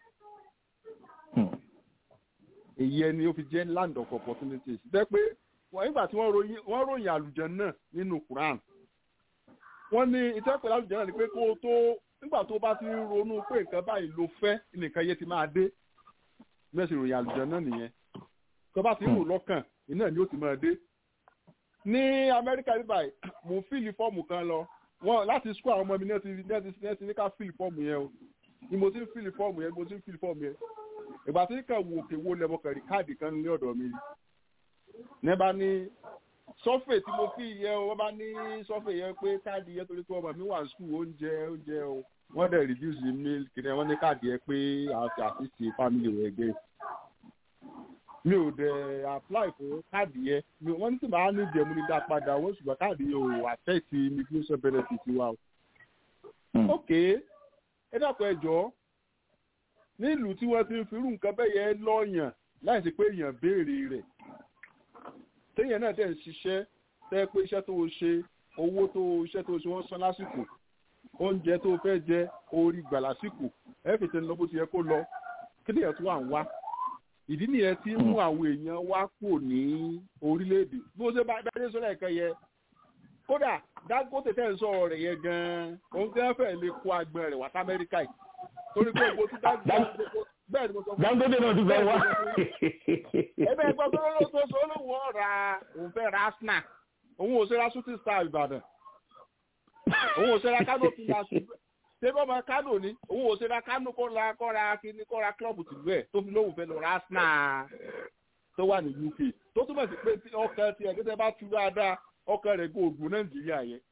èyí ẹni ó fi jẹ́ land of opportunities bẹ́ẹ̀ pé wọ́n nígbà tí wọ́n ròyìn àlùjànnà náà nínú Quran wọ́n ní ìtẹ́pẹ̀lẹ̀ àlùjànnà náà ni pé kó tó nígbà tó bá ti ń ronú pé nǹkan báyìí ló fẹ́ nìkan yẹn ti máa dé mẹ́sì ròyìn àlùjànnà náà nìyẹn tó bá ti ń rò lọ́kàn iná ni ó ti máa dé ní Amẹ́ríkà bíbáyìí mò ń fìlì fọ́ọ̀mù kan lọ wọn láti sukú àwọn ọmọ mi náà ti náà ti ní ká fìlì fọ́ọ̀mù yẹn o ni mo ti ń fìlì fọ́ọ̀mù yẹn mo ti ń fìlì fọ́ọ̀mù yẹn ìgbà tí kàn wò òkè wo lẹ́mọ̀ kẹ̀rí káàdì kan ní ọ̀dọ̀ mi ní bá ní sọ́fẹ̀ tí mo fi yẹ o wọ́n bá ní sọ́fẹ̀ yẹn pé káàdì yẹn torí pé ọmọ mi wà ní sukú oúnjẹ oúnjẹ o wọ́n dẹ̀ reduce the meal kìnìún wọ́n ní káàdì yẹn pé àti àfíìsì family rẹ̀ gẹ̀ mi ò dẹ̀ apply fún káàdì yẹn mi wọ́n ní tí màá ní ìjẹ̀mú ní dá padà wọ́n ṣùgbọ́n káàdì yẹn ò affect immigration benefit wa o. ok ẹ dàpọ̀ ẹ jọ̀ọ́ nílùú tí wọ́n ti ń firú nǹkan bẹ́ẹ̀ yẹn lọ́ọ̀yàn láì sí pé èèyàn béèrè rẹ̀ téèyàn náà dẹ̀ ń ṣiṣẹ́ tẹ́ pé iṣẹ́ tó o ṣe owó tó o iṣẹ́ tó o ṣe wọ́n san lásìkò oúnjẹ tó o fẹ́ jẹ orí gbà lásìkò ẹ fi tẹnu lọ bó ti yẹ kó lọ kí lèèyàn tó wà ń wá ìdí nìyẹn tí mú àwọn èèyàn wá kò ní orílẹ̀-èdè bó ṣe bá dáadé sọ́lá ẹ̀ka yẹ kódà Dangote tẹ̀ ń sọ̀rọ̀ rẹ̀ yẹn gan-an òun gan fẹ́ lè kó agbọ̀n rẹ̀ wá sí Amẹ́ríkà yìí torí pé gbogbo tí Dangote bẹ́ẹ̀ ni mo sọ fún Dangote náà ti fẹ́ wá. ẹgbẹ́ ẹgbẹ́ tó ló tó sọ olówó ọ̀ra òun fẹ́ ra Arsenal òun ò ṣe ra Shooting Star Ìbàdàn òun ò ṣe ra Kano Pillars ṣé bọ́ ọmọ Kano ni òun ò ṣe ra Kano kó ra kó ra kíní kó ra klọ́ọ̀bù tìlú ẹ̀ tó fi lóhùn fẹ́ lọ ra Arsenal tó wà ní U K tó túmọ̀ sí pé ọkàn tiẹ̀ tó tẹ́ bá tú dáadáa ọkàn rẹ̀ kó ogun Nàìjíríà yẹn.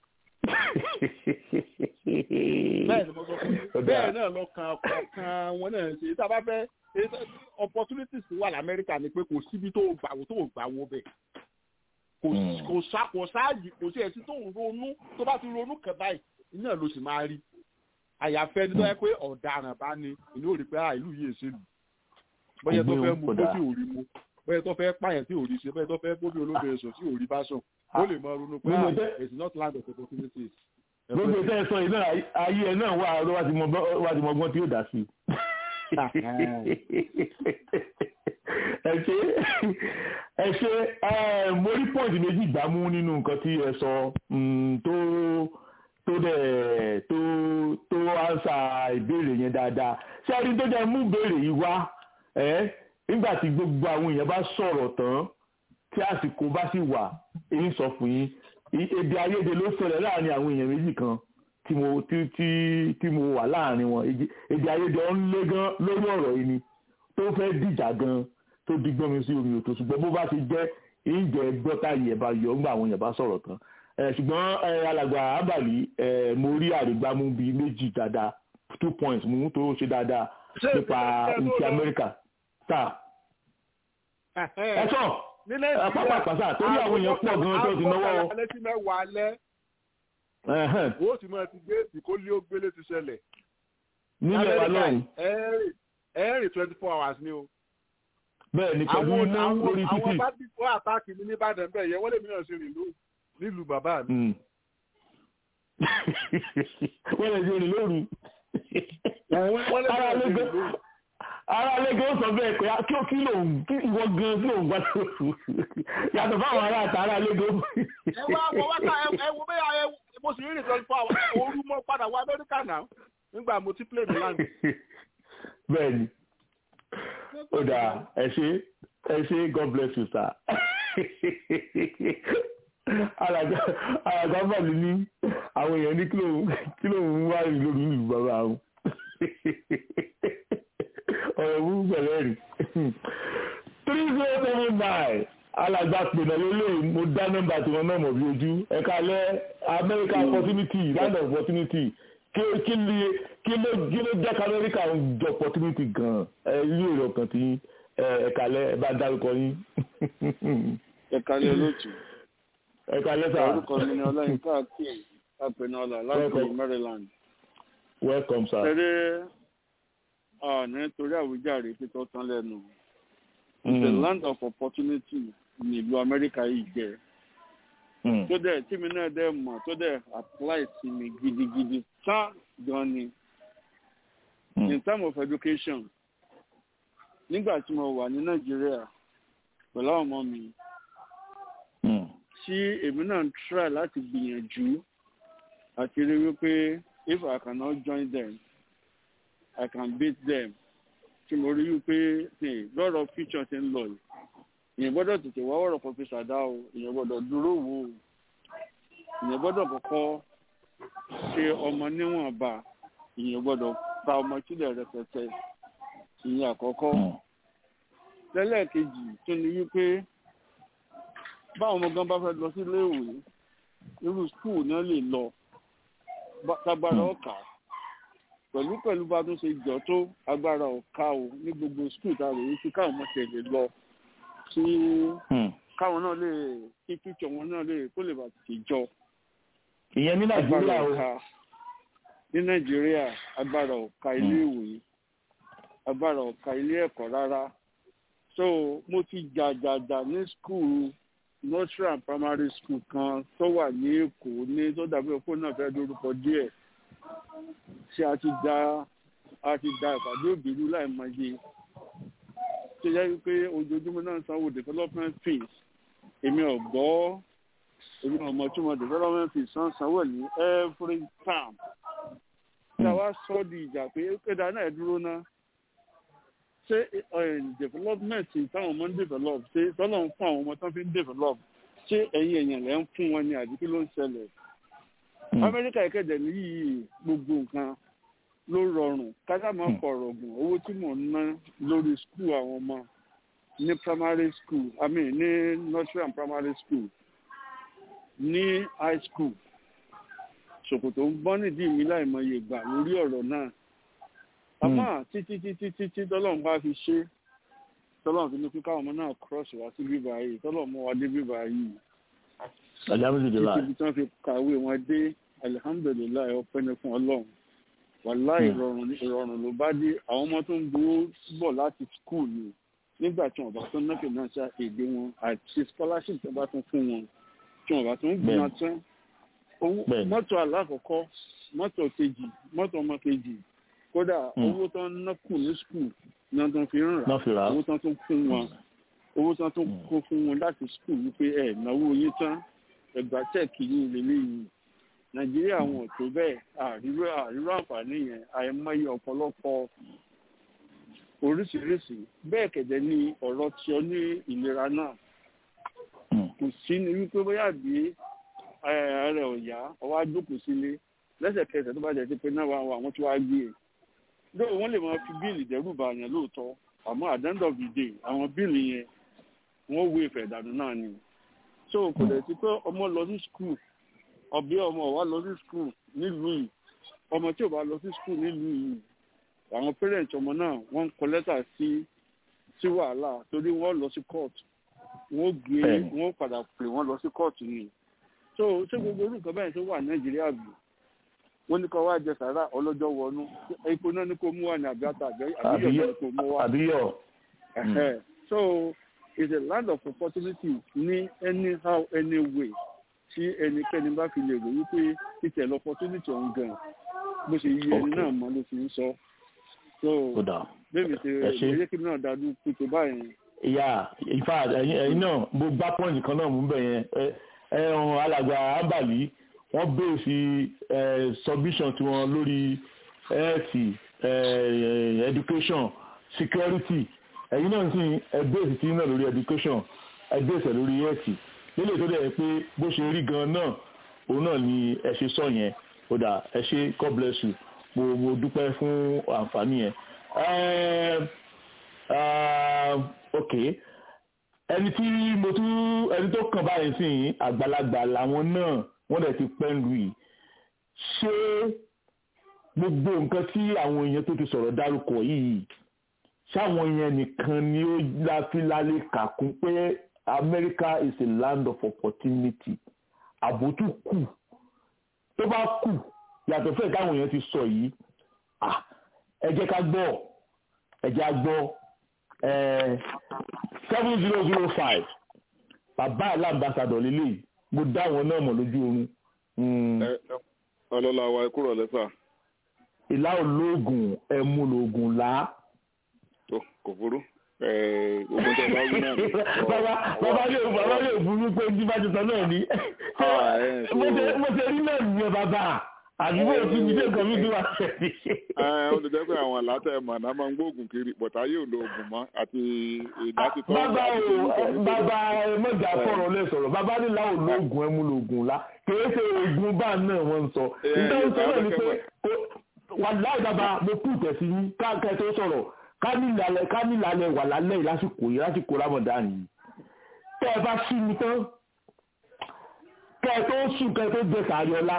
bẹ́ẹ̀ ni mo sọ fún yín bẹ́ẹ̀ náà lọ́kàn ọ̀kan wọn náà ṣe tá a bá fẹ́ opportunities wà lamẹ́ríkà ni pé kò síbi tó gbàwó tó gbàwó bẹ́ẹ̀ kò sáàyè kò sí ẹ̀sìn tó ń ronú tó bá ti ronú kàn báyìí iná ló sì máa rí àyàfẹ́ ni tó yẹ pé ọ̀daràn bá ní ìní ò rí pé ìlú yìí ṣe lù bóyá tó fẹ́ mú kó tí ò rí mú bóyá tó fẹ́ pààyàn tí ò rí ṣe bóyá tó fẹ́ bóbi olóbìnrin sùn tí ò rí bá sùn ó lè máa ronú pé it's not land of opportunities. gbogbo ìtẹ́ ẹ sọ yìí náà ayé ẹ náà wà ló wá ti mọ ọgbọ́n tí yóò dá sí i. ẹ ṣe ẹ ṣe mo rí pọ́ǹtì méjì gbámú nínú nǹkan tí ẹ sọ tó tó dẹ̀ tó tó ánsà ìbéèrè yẹn dáadáa ṣé ẹni tó jẹ́ mú ìbéèrè yìí wá nígbà tí gbogbo àwọn èèyàn bá sọ̀rọ̀ tán tí àsìkò bá sì wà èyí sọ fún yín èdè àìyedè ló ṣẹlẹ̀ láàrin àwọn èèyàn méjì kan tí mo tí tí tí mo wà láàrin wọn èdè àìyedè ọ̀hún lé gan lórí ọ̀rọ̀ yìí ni tó fẹ́ dìjà gan tó digbọ́n mi sí omi òtò ṣùgbọ́n bó bá ti jẹ́ ìjẹ́ gbọ́tà yẹ̀ bá yọ ńgbà àwọn èèyàn bá sọ̀rọ̀ tán ṣùgbọ́n alàgbà Àbàlí mo rí àrígbámú bíi méjì dáadáa two points mú tó ṣe dáadáa nípa ìtì Amẹ́ríkà tá ẹ sọ pápá pàṣà torí àwọn èèyàn pọ̀ gan tó ti náwó. alẹ́ tí mẹ́wàá alẹ́ ó sì máa ti gbé ìkó lé ó gbélé ti ṣẹlẹ̀. nílẹ̀ wa lọ́hùn. ẹ̀ẹ́rìn twenty four hours ni o. bẹ́ẹ̀ ni pẹ̀lú iná lórí títì. àwọn bá ti fọ́ àtàkì mi ní Ìbàdàn bẹ́ẹ̀ yẹ wọ́n lè mìíràn sí rìn nílùú bàbá mi. wọ́n lè ṣe rìn lóru. wọ́n lè mìíràn sí rìn lóru. ara lẹ́gẹ̀ẹ́ ó sọ bẹ́ẹ̀ pé kí ó kí ló ń kí ìwọ gan kí ló ń gbá tó yàtọ̀ fáwọn ará àtà ara lẹ́gẹ̀ẹ́. ẹ wá wọ wá ká ẹ wo bẹ́ẹ̀ ẹ mo sì rí ìtọ́jú fún àwọn ooru mọ́ padà wá Amẹ́ríkà náà nígbà mo ti play Milan. bẹ́ẹ̀ni ó dáa ẹ ṣé ẹ ṣé God bless you sir. alàgbà bàlí ní àwọn èèyàn ní kí ló ń wá ìlú lórí ìlú bàbá àwọn ọ̀rọ̀ ìwú pẹ̀lẹ́ rí three zero seven nine alàgbà pènà lélẹ̀ mo dá nọ́mbà tí wọ́n náà mọ̀ bí ojú ẹ̀ka alẹ́ America opportunity land of opportunity kí ló jẹ́ ká Amẹ́ríkà ń jọ opportunity gan-an ilé ìrọ̀ kan tí ẹ̀ka alẹ́ ẹ bá dárúkọ yín. ẹ̀ka alẹ́ olóòtú ẹ̀ka alẹ́ sáà orúkọ mi ni ọlọ́yin káàkiri apẹ̀nọ́lá láti Maryland. welcome sir. ṣeré nítorí àwíjàre pípọ́ tán lẹ́nu the land of opportunity ní ìlú Amẹ́ríkà yìí jẹ́ tó dẹ̀ tí mi náà dẹ̀ mọ̀ tó dẹ̀ apply sí mi gidigidi tá gan ni in terms of education nígbà tí mo wà ní Nàìjíríà pẹ̀lú àwọn ọmọ mi tí èmi náà ń try láti gbìyànjú àti rí wípé if I cannot join them I can beat them tí mo rí wípé lọ́rọ̀ future ti ń lọ yìí ìyẹn gbọ́dọ̀ tètè wá wọ̀rọ̀ Professor Dao ìyẹn gbọ́dọ̀ dúró wò ó ìyẹn gbọ́dọ̀ kọ́kọ́ ṣe ọmọ níwọ̀nba ìyẹn gbọ́dọ̀ pa ọmọ sílẹ̀ rẹpẹtẹ ìyẹn àkọ́kọ́ lẹ́lẹ́kejì tún ni wípé báwọn ọmọ gan bá fẹ́ lọ sí iléèwé irú skul náà lè lọ tágbára ọ̀kà pẹ̀lú pẹ̀lú bá tún ṣe jọ tó agbára ọ̀ka o ní gbogbo skul tá a lè rí sí káwọn ọmọ tẹ̀lé lọ tí káwọn náà lè kí kíkọ wọn náà lè kó lè bá ti jọ. ìyẹn ní Nàìjíríà o ní Nàìjíríà agbára ọ̀ka iléèwé agbára ọ̀ka ilé ẹ̀kọ́ rárá so mo ti jàjàjà ní skul nursery and primary school kan tó wà ní Èkó ní tó dàbí òpó náà fẹ́ lórúkọ díẹ̀ ṣé a ti da a ti da ìpàdé òbíru láì mọye tó yẹ wípé ojoojúmọ́ náà sanwó development fees èmi ò gbọ́ èmi ò mọ̀ túmọ̀ development fees san sanwó ní every term tí a wá sọ di ìjà pé kéda náà dúró ná ṣé development táwọn ọmọ ń develop ṣé tọ́lọ̀ ń fún àwọn ọmọ tán fi ń develop ṣé ẹ̀yin èèyàn lẹ́ ń fún wọn ni àbí kí ló ń ṣẹlẹ̀. Amẹ́ríkà ìkẹ́jẹ̀ níyì gbogbo nǹkan ló rọrùn kájà máa fọ̀rọ̀ gùn owó tí mò ń ná lórí skul àwọn ọmọ ní primary school I mean ní nursery and primary school ní high school ṣòkòtò ń gbọ́n nídìí mi láìmọye ìgbà lórí ọ̀rọ̀ náà àmọ́ títí títí títí tọ́lọ́run bá fi ṣe tọ́lọ́run fi ní kí káwọn ọmọ náà cross wá sí bíbá yìí tọ́lọ́run mú wa dé bíbá yìí alhamdulilayi títí tí wọ́n fi kàwé wọn dé alihamudulilayi ọpẹ́ ní fún Ọlọ́run wàláì ìrọ̀rùn ìrọ̀rùn ló bá dé àwọn ọmọ tó ń gbowó bọ̀ láti skul ni nígbà tí wọ́n bá tó ná financial aid wọn àti scholarship tó bá tún fún wọn tí wọ́n bá tún gbìyànjú tán mọ́tò alákọ̀ọ́kọ́ mọ́tò kejì mọ́tò ọmọ kejì kódà owó tó ń ná kù ní skul náà tó ń fi ń rà owó tó ń fún wọn owó tó ń kó fún wọn láti skul wípé ẹ̀ náwó yín tán ẹgbà tẹ́ẹ̀kì yìí lélẹ́yìn Nàìjíríà wọn ò tó bẹ́ẹ̀ àríwá àríwá àǹfààní yẹn àìmọye ọ̀pọ̀lọpọ̀ oríṣiríṣi bẹ́ẹ̀ kẹ̀dẹ̀ ní ọ̀rọ̀ tí ọ ní ìlera náà kò sí ní wípé bóyá bí ààrẹ ọ̀yá ọwọ́ àjókòó sílé lẹ́sẹ̀kẹsẹ̀ tó bá jẹ́ pé náà wà àwọn tí wàá gbé e lóò wọ́n lè máa fi bíìlì dẹ́rù bà yẹn lóòótọ́ àmọ́ at the end of the day àwọn bíìlì yẹn wọ́n wé ìfẹ́ ìdànù náà ni so kò lè ti pé ọmọ lọ sí skul ọbí ọmọ wa lọ sí skul nílùú yìí ọmọ tí ò bá lọ sí skul nílùú yìí àwọn parents ọmọ náà wọ́n ń kọ lẹ́tà sí sí wàhálà torí wọ́n lọ sí court wọ́n gbé wọ́n padà pè wọ́n lọ sí court ni so ṣé gbogbo orúkọ báyìí tó wà Nàìjíríà bì wọ́n ní kó wá jẹ sàrà ọlọ́jọ́ wọnú epo náà ní kó mú wà ní àbíàtà àbíyọ̀ ní kó mú wà. àbíyọ̀. so it's a land of opportunity ní anyhow any way tí ẹnikẹ́ni bá fi lè rò wípé ìtẹ̀ lọ opportunity ọ̀hún gan bó ṣe yí ẹni náà mọ́ ló fi ń sọ. so bẹ́ẹ̀ni ṣe ẹ̀yẹ́ kí náà dájú pípé báyìí. ìyá ìfà ẹ̀yin náà mo gbá pọ́ǹsì kan náà mú bẹ̀ yẹn ẹ̀hún alàgbà ábàlí wọ́n bèèrè sí submission tí wọ́n lórí health education security ẹ̀yin náà sì bèèrè sí náà lórí education ẹgbẹ́ ìṣẹ̀ lórí ẹ̀sì nílé tó dẹ̀ pé bó ṣe rí gan náà òun náà ni ẹ ṣe sọ yẹn ó dà ẹ ṣe God bless you mo mo dúpẹ́ fún àǹfààní yẹn. ok ẹni tí mo tún ẹni tó kàn báyìí sí àgbàlagbà làwọn náà wọ́n dẹ̀ ti pẹ́ lù yìí ṣé gbogbo nǹkan tí àwọn èèyàn tó ti sọ̀rọ̀ dárúkọ yìí ṣáwọn yẹn nìkan ni ó láfílálé kàkún pé America is a land of opportunity àbótú kù tó bá kù yàtọ̀ fẹ́ káwọn èèyàn ti sọ yìí ẹ jẹ́ ká gbọ́ ẹ jẹ́ á gbọ́ seven zero zero five bàbá alámbàsàdọ̀ lélẹ́yìí mo dá àwọn náà mọ̀ lójú oorun. ọlọ́lá wa kúrò lẹ́sà. ìlà olóògùn ẹ̀mú lóògùn là. kò burú ogun tó bá wí náà ni. bàbá bàbá yóò bàbá yóò burú pé ní bá ti sọ náà ni. mo ṣe rí náà nìyẹn bàbá àdúgbò tí mi dé nǹkan mi dúró àṣẹ. ó lè jẹ́ pé àwọn àlátẹ̀ ẹ̀mọ̀ náà máa ń gbóògùn kiri bọ̀tá yóò lo oògùn mọ́ àti ìdásítọ́. bàbá o bàbá mọ̀jà fọ̀rọ̀ lẹ sọ̀rọ̀ bàbá nílá ò lóògùn ẹ̀mú lóògùn la kìí ṣe oògùn bá náà wọ́n ń sọ. nígbà tó sọ náà ni pé wà láì bàbá mo kú ìtẹ̀sí yín káàkiri tó sọ̀rọ̀ ká nílàlẹ̀ wà lálẹ́ yìí lásìkò yìí lásìkò Ramadan yìí. tẹ́ ẹ bá sí mi tán kẹ́ ẹ tó sùn kẹ́ ẹ tó jẹ sàárẹ̀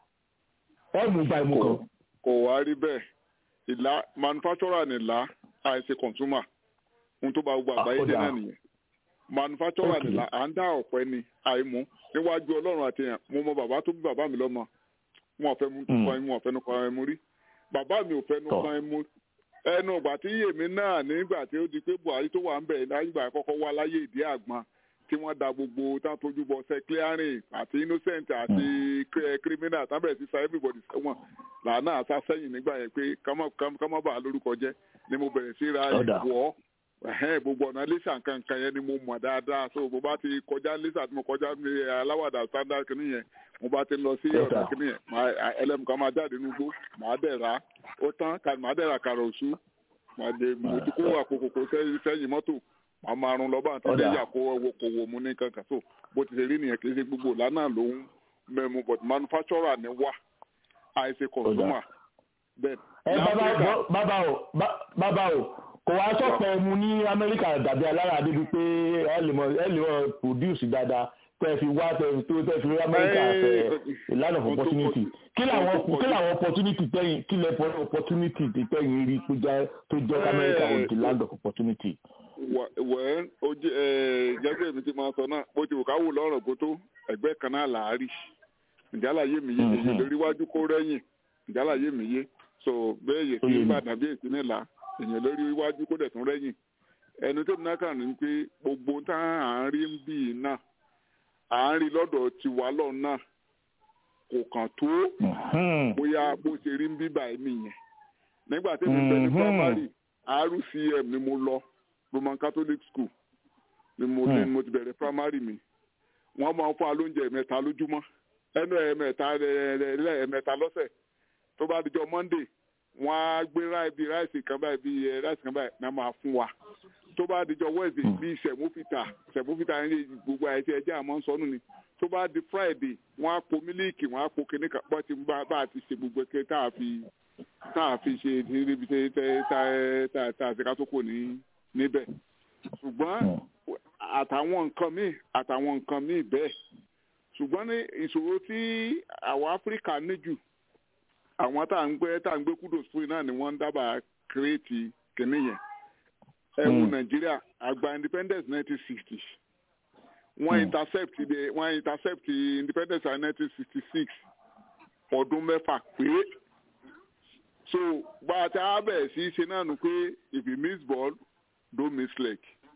ẹ mú bá ẹmu kan. kò wá rí bẹ́ẹ̀ ìlà manufacturer ni ìlà àìsè consumer ohun tó bá gbogbo àgbáyé dé náà nìyẹn manufacturer ni ìlà à ń dá ọ̀pẹ ni àìmú níwájú ọlọ́run àti èèyàn mo mọ bàbá tó bí bàbá mi lọ́mọ wọn ò fẹ́ mú kan ẹmu ọ̀fẹ́ nu kan ẹmu rí bàbá mi ò fẹ́ nu kan ẹmu ẹnu ìgbà tí yèmí náà nígbà tí ó di pé Buhari tó wà ń bẹ̀ nígbà àkọ́kọ́ wá láyé ìdí àgbọn tí wọ́n da gbogbo tá tójú bọ ṣe clearing àti innocent àti criminal tábẹ̀rẹ̀ sí sa everybody sẹ́wọ̀n làánà àṣà sẹ́yìn nígbà yẹn pé ká má bàa lórúkọ jẹ́ ni mo bẹ̀rẹ̀ sí ra ìwọ́ gbogbo ọ̀nà lẹ́sà nǹkan yẹn ni mo mọ̀ dáadáa so mo bá ti kọjá lẹ́sà tí mo kọjá ní aláwàdà standard kìíní yẹn mo bá ti lọ sí ọ̀nà kìíní yẹn ẹlẹ́mu kan máa jáde nínú igbó màá dẹ̀ ra ó tán màá dẹ̀ ra kàrà òṣù mo ti kó àkókò sẹ́yìn mọ́tò màá máa rún lọ́ba àti ilé yà kó owó kò wò mú ní kankan so bó ti ṣe rí nìyẹn kì í ṣe gbogbo lánàá ló ń mẹ́mu but manufacturer ni wà àìsè consumer. ẹ bàbá o bàbá o kò wá sọ̀pọ̀ mu ní Amẹ́ríkà dàbí alára àdébí pé ẹ lè mọ ẹ lè mọ produce dáadáa tẹ́ fi wá tẹ́ tó tẹ́ fi rí Amẹ́ríkà fẹ́ land of opportunity kí làwọn kí làwọn opportunity tẹ́yìn kí lẹ́ opportunity tẹ́yìn rí tó jẹ́ Amẹ́ríkà on the land of opportunity. wẹ́ẹ́ ojú ẹ̀ gẹ́gẹ́ mi ti máa sọ náà bó ti wò ká wò lọ́rọ̀ kó tó ẹgbẹ́ kan náà là á rí ìjálá yé mi yé èyí lórí iwájú kó rẹ́yìn ìjálá yé mi yé so bẹ́ẹ̀ yẹ kí Ìbàdàn bí èsì nílà èyàn lórí iwájú kó dẹ̀ tún rẹ́yìn ẹnu tó náà kàn ní pé gbogbo tá à ń rí ń bì náà à ń rí lọ́dọ̀ tiwa lọ́ọ̀ náà kò kàn tó bóyá bó ṣe rí ń bí báyìí nìyẹn nígbà tí mi bẹ ní primary R C M ni mo lọ Roman Catholic School ni mo ní mo ti bẹ̀rẹ̀ primary mi wọ́n máa ń fún alóúnjẹ ẹ̀mẹ́ta lójúmọ́ ẹnu ẹ̀mẹ́ta ẹ̀mẹ́ta lọ́sẹ̀ tó bá dijọ́ Monday wọ́n á gbé ráìbì ráìsì kan báyìí bíi ráìsì kan báyìí náà máa fún wa tó bá dijọ́ Wednesday bíi sẹ̀mófìtà sẹ̀mófìtà yẹn gbogbo àìsí ẹjẹ́ àmọ́ sọnù ni tó bá di Friday wọ́n á po mílíìkì wọ́n á po kíní kan bá ti bá a ti ṣe gbogbo ẹ̀kẹ́ tá a fi tá a fi ṣe níbi tẹ́ tẹ́ tá tá a ṣe ká tó kò ní níbẹ̀ ṣùgbọ́n àtàwọn nǹkan míì àtàwọn nǹkan míì bẹ́ẹ̀ ṣùgbọ́n ní ìṣòro tí àwọn Áfíríkà ní jù àwọn tá à ń gbé tá à ń gbé kudos fún náà ni wọ́n ń dábàá kírètì kìnní yẹn ẹ̀wù Nàìjíríà àgbà independence nineteen sixty wọ́n intercept the wọ́n intercept independence in nineteen sixty six ọdún mẹ́fà pé so bá a ti á bẹ̀rẹ̀ sí ṣe náà nù pé if you miss ball don't miss leg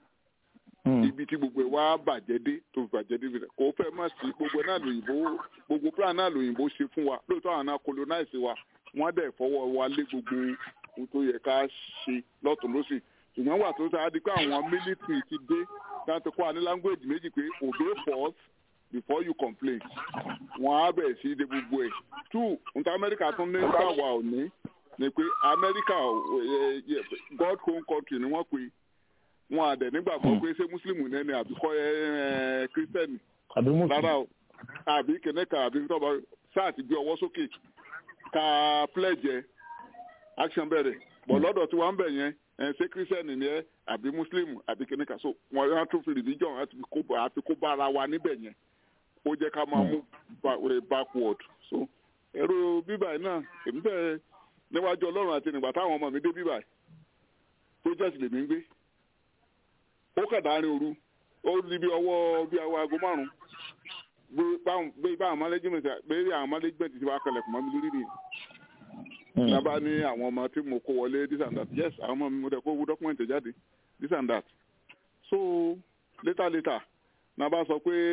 ibi tí gbogbo ẹ wá bàjẹ́ dé tó bàjẹ́ dé kò fẹ́ má sí gbogbo náà lòyìnbó gbogbo plan náà lòyìnbó ṣe fún wa lóòótọ́ àwọn náà colonize wa wọ́n dẹ̀ fọwọ́ wa lé gbogbo ohun tó yẹ ká ṣe lọ́tún lọ́sì ṣùgbọ́n wà tó sáà di pé àwọn military ti dé láti kọ́ àní language méjì pé obey first before you complain wọ́n á bẹ̀rẹ̀ sí de gbogbo ẹ̀ two nta Amẹ́ríkà tún ní sáwà òní. ni pé Amẹ́ríkà God home country ni wọ́n pè wọn àdẹ̀ nígbàgbọ́ pé ṣé mùsùlùmí nẹ́ni àbí kọ́ ẹ kírísítẹ́nì rárá o àbí kẹ̀nẹ́kà àbí tọ́ba sáà ti gbé ọwọ́ sókè ká pledge action bẹ̀rẹ̀ bọ̀ lọ́dọ̀ tí wọ́n ń bẹ̀ yẹn ẹ̀ ṣé kírísítẹ́nì ni ẹ àbí mùsùlùmí àbí kẹ̀nẹ́kà so wọn á tún fi religion àti kó bá ara wa níbẹ̀ yẹn ó jẹ́ ká máa mú backward so ẹ̀rọ bíbáyìí náà èmi bẹ́ẹ̀ níwájú ọlọ́run àti nígbà táwọn ọmọ mi dé bíbáyìí project lèmi ń gbé ó kàdá ní òru ó di bí ọwọ́ bí ọwọ́ aago márùn-ún gbé bá àwọn management gbé àwọn management ti wá kalẹ̀ fún mi lórí ni nàbà ní àwọn ọmọ tí mo kó wọlé this and that yes àwọn ọmọ mi mo dẹ̀ kó owó document jáde this and that so later later nàbà sọ pé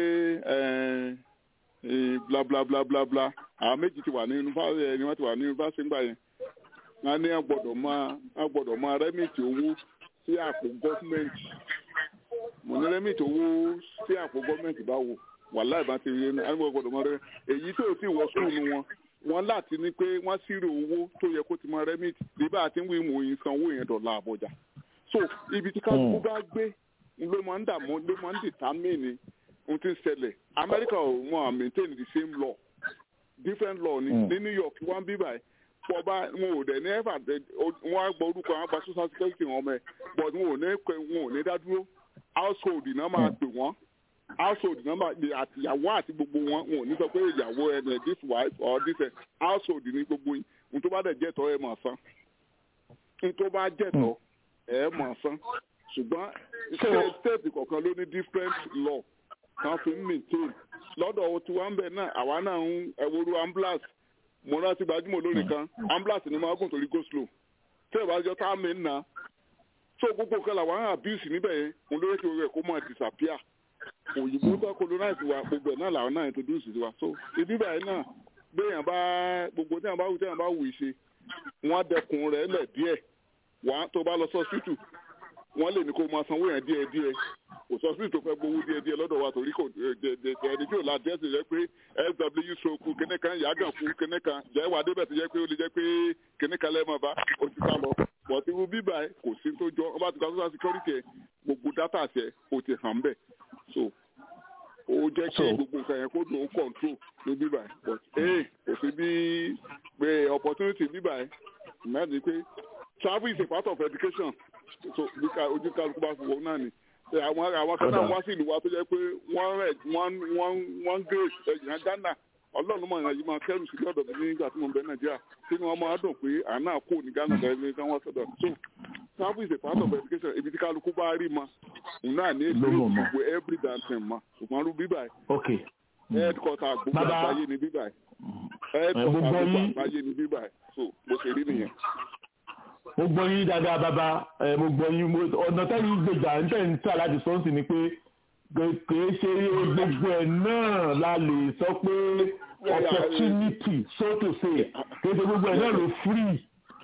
bla bla bla bla bla àwọn méjì ti wà ní yunifásitì ni wọ́n ti wà ní yunifásitì ńgbà yẹn wọ́n ní agbọ́dọ̀ máa agbọ́dọ̀ máa rẹ́mìtì owó sí àpò gọ́fúmẹ̀ntì mo ní rẹ́mìtì owó sí àpò gọ́fúmẹ̀ntì báwo wàláì bá ti rí ẹni àwọn agbọ́dọ̀ máa rẹ́ èyí tó ti wọ sùúrù wọn wọn láti ní pé wọ́n ṣírò owó tó yẹ kó ti máa rẹ́mìtì bí bá a ti ń wí mò ń san owó yẹn dọ̀là àbọ̀jà so ibi tí kálukú bá gbé ló máa ń dààmú ló máa ń dìtámìnì ohun tí ń ṣẹlẹ̀ Amẹ́ríkà ò wọ́n à maintain the same law different law ní ní New York wọ́n bí báyìí fọba wọn ò dẹ̀ ní ẹ̀fà wọn á gbọ́ orúkọ àwọn gba social security wọn mẹ́ but wọn ò ní wọn ò ní dádúró household náà máa pè wọ́n household náà máa pè àtìyàwó àti gbogbo wọn wọn ò ní sọ pé ìyàwó ẹni this wife or this household ní gbogbo yìí ohun tó bá dẹ̀ jẹ́tọ̀ ẹ̀ máa san ohun tó bá jẹ́tọ̀ ẹ̀ máa san ṣùgbọ́n state kọ̀ọ̀kan ló ní different law kan fi ń maintain lọ́dọ̀ tí wọ́n ń bẹ̀ náà àwa náà ń ẹ̀wòrú ambulance mo rántí gbajúmọ̀ lórí kan ambulance ni máa gùn torí go slow tí ẹ̀ bá jọ tá a mi ń na so gbogbo kan làwọn á abuse níbẹ̀ yẹn òun ló yẹ kí orí ẹ̀ kó máa disappear òyìnbó tó colonize wa gbogbo ẹ̀ náà làwọn náà introduce wa so ibi báyìí náà béèyàn bá gbogbo tí wọn bá wù tí wọn bá wù í ṣe wọn dẹkùn rẹ̀ lẹ̀ díẹ̀ wà tó bá lọ sọ hospital wọ́n lè ní kó máa sanwó yẹn díẹ̀ díẹ̀ kò sọ sí tó fẹ́ gbowó díẹ̀ díẹ̀ lọ́dọ̀ wa torí kò ẹni tí ò la dẹ́sì jẹ́ pé f w stroke kínní kan yàgàn fún kínní kan jẹ́ wà débẹ̀ tó jẹ́ pé ó lè jẹ́ pé kínní kan lẹ́ẹ̀mọ́ bá ó ti sá lọ bọ̀ tí wọ́n bíbà ẹ̀ kò sí tó jọ ọba ti gba social security ẹ̀ gbogbo data ṣẹ̀ ó ti hàn bẹ́ẹ̀ so ó jẹ́ kí gbogbo nǹkan yẹn kó dùn ó control ní bíbà ẹ̀ but ee kò sí bí pé opportunity bíbà ẹ̀ mẹ́rin pé travel is a part of education so bí ká ojú kálukú bá fi wọ́n náà ni àwọn àwọn kan náà wá sí ìlú wa tó jẹ́ pé wọ́n rẹ̀ wọ́n wọ́n wọ́n great ẹ̀yìn Ghana ọlọ́run mọ̀ ìrìnàjò máa kẹ́rù sí lọ́dọ̀ mi nígbà tí mo bẹ Nàìjíríà tí wọ́n máa dùn pé àná kò ní Ghana bẹ̀rẹ̀ ní tí wọ́n sọ̀dọ̀ so travel is a part of education ibi tí kálukú bá rí ma òun náà ní èdè gbogbo every dancing ma ṣùgbọ́n rú bíbà ẹ̀ headquarter gbogbo àgbáyé ní bíbà ẹ̀ headquarter gbogbo àgbáyé ní bíbà ẹ̀ so bó ṣe rí nìyẹn. mo gbọ́ yín dáadáa bàbá mo gbọ́ yín ọ̀nà tẹ́yìn gbèjà ń tẹ̀ ń tà láti sọ́ọ̀sì ni pé kìí ṣe gbogbo ẹ̀ náà la lè sọ pé opportunity so to say kìí ṣe gbogbo ẹ̀ náà ló free.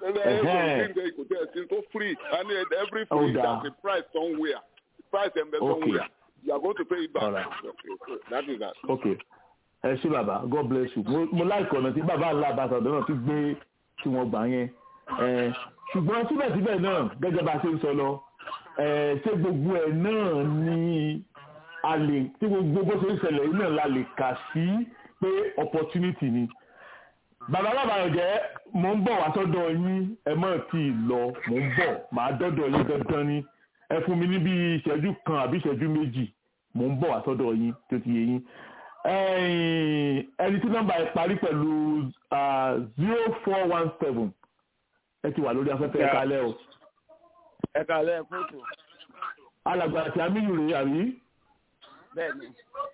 ẹ̀hẹ́n kò tẹ̀ sí tó free and every free has a price somewhere price ẹ̀ ń bẹ somewhere you are going to pay it back. Right. Okay. That is that. okay ẹ ṣé bàbá God bless you mo like ọ̀nà tí bàbá ńlá àbáṣọ̀dọ̀ náà ti gbé tí wọ́n gbà yẹn ṣùgbọ́n síbẹ̀síbẹ̀ náà gẹ́gẹ́ bá ṣe ń sọ lọ ṣé gbogbo ẹ̀ náà ni a lè tí gbogbo bó ṣe ń ṣẹlẹ̀ yìí náà la lè kà sí pé opportunity ni. bàbá bàbá ọ̀jẹ́ mò ń bọ̀ wá sọ́dọ̀ yín ẹ mọ̀ tí ì lọ mò ń bọ̀ màá dọ́dọ̀ yín dandan ni ẹ fún mi ní bí ìṣẹ́jú kan àbí ìṣẹ́jú méjì mò ń bọ̀ wá sọ́dọ̀ yín tó ti yé yín. ẹni tí nọ́mbà ẹ parí pẹ̀lú zero four one seven ẹ ti wà lórí afẹ́fẹ́ ẹ̀ka alẹ́ o. ẹ̀ka alẹ́ fóòtù. alàgbà àti amíyù rèé àrí. bẹ́ẹ̀ni.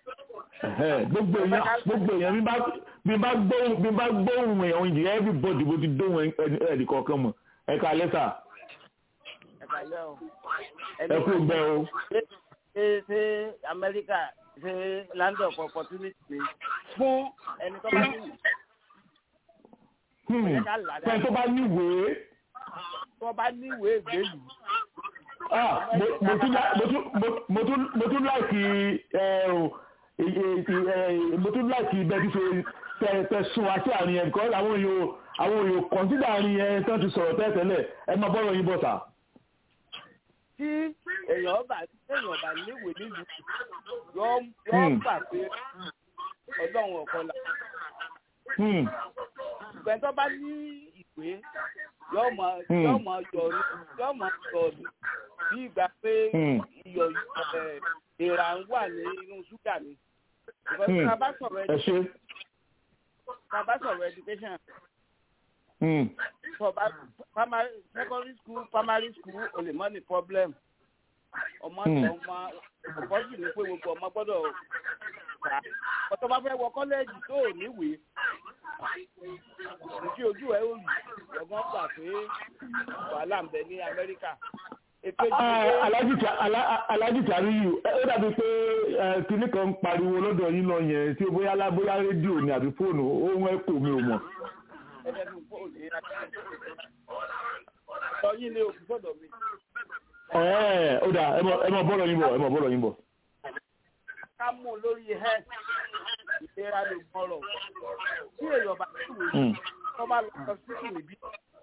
gbogbo èèyàn gbogbo èèyàn bí bá gbóhùn bí bá gbóhùn èèyàn yìí everybody bó ti dóhùn ẹ̀ẹ́dì kọ̀ọ̀kan mọ̀ ẹ̀ka alẹ́ sà. ẹ̀ka alẹ́ o. ẹ kú gbẹ o. ṣé ṣé Amẹ́ríkà ṣe land of opportunity fún ẹni tó bá ní. Fẹ́ tó bá níwèé. Tó bá níwèé ìgbélú. Mo tún láìkì mo tún láìkì ibẹ̀ tí ṣe tẹ̀sùn àti àárín ẹ̀ kọ́ àwọn èèyàn kọ̀ǹsídà àárín ẹ̀ tán ti sọ̀rọ̀ tẹ́tẹ́lẹ̀ ẹ máa bọ́rọ̀ yín bọ̀tà. tí èèyàn bá èèyàn bá níwèé nílùú yọ yọ gbà pé ọlọ́run ọ̀kan la. ìgbẹ́ tó bá ní ìwé yọ mọ yọ mọ yọ yọ mọ yọ bí ìgbà pé iyọ̀ ìrà ń wà ní inú ṣúgà ni. ìgbà tó bá sọ̀rọ̀ education tá bá sọ̀rọ̀ education for primary secondary school primary school o lè mọ ní problem ọmọ ọmọ ọkọ sì ní pé gbogbo ọmọ gbọ́dọ̀ gbà ọtọ bá fẹ́ wọ kọ́lẹ́ẹ̀jì tó ò níwèé ìdí ojú ẹ ò yìí ọgbọ́n gbà pé wàhálà ń bẹ ní Amẹ́ríkà. Alájì Tàríyù ó dàbí pé kinní kan ń pariwo lọ́dọ̀ yín lọ yẹn tí bóyá bóyá rédíò ni àbí fóònù ohun ẹ̀ kò mi ò mọ̀. Ọyìn ni òkú sọ́dọ̀ mi. Ẹ̀ẹ́ ó dà ẹ mọ̀ bọ́ọ̀lù yín bọ̀ ẹ mọ̀ bọ́ọ̀lù yín bọ̀. Ká mú un lórí health ìlera lè gbọ́rọ̀. Tí èèyàn bá ti wò ó, tó bá lọ sí ìbí.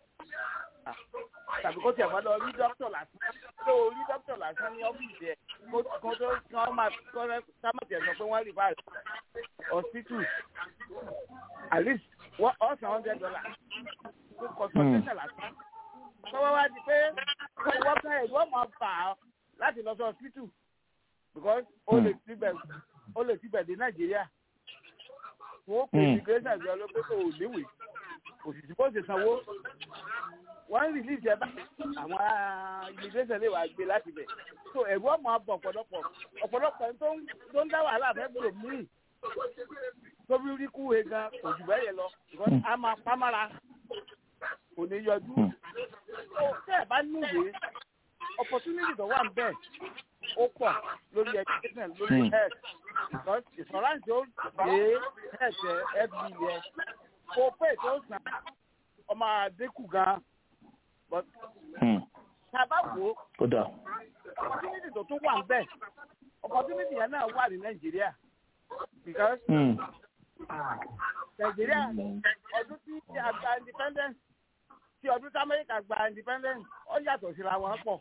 Tàbí kó tiẹ̀ máa lọ rí dókítà lásán. Tó o rí dókítà lásán ní ọ́fíìsì ẹ̀ kó tó kán máa kọ́ sámọ̀tì ẹ̀ sọ pé wọ́n rí báyìí. Hospital at least one hundred dollars. Kó consultation lásán. Tọ́wọ́ wá di pé wọ́n fẹ́ ìwọ́n máa fà á láti lọ sí hospital because ó lè tibẹ̀ ó lè tibẹ̀ dé Nàìjíríà. Wọ́n pè é gírẹ́sà ìjọba ló pé kò léwèé òṣìṣẹ́ bó ṣe sanwó. Wọ́n rí ìlíjẹ bá àwọn immigration lè wá gbé láti bẹ̀. So ẹ̀rù ọmọ abọ̀ ọ̀pọ̀lọpọ̀ ọ̀pọ̀lọpọ̀ tó ń dá wàhálà fẹ́ gbòòrò míì tó bí rí kú he gan kò jù bẹ́ẹ̀ yẹn lọ because a máa pamọ́ra kò ní yọjú. Ṣé ẹ bá níwèé opportunity tó wà ń bẹ̀ ó pọ̀ lórí education lórí health because insurance ó gbé health every year kó pé tó sàn ọmọ àdínkù gan but tàbá wo opportunity tó tún wà ń bẹ̀ opportunity yẹn náà wà ní Nàìjíríà because Nàìjíríà ọdún tí a gba independence tí ọdún tí Amẹ́ríkà gba independence ó yàtọ̀ síra wọn pọ̀.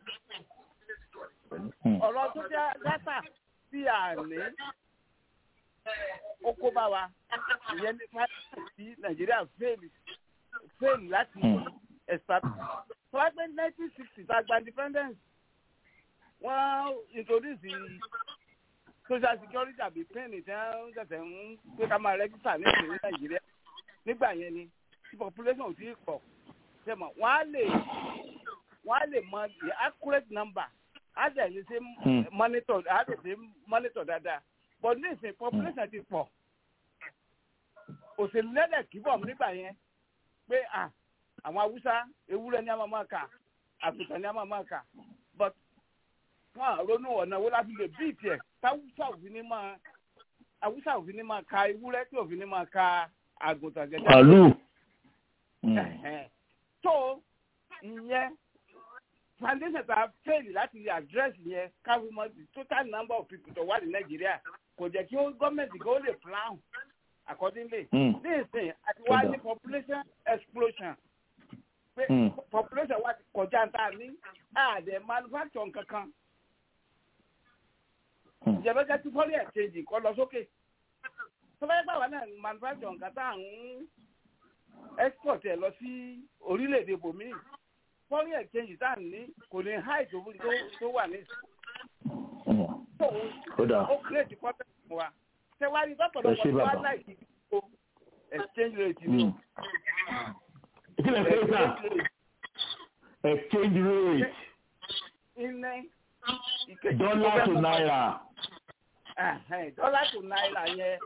Ọ̀rọ̀ tó jẹ́ dátà tí a ní ó kó bá wa ìyẹn ní fásitì tí Nàìjíríà fẹ́ẹ̀lì fẹ́ẹ̀lì láti establish. So wáyé pé nineteen sixty tá a gba independence wọ́n introduce social security àbí pẹ́ẹ́nì tí wọ́n ṣẹ̀ṣẹ̀ ń pé ká máa rẹ́gísítà ní ìpínlẹ̀ Nàìjíríà nígbà yẹn ni tí population ò tí ì pọ̀ sẹ́mọ̀ wọ́n á lè wọ́n á lè mọ the accurate number á dẹ̀ lè ṣe monitor á dẹ̀ ṣe monitor dáadáa but ní ìsìn population ti pọ̀ òṣèlú lẹ́dẹ̀ kíbọ̀ nígbà yẹn pé àwọn Haúsá ewúrẹ́ ní a máa máa kà àgùntàn ní a máa máa kà but wọ́n ronú ọ̀nà wo láti lè bí ìtẹ̀ táwùsá òfin ní máa Haúsá òfin ní máa ka ewúrẹ́ tí òfin ní máa ka àgùntàn gẹ́gẹ́. Àlù. So ìyẹn foundation ta fail láti lè address yẹn káwé mọ the total number of people tó wà ní Nàìjíríà kò jẹ́ kí gọ́ọ̀mẹ̀ntì kó lè plan accordingly. ní ìsìn àti wá ní population explosion pé population wa ti kọjá ń tà ní àdè manufacture kankan. ìjọba ẹgbẹ́ tí foreign exchange kọ́ lọ sókè. tó bá yẹ pé àwọn náà manufacture nǹkan tá à ń export ẹ̀ lọ sí orílẹ̀-èdè bòmíì foreign exchange tá à ń ní kò ní high tó wà ní. ó create problem fún wa. ṣé wàá rí tọ́pọ̀lọpọ̀ tí wàá láì kí o exchange rate ni. kí lè fẹ́ sà exchange rate. ilẹ̀ dollar to naira. dollar to naira yẹn.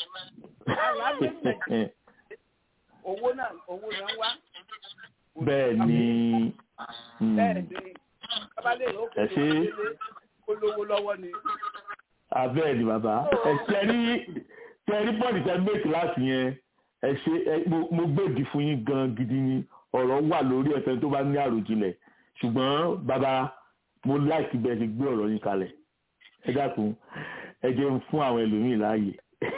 owó náà owó náà wá. bẹ́ẹ̀ ni. bẹ́ẹ̀ ni abalẹ̀ yóò kó olówó lọ́wọ́ ni. abẹ́ẹ̀ ni bàbá ẹ tẹ́rí tẹ́rí bọ́ọ̀dì tẹ́ méjì láti yẹn ẹ ṣe mo gbèdì fún yín gan gidi ni ọ̀rọ̀ wà lórí ẹ̀fẹ́ tó bá ní àròjinlẹ̀ ṣùgbọ́n bàbá mo láìkí bẹ́ẹ̀ ti gbé ọ̀rọ̀ yín kalẹ̀ ẹ dákun ẹ jẹun fún àwọn ẹlòmíì láàyè.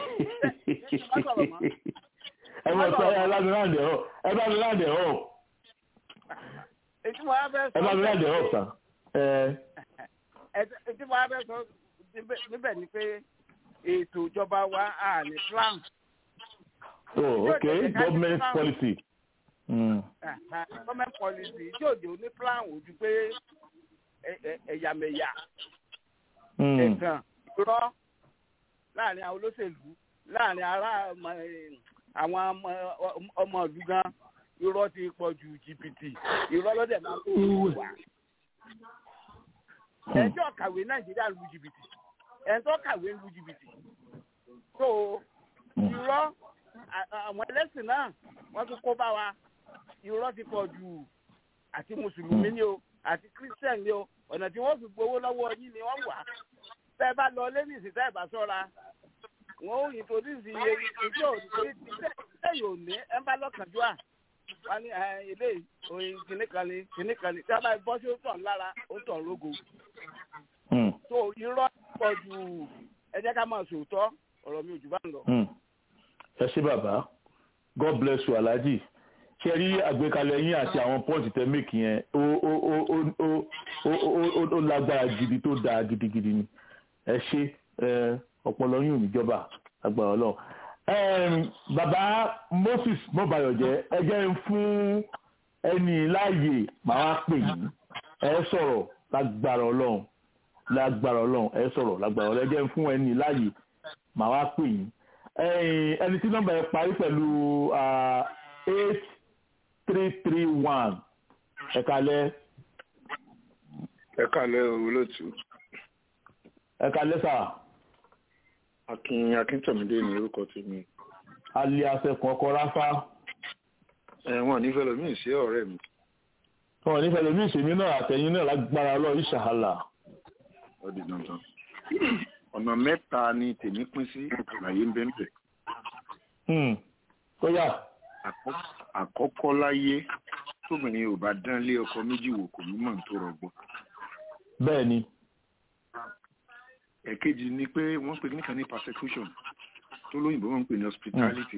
ẹ bá sọ ẹ bá mi láǹdẹ̀ ọ̀ ẹ bá mi láǹdẹ̀ ọ̀ ẹ bá mi láǹdẹ̀ ọ̀ sà. ẹ tí wàá fẹ́ sọ níbẹ̀ ni pé ètò ìjọba wa à ní plan. oh okay government policy. Mm. government policy tí òde òní plan ojú pé ẹ̀yàmẹ̀yà ẹ̀tàn irọ́ láàrin àwọn olóṣèlú láàrin ará àwọn ọmọ ìlú gan irọ́ ti pọ̀ ju jìbìtì irọ́ lọ́dẹ̀ máa tó wà. ẹjọ́ kàwé nàìjíríà lu jìbìtì ẹjọ́ kàwé lu jìbìtì tó irọ́ àwọn ẹlẹ́sìn náà wọ́n tún kó bá wa irọ́ ti pọ̀ ju àti mùsùlùmí ni o àti kírísítẹ̀n ni o ọ̀nà tí wọ́n fi gbowó lọ́wọ́ yín ni wọ́n wà tẹ́ ẹ bá lọ lé ní ìsìn tẹ́ ẹ bá ṣọ́ra wọ́n ò yìn torí ìsìn iye ìjọ ìtẹ́yìn òní ẹ bá lọ́kànjú à wọ́n ní ilé òyìn kìnnìkanì kìnnìkanì tí a bá bọ́ sí ó tàn lára ó tàn rógo. tó irọ́ pọ̀ ju ẹ jẹ́ ká máa sòótọ́ ọ̀rọ̀ mi ò jù bá ń lọ. ẹ ṣé bàbá God bless you Alhaji ṣe rí àgbékalẹ̀ yín àti àwọn pọ́ǹtì tẹ́míkì yẹn ó ó ó ó ó ó lágbára gidi tó dáa gidigidi ni ẹ ṣe ọpọlọ yín ò níjọba agbára Ọlọ́run. bàbá Moses mọ́bàyọ̀jẹ́ ẹ jẹ́ ń fún ẹni láàyè màá wá pè yín ẹ sọ̀rọ̀ lágbára Ọlọ́run lágbára Ọlọ́run ẹ sọ̀rọ̀ lágbára Ọlọ́run ẹ jẹ́ ń fún ẹni láàyè màá wá pè yín ẹni tí nọ́mbà yẹn parí pẹ̀lú eight three three one ẹ kálẹ́. ẹ kálẹ́ olóòtú. ẹ kálẹ́ sà. akin akíntọ̀mídé ní orúkọ tèmi. alias ẹkùn ọkọ ráfá. ẹ wọn nífẹ̀ẹ́ lómi ìṣe ọ̀rẹ́ mi. wọn nífẹ̀ẹ́ lómi ìṣe mi náà àtẹ̀yìn náà lágbára lọ ìṣàhálà. ó di dandan. ọ̀nà mẹ́ta ni tèmi pín sí àlàyé ń bẹ́ẹ̀ bẹ́ẹ̀. kóyà. àkọ́kọ́ láyé tóbìnrin ò bá dán lé ọkọ méjì wò kò ní mọ̀ tó rọgbọ. bẹ́ẹ̀ ni. ẹ̀kejì ni pé wọ́n pè níkan ní persecution tó lóyìnbó wọ́n ń pè ní hospitality.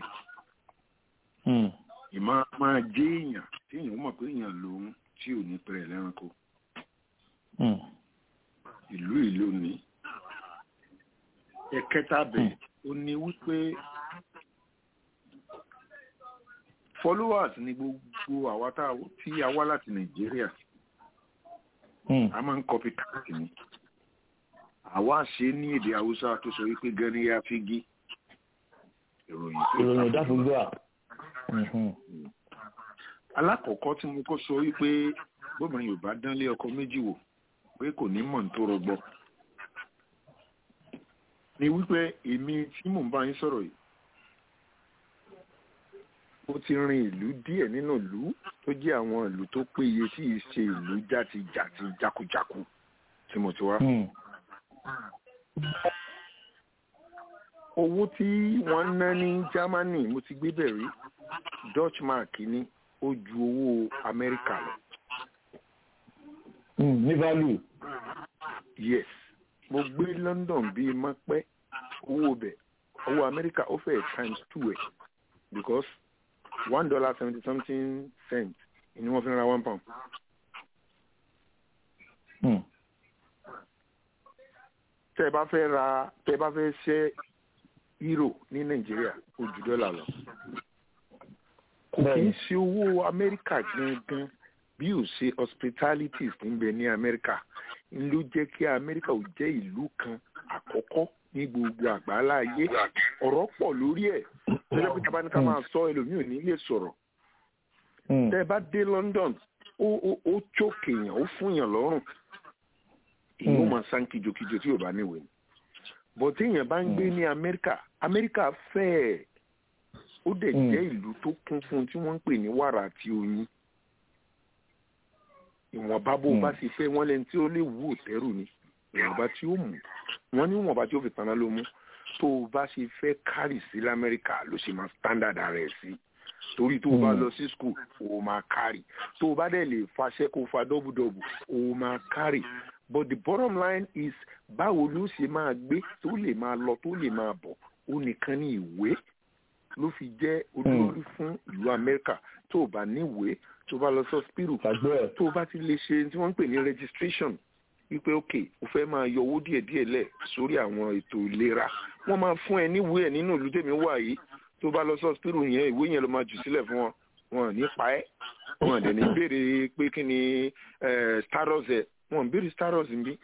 ìmọ̀ máa jẹ́ èèyàn tí èèyàn mọ̀ pé èèyàn lòun tí ò ní pẹ̀rẹ̀ lẹ́ranko. ìlú ìlú ni. ẹ̀kẹta bẹ̀ ó ní wípé followers ni gbogbo àwa tí a wá láti Nàìjíríà a máa ń copy cat ni àwa ṣe ní èdè Haúsá tó sọ wípé gani ya figi ìròyìn tó ìròyìn ìdáfúgbà. alákọ̀ọ́kọ́ tí mo kọ́ sọ wípé gómìnà Yorùbá dánlé ọkọ méjì wò pé kò ní mọ̀ tó rọgbọ ni wípé èmi tí mò ń bá yín sọ̀rọ̀ yìí ó ti rin ìlú díẹ̀ nínú ìlú tó jẹ́ àwọn ìlú tó péye tí ì ṣe ìlú játijàti jákujàku tí mo ti wá. owó tí wọ́n ná ní Germany mo ti gbé bẹ̀rí Dutch mark ní ó ju owó Amẹ́ríkà lọ. ní value. yes mo gbé London bíi mọ́pẹ́ owó bẹ̀ owó Amẹ́ríkà ó fẹ́ times two ẹ̀ because one dollar seventy something cent ni wọ́n fi ra one pound. tẹ́ ẹ bá fẹ́ ra tẹ́ ẹ bá fẹ́ ṣe euro ní Nàìjíríà ó ju dọ́là lọ. kò kí ń ṣe owó Amẹ́ríkà gangan bí ó ṣe hospitalities ń bẹ ní Amẹ́ríkà ń ló jẹ́ kí Amẹ́ríkà ò jẹ́ ìlú kan àkọ́kọ́ ní gbogbo àgbáńlá ayé. ọ̀rọ̀ pọ̀ lórí ẹ̀ tẹ́lẹ̀ pé tábà ní ká máa sọ ẹlòmíì ò ní lè sọ̀rọ̀. tẹ́ ẹ bá dé London ó ó chókè èèyàn ó fún èèyàn lọ́rùn èèyàn ó máa sán kìjokìjo tí ò bá níwèé ni. bọ̀ tí èèyàn bá ń gbé ní Amẹ́ríkà Amẹ́ríkà fẹ́ẹ̀ ó dẹ̀ jẹ́ ìlú tó kún fún tí wọ́n ń pè ní wàrà àti oyin. ìwọ̀nba bó bá sì fẹ́ wọ́n lẹ́ni tí ó lè wú òtẹ́rù ni ìwọ̀nba tí ó mú wọ́n ní ìwọ̀nba tí ó fi tanná ló mú tó o bá ṣe fẹ́ kárì sí lamẹ́ríkà ló ṣe máa standard rẹ̀ sí torí tó o bá lọ sí school o máa kárì tó o bá dẹ̀ lè faṣẹ́ kó o fa dọ́bùdọ́bù o máa kárì but the bottom line is báwo ló ṣe máa gbé tó lè máa lọ tó lè máa bọ̀ ó nìkan ní ìwé ló fi jẹ́ olórí fún ìlú Amẹ́ríkà tó o bá níwèé tó bá lọ sí hospital tó bá ti lè ṣe tí wọ́n ń pè ní registration wípé ok o fẹ́ máa yọ owó díẹ̀díẹ̀ lẹ̀ sórí àwọn ètò ìlera wọ́n máa fún ẹ níwèé ẹ̀ nínú ìlú tèmi wà yìí tó bá lọ sí hospital yẹn ìwé yẹn ló máa jù sílẹ̀ fún wọn wọn ní pa ẹ́ wọn dẹ̀ ní béèrè pé kí ni status ẹ̀ wọn béèrè status ń bí.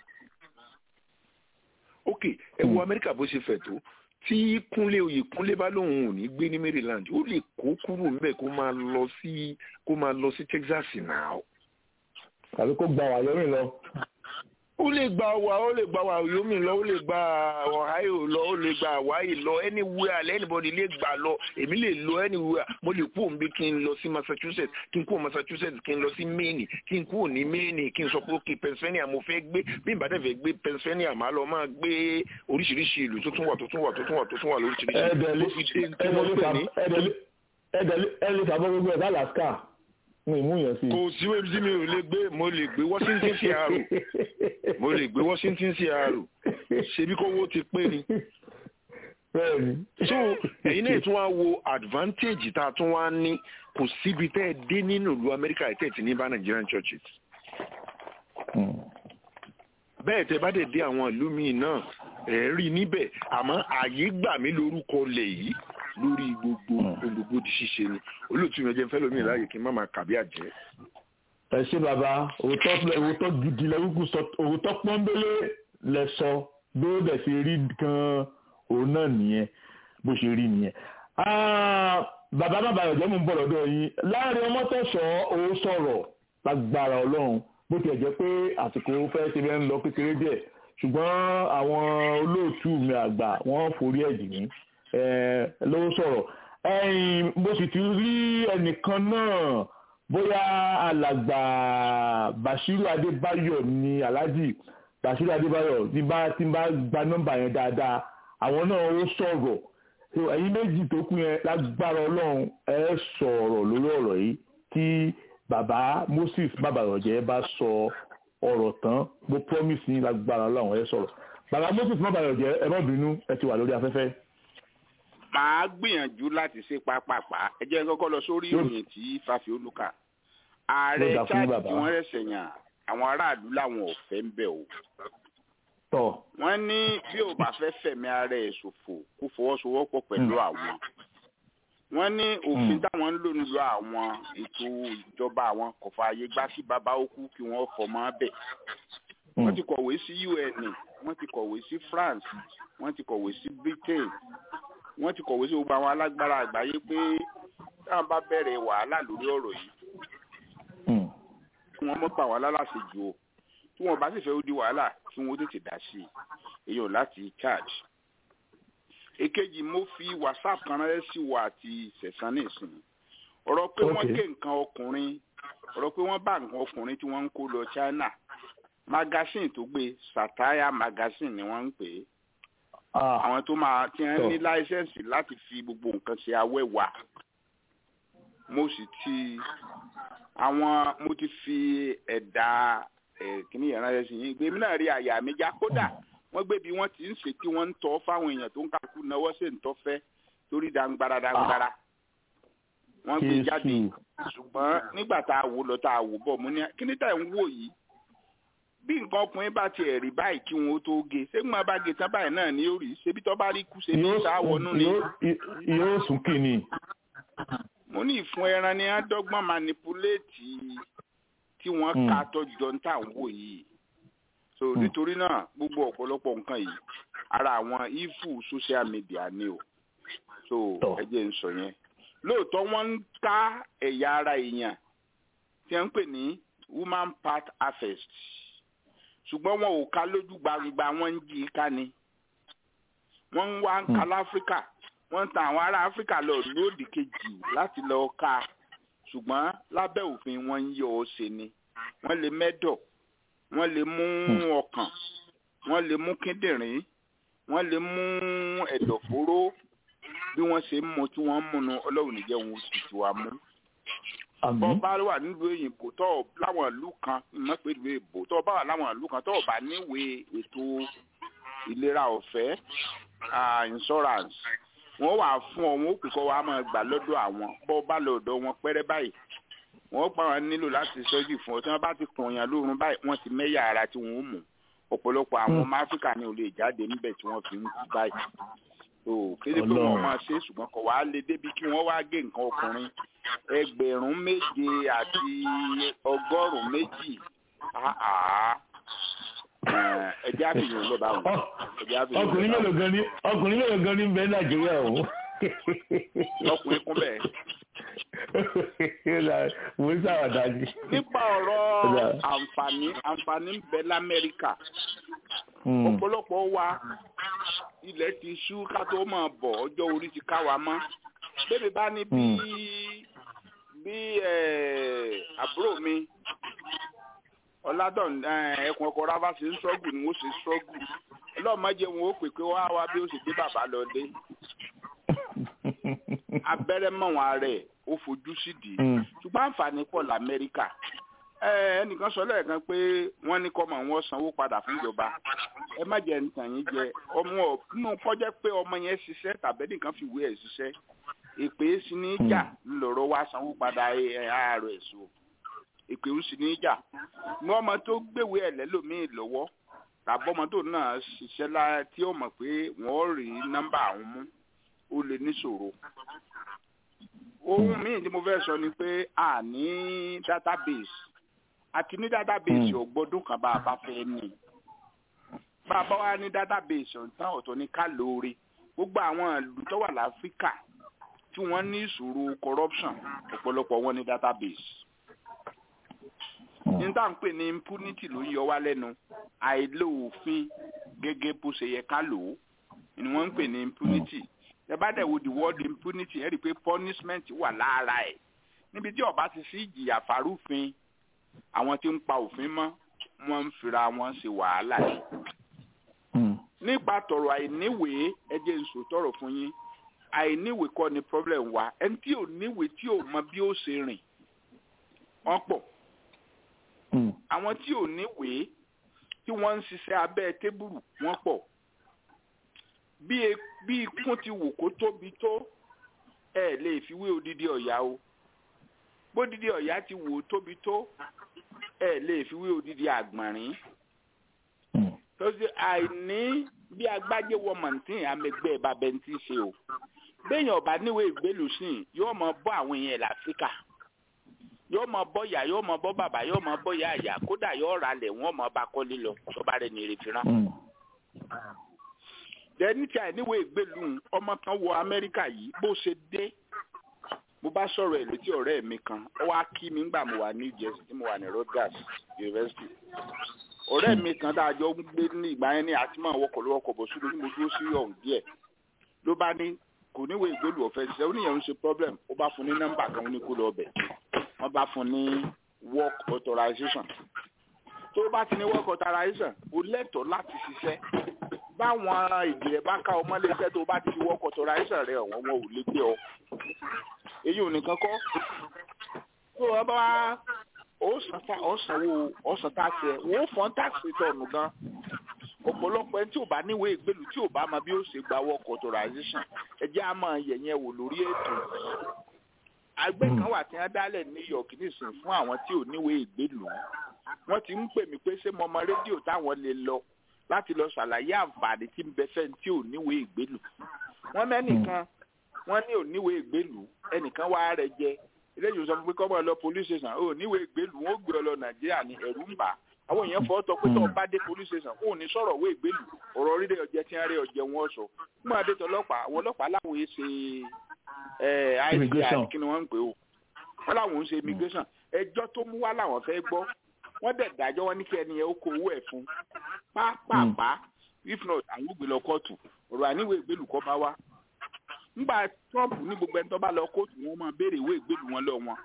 ok ẹ wo Amẹ́ríkà bó ṣe fẹ̀ tó tí Kúnlé Oyèkúnlé bá lóun ò ní gbé ní Maryland ó lè kó kúrò níbẹ̀ kó máa lọ sí kó máa lọ sí Texas náà. tàbí kó gba wà lórí lọ. ó lè gba wa ó lè gba wa yomi lọ ó lè gba Ohio lọ ó lè gba Hawaii lọ anywhere anybody lè gbà lọ èmi lè lọ anywhere mo lè kú òǹbí kí n lọ sí Massachusetts kí n kú Massachusetts kí n lọ sí Maine kí n kú ní Maine kí n sọ pé òkè Pennsylvania mo fẹ́ gbé bí n bá dẹ̀ fẹ́ gbé Pennsylvania màá lọ máa gbé oríṣiríṣi ìlú tó tún wà tó tún wà tó tún wà tó tún wà lóríṣiríṣi. ẹ̀ẹ́dẹ̀lẹ́ sàbọ̀ gbogbo ẹ̀ Alaska kò sí wẹ́bí tí mi ò lè gbé mo lè gbé Washington Seattle mo lè gbé Washington Seattle ṣebí kówó ti pé ni. so ẹ̀yin náà tún wá wo advantage tá a tún wá ní kò síbi tẹ́ ẹ dé nínú ìlú Amẹ́ríkà tẹ́ ẹ ti ní bá Nigerian churches. bẹ́ẹ̀ tẹ́ bá dẹ̀ dé àwọn ìlú míì náà ẹ̀ rí níbẹ̀ àmọ́ àyè gbà mí lórúkọ lẹ̀ yìí lórí gbogbo gbogbo di ṣíṣe ni olóòtú mi ẹ jẹ́ ń fẹ́ lómi láàyè kí n má máa kàbí àjẹ́. ẹ ṣe bàbá òótọ́ gidi lẹ́wùkú sọ òótọ́ pọ́nbélé lẹ sọ bí ó dẹ̀ ṣe rí gan-an òun náà nìyẹn bó ṣe rí nìyẹn. bàbá bàbá ọ̀jẹ̀ mú un bọ̀ lọ́dọ̀ yín láàrin ọmọ tẹ̀sán òun sọ̀rọ̀ lágbára Ọlọ́run bó tiẹ̀ jẹ́ pé àsìkò fẹ́ ṣe bẹ́ẹ̀ ń lọ kékeré díẹ̀ ṣùgbọ́n àwọn olóòtú mi àgbà wọ́n forí ẹ̀jì mí ló sọ̀rọ̀ ẹ̀yìn mo sì ti rí ẹnìkan náà bóyá alàgbà Bashiru Adébáyọ̀ ni Alhaji Bashiru Adébáyọ̀ tí bá tí bá gba nọ́mbà yẹn dáadáa àwọn náà ó sọ̀rọ̀ ẹ̀yin méjì tó kù yẹn lágbára Ọlọ́run ẹ sọ̀rọ̀ lórí ọ̀rọ̀ yìí tí bàbá Moses Babayọ̀jẹ́ bá sọ ọ̀rọ̀ tán mo promise yín lágbára Ọlọ́run ẹ sọ̀rọ̀ bàbá Moses Babayọ̀jẹ́ ẹ má bínú ẹ ti wà lórí afẹ́fẹ́. màá gbìyànjú láti ṣe pápápá ẹ jẹ́ kọ́kọ́ lọ sórí ìròyìn tí fàfi olùkà ààrẹ Chad tí wọ́n rẹ̀ṣẹ̀ yàn àwọn aráàlú làwọn ò fẹ́ ń bẹ̀ o. wọ́n ní bí ò bá fẹ́ fẹ̀mí ara ẹ̀ ṣòfò kó fọwọ́sowọ́pọ̀ pẹ̀lú àwọn. wọ́n ní òfin táwọn ń lò nílò àwọn ètò ìjọba àwọn kò fààyè gbà kí bàbá ó kú kí wọ́n fọmọ́ bẹ̀. wọ́n ti kọ̀wé sí U N wọ́n ti kọ̀wé sí France wọ́n ti kọ̀wé sí Britain wọ́n ti kọ̀wé sí gbogbo àwọn alágbára àgbáyé pé táwọn bá bẹ̀rẹ̀ wàhálà lórí ọ̀rọ̀ yìí kí wọ́n mọ́ pa wàhálà láṣejù o tí wọ́n bá sì fẹ́ ó di wàhálà kí wọ́n tètè dá sí i èyí láti charge. èkejì mo fi WhatsApp kan ránṣẹ́ sí wa àti sẹ̀sán nìsín ọ̀rọ̀ pé wọ́n ké nǹkan ọkùnrin ọ̀rọ̀ pé wọ́n bá nǹkan ọkùnrin tí wọ́n ń kó lọ China magazine tó gbé Satire magazine ni wọ́n ń pè é àwọn tó máa ti ń ní láísẹ̀nsì láti fi gbogbo nǹkan ṣe awẹ́wà mo sì ti àwọn mo ti fi ẹ̀dà kìíní yẹn ránṣẹ́ sí yín gbé mi náà rí àyà mi já kódà wọ́n gbé bí wọ́n ti ń ṣe tí wọ́n ń tọ́ fáwọn èèyàn tó ń kàkú náwó ṣe ń tọ́ fẹ́ torí dangbara dangbara wọ́n gbé jáde ṣùgbọ́n nígbà tá a wò lọ tá a wò bọ̀ mo ní kí ni tá ẹ̀ ń wò yìí bí nǹkan ọkùnrin bá tiẹ̀ rí báyìí kí wọn ó tó gé ṣégun máa bá gé tán báyìí náà ní orí ṣebí tó bá rí kú ṣebí sáwọnú ni. yóò sùn kí ni. mo ní ìfun ẹran ni àdọ́gbọ́n manipuléètì tí wọ́n ká tọ́jọ́ ń tà ń wò yìí. so nítorí náà gbogbo ọ̀pọ̀lọpọ̀ nǹkan yìí ara àwọn ifu social media ni o. so ẹ jẹ́ n sọ yẹn. lóòótọ́ wọ́n ń ká ẹ̀yà ara èèyàn tí wọ́n ń pè ní woman part harvest ṣùgbọ́n wọn ò ká lójú gbangba wọ́n ń jí ká ni wọ́n ń wá ń ká láfíríkà wọ́n ń ta àwọn ará áfíríkà lọ lóòdì kejì láti lọ ká ṣùgbọ́n lábẹ́ òfin wọ́n ń yọ ọ́ ṣe ni wọ́n lè mẹ́dọ̀ wọ́n lè mú ọkàn wọ́n lè mú kíndìnrín wọ́n lè mú ẹ̀dọ̀fóró bí wọ́n ṣe ń mu tí wọ́n ń múnu ọlọ́run níjẹ́ wọn ò sì ti wá mú. bọ́ bá wà nílùú òyìnbó tó láwọn ìlú kan mọ̀ pé ìlú èbó tó bá wà láwọn ìlú kan tó bá níwèé ètò ìlera ọ̀fẹ́ insurance wọ́n wà fún ọ wọn ó pè kọ́ wa máa gbà lọ́dọ̀ àwọn bọ́ bá lọ́dọ̀ wọn pẹ́rẹ́ báyìí wọ́n pa wọn nílò láti sọ́jú fún ọ tí wọ́n bá ti kùn yàn lórun báyìí wọ́n ti mẹ́yà ara tí wọ́n mú ọ̀pọ̀lọpọ̀ àwọn ọmọ áfíríkà ni ò lè jáde níbẹ̀ tí wọ́n fi ń kú báyìí tó kéde pé wọ́n máa ṣe ṣùgbọ́n kò wá lè débi kí wọ́n wá gé nǹkan ọkùnrin ẹgbẹ̀rún méje àti ọgọ́rùn-ún méjì ẹjẹ àfihàn ló bá wọn. ọkùnrin mélòó gan ni ọkùnrin mélòó gan ni ń bẹ nàìjíríà o. ọkùnrin kún bẹ́ẹ̀. mo ń ṣàwàdà ni. nípa ọ̀rọ̀ àǹfààní àǹfààní ń bẹ lamẹ́ríkà ọ̀pọ̀lọpọ̀ wa ilẹ̀ ti ṣú ká tó máa bọ̀ ọjọ́ orí ti ká wa mọ́ bébí bá ní bí bí àbúrò mi ọ̀làdàn ẹkùn ọkọ̀ rábà ṣe ń ṣọ́gù ni wọ́n ṣe ṣọ́gù ọlọ́mọdé wọn ó pè pé wá wá bí ó ṣe gbé bàbá lọ dé abẹ́rẹ́ mọ́ wọn rẹ̀ ó fojú sídìí ṣùgbọ́n àǹfààní pọ̀ lamẹ́ríkà ẹnìkan sọ lẹ́ẹ̀kan pé wọ́n ní kọ́mọ wọn sanwó padà fún ìjọba ẹ má jẹ́ nǹkan yín jẹ ọmọ nínú kọjá pé ọmọ yẹn ṣiṣẹ́ tàbí nìkan fi ìwé ẹ̀ ṣiṣẹ́ èpè sí ní ìjà ńlọrọ wá sanwó padà ààrẹ ẹ̀sùn èpè ń sì ní ìjà ní ọmọ tó gbéwèé ẹ̀ lẹ́lòmíì lọ́wọ́ tàbí ọmọ tó náà ṣiṣẹ́ lára tí ó mọ̀ pé wọ́n rí nọ́mbà àwọn mú ó lè níṣòro. ohun míì tí mo fẹ́ sọ ni pé a ní database àti ní database ọgbọ́dún kan bá a bá fẹ́ ní bá a bá wá ní database ọ̀tán ọ̀tọ̀ ní ká lóore gbogbo àwọn ìlú tó wà láfíríkà tí wọ́n ní ìṣòro corruption ọ̀pọ̀lọpọ̀ wọn ní database. ní tá à ń pè ní impunity ló ń yọ wá lẹ́nu àìlò òfin gẹ́gẹ́ bó ṣe yẹ ká lò ó ni wọ́n ń pè ní impunity. ẹ bá dẹ̀ wo the word impunity ẹ rí i pé punishment wà lára ẹ̀ níbi tí ọba ti sí ìjìyà farúfin àwọn tí ń pa òfin mọ́ wọ́n ń fira wọn ṣe wàhálà yìí. nípa tọ̀rọ̀ àìníwèé ẹ jẹ́ n sọ tọ̀rọ̀ fún yín àìníwèé kọ́ ni problem wa ẹni tí ò níwèé tí ò mọ bí ó ṣe rìn wọ́n pọ̀ àwọn tí ò níwèé tí wọ́n ń ṣiṣẹ́ abẹ́ tébùrù wọ́n pọ̀ bí bí ikún ti wò kó tóbi tó ẹ lè fi wé odidi ọ̀yà o bódidi ọ̀yà ti wò tóbi tó ẹ lè fi wé odidi àgbọ̀nrín tó ṣe àìní bí agbájé wọ mọ̀ntìn amẹgbẹ́ babẹ́ntì ṣe o béèyàn ọba níwèé ìgbélú sí yóò mọ bọ́ àwọn èèyàn láfíríkà yóò mọ bọ́ ìyá yóò mọ bọ́ bàbá yóò mọ bọ́ ìyá àyà kódà yóò ra lẹ̀ wọ́n mọ bá kọ́lé lọ sọ́ba rẹ̀ ní ìrèfìrán. dẹ́ni tí àìníwèé ìgbélú ọmọ kan wọ amẹ́ríkà yìí bó ṣe dé mo bá sọ̀rọ̀ ẹ̀ létí ọ̀rẹ́ mi kan ó wá kí mi ńgbà mo wà ní Jersey tí mo wà ní Rutgers University ọ̀rẹ́ mi kan dájọ́ ń gbé ní ìgbà yẹn ní àti máa wọkọ̀ lọ́wọ́kọ̀ bọ̀ sódò ní mo dúró sí ọ̀hún díẹ̀ ló bá ní kò níwèé ìgbélú ọ̀fẹ́ ṣiṣẹ́ ó níyẹn ń ṣe problem ó bá fún ní nọ́mbà kan ó ní kó lọ bẹ̀ wọ́n bá fún ní work authorization tó bá ti ní work authorization o lẹ́tọ̀ọ́ láti ṣiṣẹ́ báwọn ìgbìlẹ̀ bá ká ọmọ léṣẹ́ tó bá ti fi work authorization rẹ ọ̀wọ́n wọn ò lè gbé ọ èyí ò nìkan kọ́ tó o bá ọ̀sánwó ọ̀sán táàsì ẹ̀ wọ́n fọ́n táàsì tọ̀nù gan ọ̀pọ̀lọpọ̀ ẹni tí ò bá níwèé ìgbélú tí ò bá mọ bí ó ṣe gba work authorization ẹ jẹ́ á máa yẹ̀yẹ́ wò lórí ètò àgbẹ̀ kan wà tí wọ́n dálẹ̀ ní New York nísìnyí fún àwọn tí ò níwèé ìgbélú wọ́n ti ń pè mí pé ṣé mo mọ rédíò táwọn lè lọ láti lọ ṣàlàyé àǹfààní tí ń bẹ fẹ́ni tí ò níwèé ìgbélú wọ́n mẹ́nìkan wọ́n ní ò níwèé ìgbélú ẹnìkan wá rẹ̀ jẹ eléyìí sọ fún pé kọ́mọ lọ police station ò níwèé ìgbélú wọn ó gbé ọ lọ Nàìjíríà ní ẹ̀rú ń bà àwọn èèyàn fọ́ tọ́ pé tó bá dé police station ò ní sọ̀rọ̀ wé ìgbélú ọ̀rọ̀ orí ọ̀jẹ̀ tí wọ́n rí ọ̀jẹ̀ wọn sọ fún àdètò ọlọ́pàá àwọn ọlọ́pàá láwọn èé ṣe I C I kí ni wọ́n ń pè ó wọ́n láwọn ń ṣe immigration ẹjọ́ tó mú wá làwọn fẹ́ gbọ́ wọ́n dẹ̀ dájọ́ wọn ní kí ẹni yẹn ó kó owó ẹ̀ fún pápápá if not àwọn ògbé lọ kóòtù ọ̀rọ̀ àníwèé ìgbélú kọ́ bá wá nígbà Trump ní gbogbo ẹni tó bá lọ kóòtù wọn máa béèrè ìwé ìgbélú wọn lọ wọn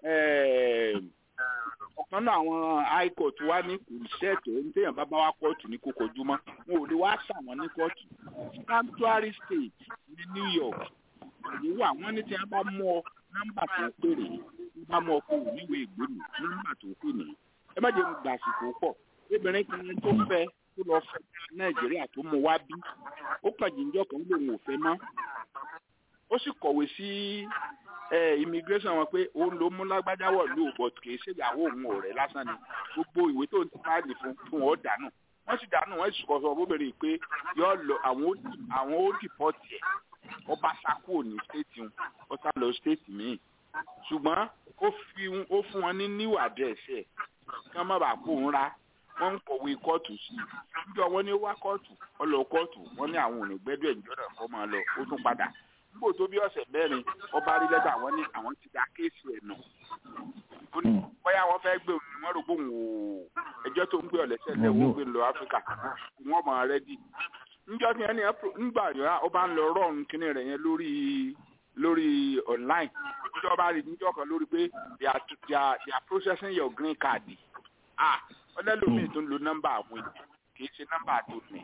ọ̀kan náà àwọn high court wá ní kò ṣẹ́ẹ̀tì ohun téèyàn bá bá wá kóòtù ní kókò júmọ́ wọn ò lè wá ṣàwọn ní kóòtù sanctuary state ní New York èyí wà wọ́n ní tí wọ́n bá mú ọ nọ́mbà tó péré wọ́n bá mú ọ kó níwèé ìgbélú nọ́mbà tó pè ní ẹ má jẹ́ ń gbà àsìkò pọ̀ obìnrin kan tó fẹ́ tó lọ fẹ́ Nàìjíríà tó mú wá bí ó kàn jíjọ́ kan lòun ò fẹ́ mọ́ ó sì kọ̀wé sí immigration wọn pé òun ló mú lágbájá wọ̀ lù but kì í ṣe ìyàwó òun ọ̀rẹ́ lásán ni gbogbo ìwé tó ń ti fáìlì fún fún wọn dànù wọ́n sì dànù wọ́n sì kọ́ sọ bóbìnrin pé yọ lọ àwọn ó dìpọ́tì ẹ̀ ọba sákò ní stéètì wọn ó sá lọ stéètì míì ṣùgbọ́n ó fún wọn ní new address ẹ̀ kí wọ́n má bàa kó ń ra wọ́n ń kọ̀wé kóòtù sí i níjọ́ wọ́n ní wá kóòtù wọ́n lọ kóòtù wọ́n ní àwọn ò ní gbẹ́dọ̀ ìjọ náà kọ́ máa lọ ó tún padà nígbò tó bí ọ̀sẹ̀ mẹ́rin ọba rí lẹ́tà wọ́n ní àwọn ti dá kéèsì ẹ̀ nù bóyá wọ́n fẹ́ gbé òun wọ́n rò pé òun ò ẹjọ́ tó ń gbé ọ̀lẹ́sẹ̀ lẹ́wọ́ gbé lọ áfíríkà wọ́n mọ̀ rẹ́dì níjọ́ tí ẹni nígbà yọ̀rá ọba ń lọ rọrùn kíní rẹ̀ yẹn lórí lórí online níjọ́ bá rí níjọ́ kan lórí pé they are they are they are processing your green card ah ọlẹ́lómi tó ń lo nọ́mbà àwọn èèyàn kì í ṣe nọ́mbà tó ní.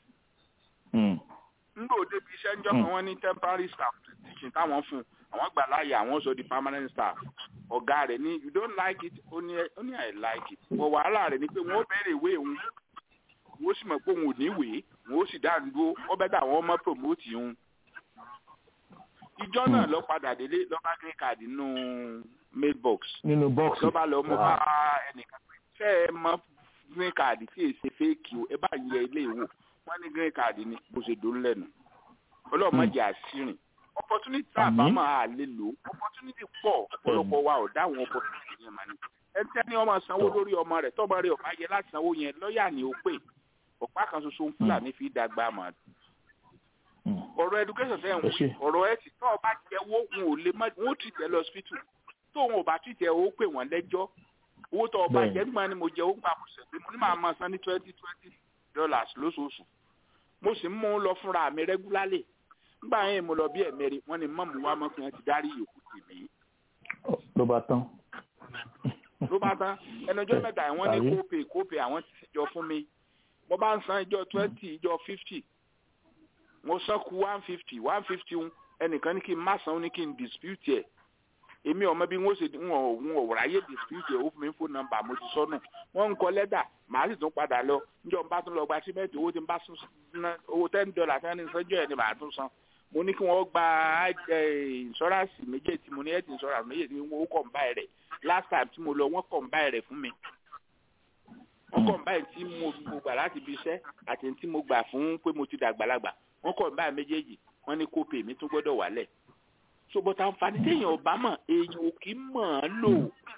nígbà òde bíi iṣẹ́ níjọ́ kan wọ́n ní temporary staff teaching táwọn fún àwọn gbà láàyè àwọn sọ di permanent staff ọ̀gá rẹ̀ ní you don't like it ó ní ó ní I like it wọ wàhálà rẹ̀ ni pé wọ́n béèrè ìwé òun wọ́n sì mọ̀ pé òun ò ní ìwé wọ́n sì dá dúró ó bẹ́ẹ̀ dà wọ́n mọ́ promote òun. ìjọ náà lọ padà délé lọ́ba green card nínú mailbox nínú box lọ́ba lọ mọ́ bá ẹnìkan ṣé ẹ mọ green card tí èsì fake o ẹ bá yẹ ilé ìwò wọn ní green card ni bó ṣe dùn lẹ́nu ọlọ́mọdé àṣìrìn opportunity tá a bá máa lè lò opportunity pọ̀ ọ̀pọ̀lọpọ̀ wa ò dáwọn opportunity yẹn máa ní ẹni tí ẹni ọmọ sanwó lórí ọmọ rẹ̀ tọ́mọ rẹ̀ ọ̀pá yẹ láti sanwó yẹn lọ́ọ̀yà ni ó pè ọ̀pá kan ṣoṣo ń fúlàní fi dàgbà mà ọ̀rọ̀ education fẹ́ ń wí ọ̀rọ̀ ẹ̀sìn tó ọba jẹ́wọ́ wọn ò lè má wọn ò tì tẹ́ lọ hospital tó wọn ò bá tì tẹ́ ó pè wọ́n lẹ́jọ́ owó tó ọba jẹ́ nígbà ni mo jẹ́ owó gbà mo sẹ̀gbẹ́ mo ní màá máa san ní twenty twenty dollars lóṣooṣù mo sì ń mú un lọ fúnra mi regularly nígbà yẹn mo lọ bí ẹ̀mẹ́rin wọ́n ní mọ́mú wa mọ́ pé wọ́n ti dárí yòókù tì mí. ló bá tán. ló bá tán ẹnu ọjọ́ mẹ́ta wọ́n ní kópè kópè àwọn ti ṣèjọ fún mi mo bá ń san ìjọ twenty ìjọ fifty mo san ku one fifty one fifty ẹnìkan ní kí n má san ó ní kí n dispute ẹ̀ èmi ọmọ bí wọn ṣe wọn ò ráyè dispute ẹ̀ ó fún mi fóònù nọ́mbà mo ti sọnù wọn ń kọ lẹ́dà màá sì tún padà lọ níjọ́ n bá tún lọ gba símẹ́ǹtì owó tí n bá tún owó ten dollars ten ní sọ́jọ́ ẹ̀ ni màá tún san mo ní kí wọ́n gba insurance méjèèjì mo ní health insurance méjèèjì wọn ó combine rẹ̀ last time tí mo lọ wọ́n combine rẹ̀ fún mi wọ́n combine tí mo gbà láti ibi iṣẹ́ àti tí mo gbà fún pé mo ti dàgbàlagbà wọ́n combine méjèèjì wọ́n ní kópè mi tún gbọ́dọ̀ wálẹ̀ ṣùgbọ́n àǹfààní téèyàn ò bá mọ̀ èèyàn ò kì í mọ̀ ọ́n lò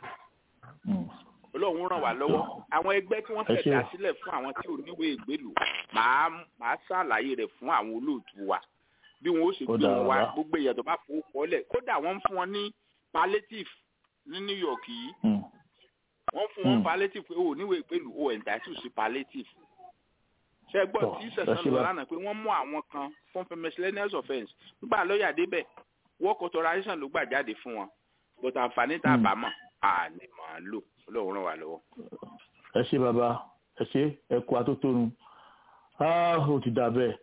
ọlọ́run ràn wá lọ́wọ́ àwọn ẹgbẹ́ tí wọ́n fẹ́ dá sílẹ̀ fún àwọn tí ò níwèé ìgbélùú màá màá ṣàlàyé rẹ̀ fún àwọn olóòtú wa bí wọn ó ṣe gbé wọn wá gbogbo èèyàn tó bá fowó kọ́lẹ̀ kódà wọ́n ń fún wọn ní palliative ní New York yìí wọ́n fún wọn palliative pé o níwèé ìgbélùú o entitled sí palliative ṣe gbọ́ tí ìṣẹ̀sán lọ lánàá pé wọ́n mú àwọn kan fún miscellaneous offence nígbà lọ́ọ̀yà débẹ̀ work authorization ló gbà jáde fún wọn but àǹfààní tá a bá mọ̀ à ní màá lò ọlọ́run ràn wá lọ́wọ́. ẹ ṣé bàbá ẹ ṣé ẹ kú atótónu ó ti dà bẹ́ẹ̀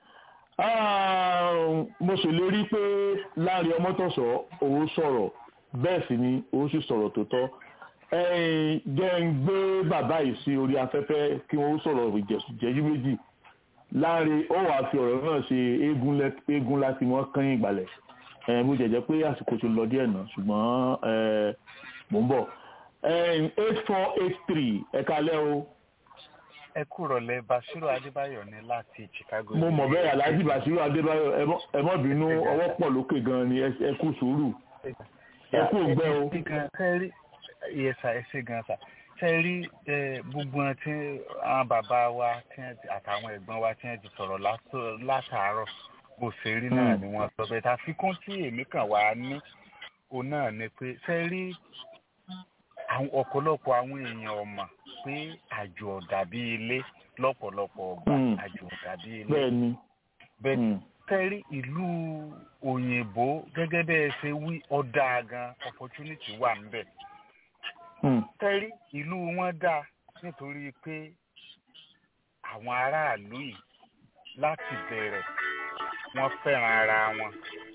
mo ṣèlérí pé Láńrè Ọmọ́tọ̀sọ́ òun sọ̀rọ̀ bẹ́ẹ̀ sì ni òun sì sọ̀rọ̀ tó tọ́ jẹ́ ń gbé bàbá yìí sí orí afẹ́fẹ́ kí wọ́n sọ̀rọ̀ ìjẹ́jú méjì Láńrè ó wàá fi ọ̀rọ̀ náà ṣe eégún láti wọ́n kán ìgbàlẹ̀ mo jẹ̀jẹ̀ pé àsìkò ti lọ díẹ̀ náà ṣùgbọ́n mò ń bọ̀ eight four eight three ẹ̀ka lẹ́ o. ẹ kúrọ̀lẹ́ Bashiru Adébáyọ̀ ní láti Chicago. mo mọ̀ bẹ́ẹ̀ Alhaji Bashiru Adébáyọ̀ ẹ mọ́ bínú ọwọ́ pọ̀ lókè gan-an ni ẹ kú sùúrù ẹ kú ògbẹ́ o. yẹsà ẹ ṣe gan sa ṣe rí gbogbo wọn tí àwọn bàbá wa àtàwọn ẹ̀gbọ́n wa tí wọ́n ti sọ̀rọ̀ látàárọ̀ bó ṣe rí náà ni wọ́n sọ bẹ́ẹ̀ ta fikún tí èmi kàn wá ní òun náà ni pé ṣe rí ọ̀pọ̀lọpọ̀ àwọn èèyàn ọ̀mà pé àjò ọ̀dà bí ilé lọ́pọ̀lọpọ̀ ọgbà àjò ọ̀dà bí ilé bẹ́ẹ̀ tẹ́rí ìlú òyìnbó gẹ́gẹ́ bẹ́ẹ̀ ṣe wí ọ̀dà gan opportunity wà níbẹ̀ tẹ́rí ìlú wọn dá nítorí pé àwọn aráàlú yìí láti bẹ̀rẹ̀ wọ́n fẹ́ràn ara wọn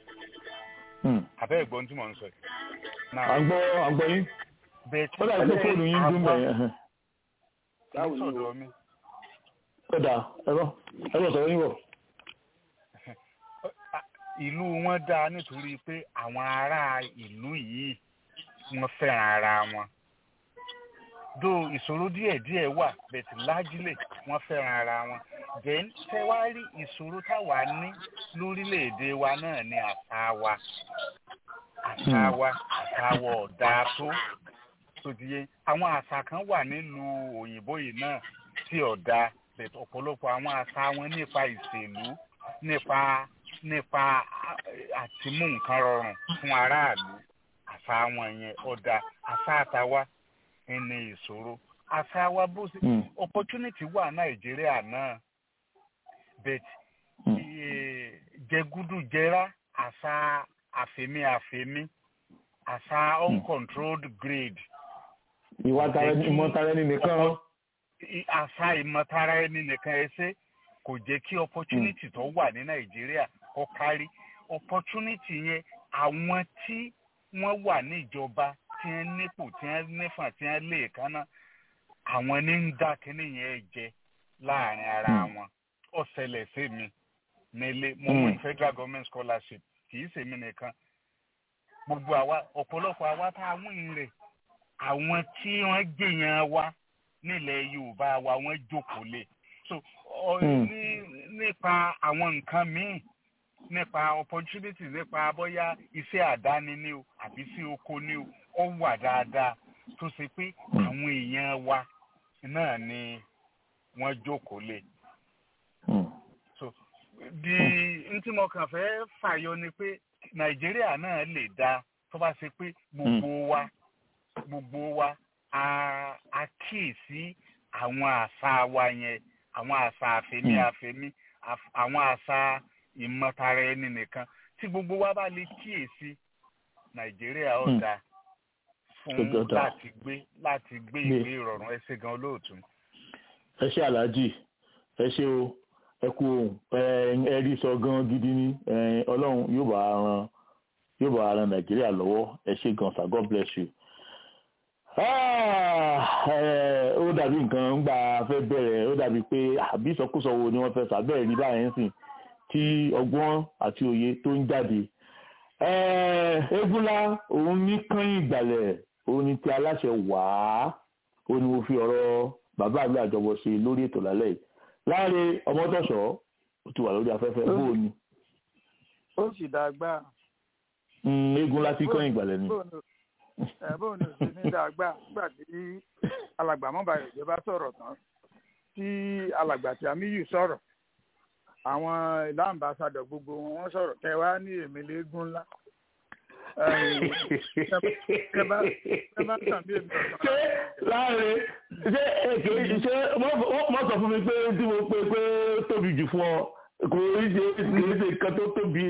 àbẹ́ ẹ̀gbọ́n tí mò ń sọ yìí. àgbọ̀ àgbọ̀ yín ó dà sí fóònù yín dún bẹ̀yẹn. báwo ni o mi. ó dà ẹ̀rọ ẹ̀rọ sọ̀rọ̀ yín wọ̀. ìlú wọn dáa nítorí pé àwọn ará ìlú yìí wọ́n fẹ́ràn ara wọn do ìṣòro díẹ̀díẹ̀ wà bẹ̀tì lájílẹ̀ wọ́n fẹ́ràn ara wọn then ṣé wá rí ìṣòro táwa ní lórílẹ̀‐èdè wa náà ní àṣà wa àṣà wa àṣà wa ọ̀dà tó tó di yé àwọn àṣà kan wà nílùú òyìnbó yìí náà tí ọ̀dà bẹ̀tì ọ̀pọ̀lọpọ̀ àwọn àṣà wọn nípa ìṣèlú nípa nípa àtìmú nǹkan rọrùn fún aráàlú àṣà wọn yẹn ọ̀dà àṣà àtàwa ẹni ìṣòro àṣà wa bó ṣe opportunity wà nàìjíríà náà but jẹgúdújẹrá àṣà àfẹmí àfẹmí àṣà uncontrolled grade. ìwà ìmọ̀tara ẹni nìkan. àṣà ìmọ̀tara ẹni nìkan ẹsẹ̀ kò jẹ́ kí opportunity tó wà ní nàìjíríà kó kárí opportunity yẹn àwọn tí wọ́n wà ní ìjọba tí wọ́n nípò tí wọ́n nífà tí wọ́n lè kánná àwọn ní ń dá kínní yẹn jẹ láàrin ara wọn ó ṣẹlẹ̀ sí mi nílé mo mú federal government scholarship kì í ṣèmi nìkan gbogbo àwa ọ̀pọ̀lọpọ̀ àwa tá a wín rẹ̀ àwọn tí wọ́n gbìyàn wa nílẹ̀ yorùbá wa wọ́n jókòó lé so nípa àwọn nǹkan míì nípa opportunity nípa bóyá iṣẹ́ àdáni ni o àbí sí oko ni o ó wà dáadáa tó ṣe pé àwọn èèyàn wa náà ni wọ́n jókòó lé. so di ntí mo kàn fẹ́ fàyọ ni pé nàìjíríà náà lè dáa tó bá ṣe pé gbogbo wa gbogbo wa a kíyèsí àwọn àṣà wa yẹn àwọn àṣà àfẹ́mí àfẹ́mí àwọn àṣà ìmọ̀tara ẹni nìkan tí gbogbo wa bá lè kíyèsí nàìjíríà ó dáa fún láti gbé láti gbé ìgbé ìrọ̀rùn ẹsẹ̀ gan olóòtú. ẹ ṣe aláàjì ẹ ṣe o ẹ kú ohun ẹ rí sọ gan gidi ní ọlọ́run yóò bá ran yóò bá ran nàìjíríà lọ́wọ́ ẹ ṣe gan sir God bless you. ó dàbí nǹkan ń gbà fẹ́ bẹ̀rẹ̀ ó dàbí pé àbí ìsọkúsọ wo ni wọ́n fẹ́ sàbẹ̀rẹ̀ ní báyẹn sìn tí ọgbọ́n àti òye tó ń jáde. Egunla òun ní kányìn ìgbàlẹ̀ òun ní ti aláṣẹ wàá ó ní mo fi ọ̀rọ̀ bàbá àgbà àjọbọ̀ ṣe lórí ètò lálẹ́ yìí. Láàrin ọmọtọ̀ṣọ́ ó ti wà lórí afẹ́fẹ́ bóò ni. ó sì dàgbà. Egunla ti kányìn ìgbàlẹ̀ ni. bóò ni òsì ní dàgbà nígbà tí alàgbà mọ́ba ìjọba sọ̀rọ̀ tán tí alàgbà tí Àmíyù sọ̀rọ̀ àwọn ìlà àmbàsádọ̀ gbogbo wọn sọ̀rọ̀ kẹ wá ní èmi léegun ńlá. ṣé láàrin ṣé èké ṣé wọ́n sọ fún mi pé tí mo pe pé tóbi jù fún ọ kò rí ṣe kì í ṣe nǹkan tó tóbi.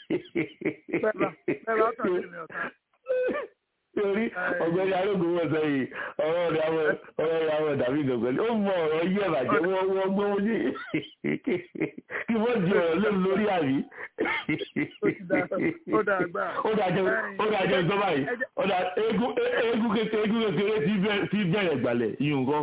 torí ọ̀gbẹ́ni arógun wọn sọ yìí ọ̀rọ̀ rẹ̀ àwọn ọ̀rọ̀ rẹ̀ àwọn dàbí gbọ̀ngàn ó mọ ọ̀rọ̀ yí ẹ̀bàjẹ́ wọ́n wọ́n gbọ́ wọ́n ní kí wọ́n di ọ̀rọ̀ lónìí lórí àbí. ó dà gbà. ó dà jẹ́ ó dà jẹ́ ìjọba yìí ó dà eégún eégún kékeré eégún kékeré tí bẹ̀rẹ̀ gbalẹ̀ yìí nǹkan.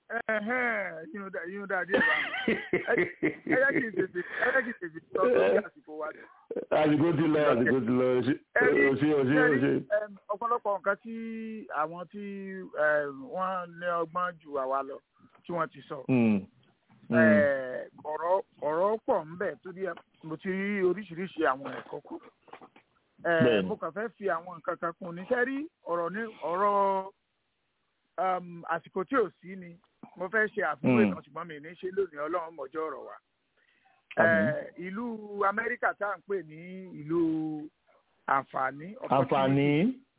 yín dà díẹ̀ bá ẹ jẹ́ kí n tètè ẹ jẹ́ kí n tètè sọ lórí àsìkò wa. àsìkò ti lọ àsìkò ti lọ ṣe ṣe ṣe ṣe. ọ̀pọ̀lọpọ̀ nǹkan tí àwọn tí wọ́n ní ọgbọ́n ju àwa lọ tí wọ́n ti sọ. ọ̀rọ̀ ọ̀rọ̀ pọ̀ ń bẹ tó díẹ̀ mo ti rí oríṣiríṣi àwọn ẹ̀kọ́ kù. mo kàn fẹ́ fi àwọn nǹkan kan kún níṣẹ́ rí ọ̀rọ̀ ní ọ̀rọ̀ àsìkò tí ò sí ni mo fẹ́ ṣe àfiwé kan ṣùgbọ́n mi ní ṣe lónìí ọlọ́run mọ̀jọ́ ọ̀rọ̀ wa. ìlú Amẹ́ríkà tá à ń pè ní ìlú àǹfààní àǹfààní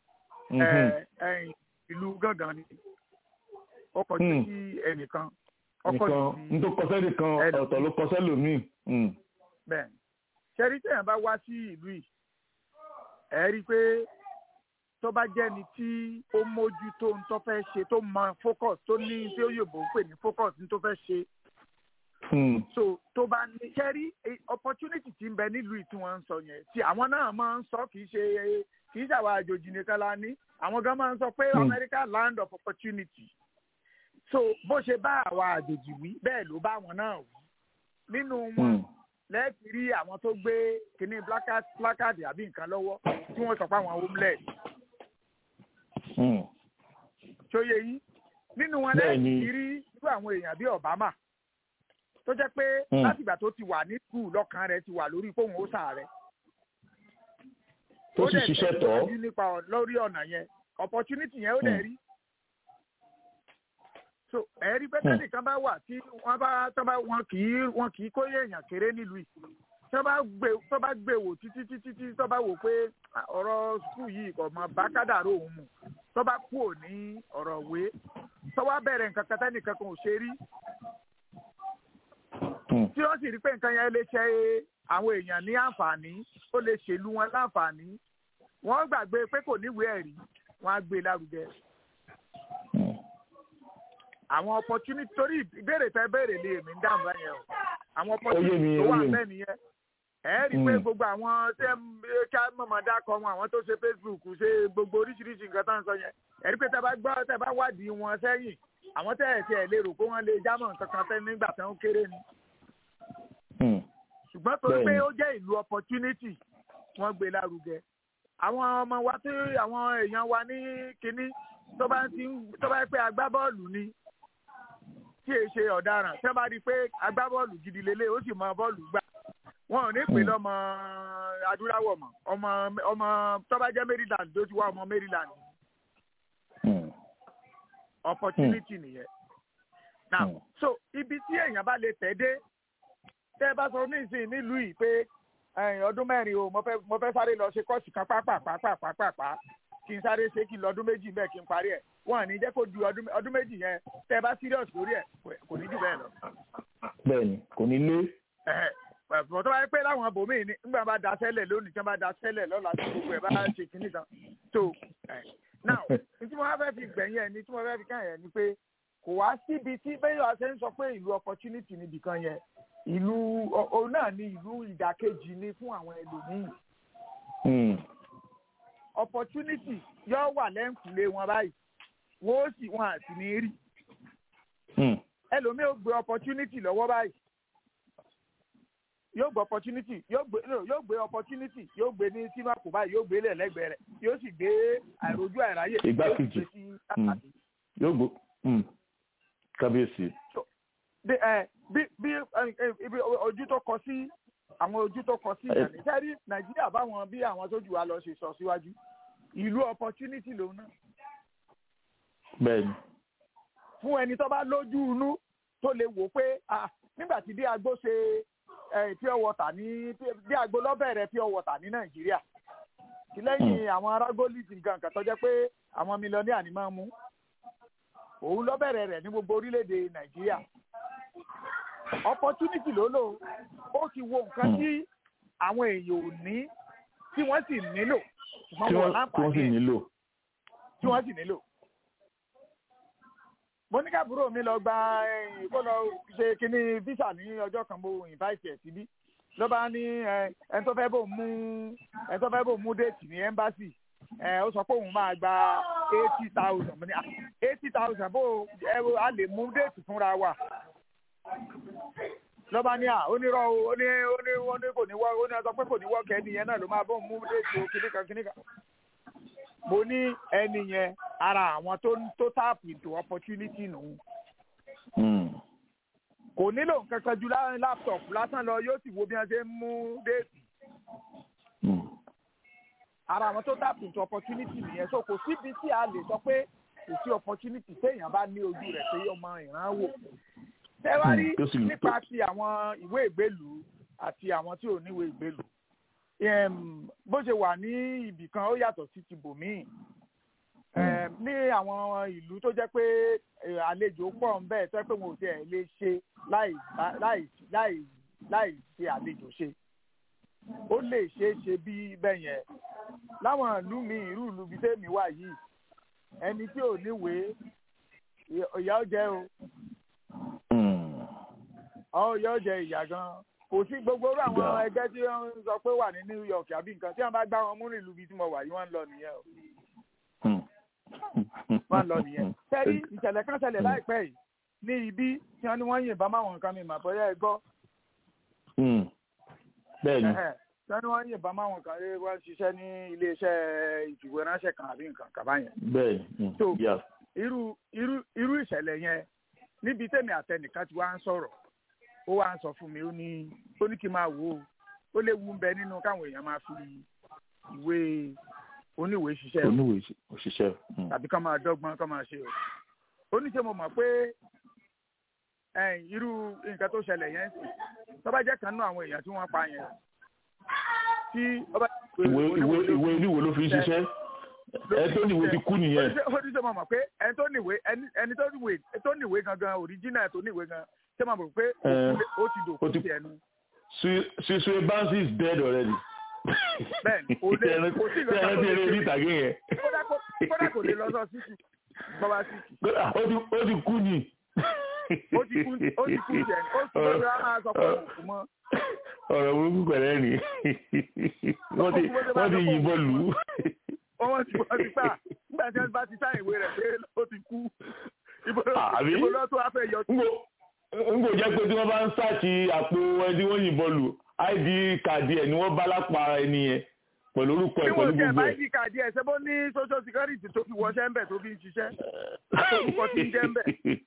ìlú gángan ni ọkọ̀ tí ẹnìkan ọkọ̀ tí nítorí kọsẹ́ nìkan ọ̀tọ̀ ló kọsẹ́ lòmíì. bẹ́ẹ̀ ṣẹ́rí tẹ̀yàn bá wá sí ìlú yìí ẹ̀ rí i pé tó bá jẹ́ ni tí ó mójútó ń tó fẹ́ ṣe tó mọ focus tó ní tí ó yòbó ń pè ní focus ní tó fẹ́ ṣe. so tó bá ní ṣẹ́rí opportunity tí ń bẹ nílùú tí wọ́n ń sọ yẹn tí àwọn náà máa ń sọ kì í ṣe kì í ṣàwọn àjòjì nìkan la ní àwọn gan máa ń sọ pé America land of opportunity. so bó ṣe bá àwa àjòjì wí bẹ́ẹ̀ ló bá wọn náà wí nínú wọn lẹ́ẹ̀tì rí àwọn tó gbé kíní plákáàdì àbí nǹkan lọ́wọ́ tí wọ́n sọ pé àwọn homeless. ṣòye yìí nínú wọn lẹ́ẹ̀tì rí irú àwọn èèyàn bíi Obama tó jẹ́ pé látìgbà tó ti wà ní skul lọ́kàn rẹ̀ ti wà lórí fóun ó sà rẹ̀. tó sì ṣiṣẹ́ tọ́. ó dẹ̀ nípa lórí ọ̀nà yẹn opportunity yẹn ó dẹ̀ rí. so ẹ̀rí pé tẹ́nìkan bá wà tí wọ́n bá tọ́ bá wọn kì í wọn kì í kó èèyàn kéré nílùú yìí tó bá gbé tó bá gbé wò títí títí tí tó bá wò pé ọ̀rọ̀ skul yìí kò mọ bá kádàrá òun mu tó bá kú òní ọ̀rọ̀ òwe tó wá bẹ̀rẹ̀ nǹkan kan tẹ́nìkan kan ò ṣe rí tí wọ́n sì rí pé nǹkan yẹn lè ṣe àwọn èèyàn ní àǹfààní ó lè ṣèlú wọn láǹfààní wọ́n gbàgbé pé kò níwèé ẹ̀rí wọ́n á gbé lárugẹ. àwọn opportunity torí ìbéèrè tẹ́ béèrè lè mí ń dáhùn báyẹn o àwọn opportunity tó wà bẹ́ẹ̀ nìyẹn ẹ rí i pé gbogbo àwọn tẹ́ ká mọ̀mọ́ dákọ̀ wọn àwọn tó ṣe Facebook ṣe gbogbo oríṣiríṣi nǹkan tó ń sọ yẹn ẹ rí i pé tẹ́ bá gbọ́ tẹ́ bá wádìí wọn sẹ́yìn àwọn tẹ́ ẹ̀ tí ẹ̀ lérò pé wọ́n lè jámọ̀ nǹkan kan tẹ́ nígbà tẹ́ ń kéré ni. ṣùgbọ́n torí pé ó jẹ́ ìlú opportunity wọ́n gbé lárugẹ. àwọn ọmọ wa tí àwọn èèyàn wa ní kínní tó bá ti tó bá pé agbábọ́ọ̀lù ni tí èyí ṣe ọ̀daràn tẹ́ bá rí i pé agbábọ́ọ̀lù gidi lélẹ̀ ó sì mọ bọ́ọ̀lù gbà wọn ò ní pè lọ́mọ adúláwọ̀ mọ́ ọmọ ọmọ tó bá jẹ́ Maryland tó ti wá ọmọ Maryland opportunity nìyẹn. now so ibi tí èèyàn bá lè tẹ̀ dé tẹ́ ẹ bá sọ nísìnyí nílùú yìí pé ọdún mẹ́rin o mo fẹ́ mo fẹ́ sáré lọ ṣe kọ́ọ̀sì kan pàápàá kí n sáré ṣe kí n lọ́dún méjì bẹ́ẹ̀ kí n parí ẹ̀ wọ́n ní jẹ́ kó ju ọdún méjì yẹn tẹ́ ẹ bá serious lórí ẹ̀ kò ní jù bẹ́ẹ̀ lọ. bẹ́ẹ̀ni kò ní lé. ẹ̀fọ́ tó bá yẹ pé láwọn bòmíì ni nígbà bá da sẹ́lẹ̀ lónìí tí wọ́n bá da sẹ́lẹ̀ lọ́la tí gbogbo ẹ̀ bá ṣe kinní kan tó now ní tí mo bá fẹ́ fi gbẹ̀yìn ẹ̀ ní tí mo fẹ́ fi kàn yẹn ni pé kò wá síbi tí bẹ́ẹ̀ yóò ṣe ń sọ pé ìlú opportunity níbì kan yẹn ìlú òun náà ní ìlú ìdàkejì ni fún àwọn ẹlòmíì. opportunity yóò wà lẹ́ǹkùlé wọn báyìí wọ́n ó sì wọn àti ní rí. ẹlòmíì ó gbé opportunity lọ́wọ́ báyìí yóò gbé opportunity yóò gbé yóò gbé opportunity yóò gbé ní sínú àpò báyìí yóò gbé lẹ́lẹ́gbẹ̀ẹ́ rẹ̀ yóò sì gbé àìrójú àìráyè ìgbákejì yóò gbó kábíyèsí. bí bí ibi ojú tó kọ sí àwọn ojú tó kọ sí ìyàní sẹ́rí Nàìjíríà báwọn bí àwọn tó jù wá lọ ṣe sọ síwájú ìlú opportunity lòun náà. bẹ́ẹ̀ni. fún ẹni tó bá lójú inú tó lè wò pé nígbà tí bí agbó ṣe pure water ní bí agbo lọ́bẹ̀rẹ̀ pure water ní Nàìjíríà tí lẹ́yìn àwọn arágólìsì nǹkan kan tó jẹ́ pé àwọn mílíọ̀nìyà ni máa mú òun lọ́bẹ̀rẹ̀ rẹ̀ ní gbogbo orílẹ̀-èdè Nàìjíríà opportunity ló lò ó ti wo nǹkan tí àwọn èèyàn ò ní tí wọ́n sì nílò ṣùgbọ́n wọn láǹfààní tí wọ́n sì nílò. mo ní káàbúrò mi lọ gba kó lọ ṣe kínní visa ní ọjọ́ kan mo invite ẹ̀ síbí ló bá ní ẹni tó fẹ́ bò mú ẹni tó fẹ́ bò mú déètì ní embassy ó sọ pé òun máa gba eighty thousand mo ní eighty thousand bó a lè mú déètì fúnra wa lọ́ba ní à onírọ̀ ó ní ó ní ó ní kò ní wọ́ ó ní ọ̀sán pé kò ní wọ́ kẹ́ni yẹn náà ló máa bọ́ mú déètì o kìnnìkan kìnnìkan. mo ní ẹni yẹn ara àwọn tó tó tap into opportunity nù. kò nílò nǹkan kan ju laptop lásán lọ yóò sì wo bí wọ́n ṣe ń mú déètì. ara àwọn tó tap into opportunity nìyẹn so kò síbi tí a lè sọ pé kò sí opportunity téèyàn bá ní ojú rẹ̀ pé ọmọ ìran wò. tẹ́wárí nípa ti àwọn ìwé ìgbélùú àti àwọn tí ò níwèé ìgbélùú bó ṣe wà ní ibì kan ó yàtọ̀ sí ti bòmíì ní àwọn ìlú tó jẹ́ pé àlejò pọ̀ ń bẹ́ẹ̀ tẹ́ pé wọn ò tiẹ̀ lè ṣe láì láì láì láì ṣe àlejò ṣe ó lè ṣeé ṣe bí bẹ́ẹ̀ yẹn láwọn ìlú mi irú ìlú bíi tèmi wà yìí ẹni tí ò níwèé ìyà ó jẹ o ọ yóò jẹ ìyà gan kò sí gbogbo orú àwọn ẹgbẹ́ tí wọ́n ń sọ pé wà ní New York àbí nǹkan tí wọ́n bá gbá wọn mú nílùú bíi tí mo wà yìí wọ́n ń lọ nìyẹn o wọ́n ń lọ nìyẹn. sẹ́rí ìṣẹ̀lẹ̀ kan ṣẹlẹ̀ láìpẹ́ yìí ní ibi tí wọ́n ní wọ́n yìnbọn máwọn nǹkan mi mà bọ́yá ẹ gbọ́ bẹ́ẹ̀ni. sani wọn yìnbọn máwọn kan lé wọn ṣiṣẹ́ ní iléeṣẹ́ ìjùwé ránṣẹ́ kan àbí nǹkan kaba yẹn. bẹ́ẹ̀ni. so irú irú irú ìṣẹ̀lẹ̀ yẹn níbi tẹ̀mí àtẹnìkan ti wá ń sọ̀rọ̀ ó wá ń sọ fún mi ó ní ó ní kí n máa wò ó ó léwu ń bẹ nínú káwọn èèyàn máa fi ìwé oníwèé ṣiṣẹ́ oníwèé ṣiṣẹ́ tàbí ká máa dọ́gbọ́n ká máa ṣe o ó ní ṣe mo mọ̀ pé irú nǹkan tó ṣẹlẹ̀ yẹn tó bá jẹ́ kan nínú àwọn èèyàn tí wọ́n pa yẹn tí ìwé ìwé ìwé oníwèé ló fi ń ṣiṣẹ́ ẹni tó níwèé ti kú nìyẹn. ó ní ṣe mo mọ̀ pé ẹni tó níwèé ẹni tó níwèé tó níwèé gangan òríjínà tó níwèé gan ṣé mo mọ̀ pé ó ti dòkú sí ẹnu. Sisue Bansi is dead already. Bẹ́ẹ̀ni, o lè o sì lọ sọ pé o lè tàgé yẹn. Kódà kò lè lọ sọ sísù bàbá sísù. Ó ti kú ni. Ó ti kú ó ti kú jẹ ó sì lọ máa sọ pé òkú mọ́. Ọ̀rọ̀ burúkú pẹ̀lẹ́ ni. Wọ́n ti wọ́n ti yìnbọn lù ú. Wọ́n ti wọ́n ti pa nígbà tí wọ́n bá ti sáyìn ìwé rẹ̀ pé ó ti kú. Ibo lọ tó wá fẹ́ yọ sí. N kò jẹ́ pé tí wọ́n bá ń ṣáàtì àpò ẹni tí wọ́n yìnbọn lù I D káàdì ẹ̀ ni wọ́n bá lápá ẹni yẹn pẹ̀lú orúkọ ẹ̀ pẹ̀lú gbogbo ẹ̀. bí wọ́n jẹ́ I D káàdì ẹ̀ ṣe bó ní social security tó fi wọṣẹ́ ń bẹ̀ tó fi ń ṣiṣẹ́ àti orúkọ tí ń jẹ́ ń bẹ̀.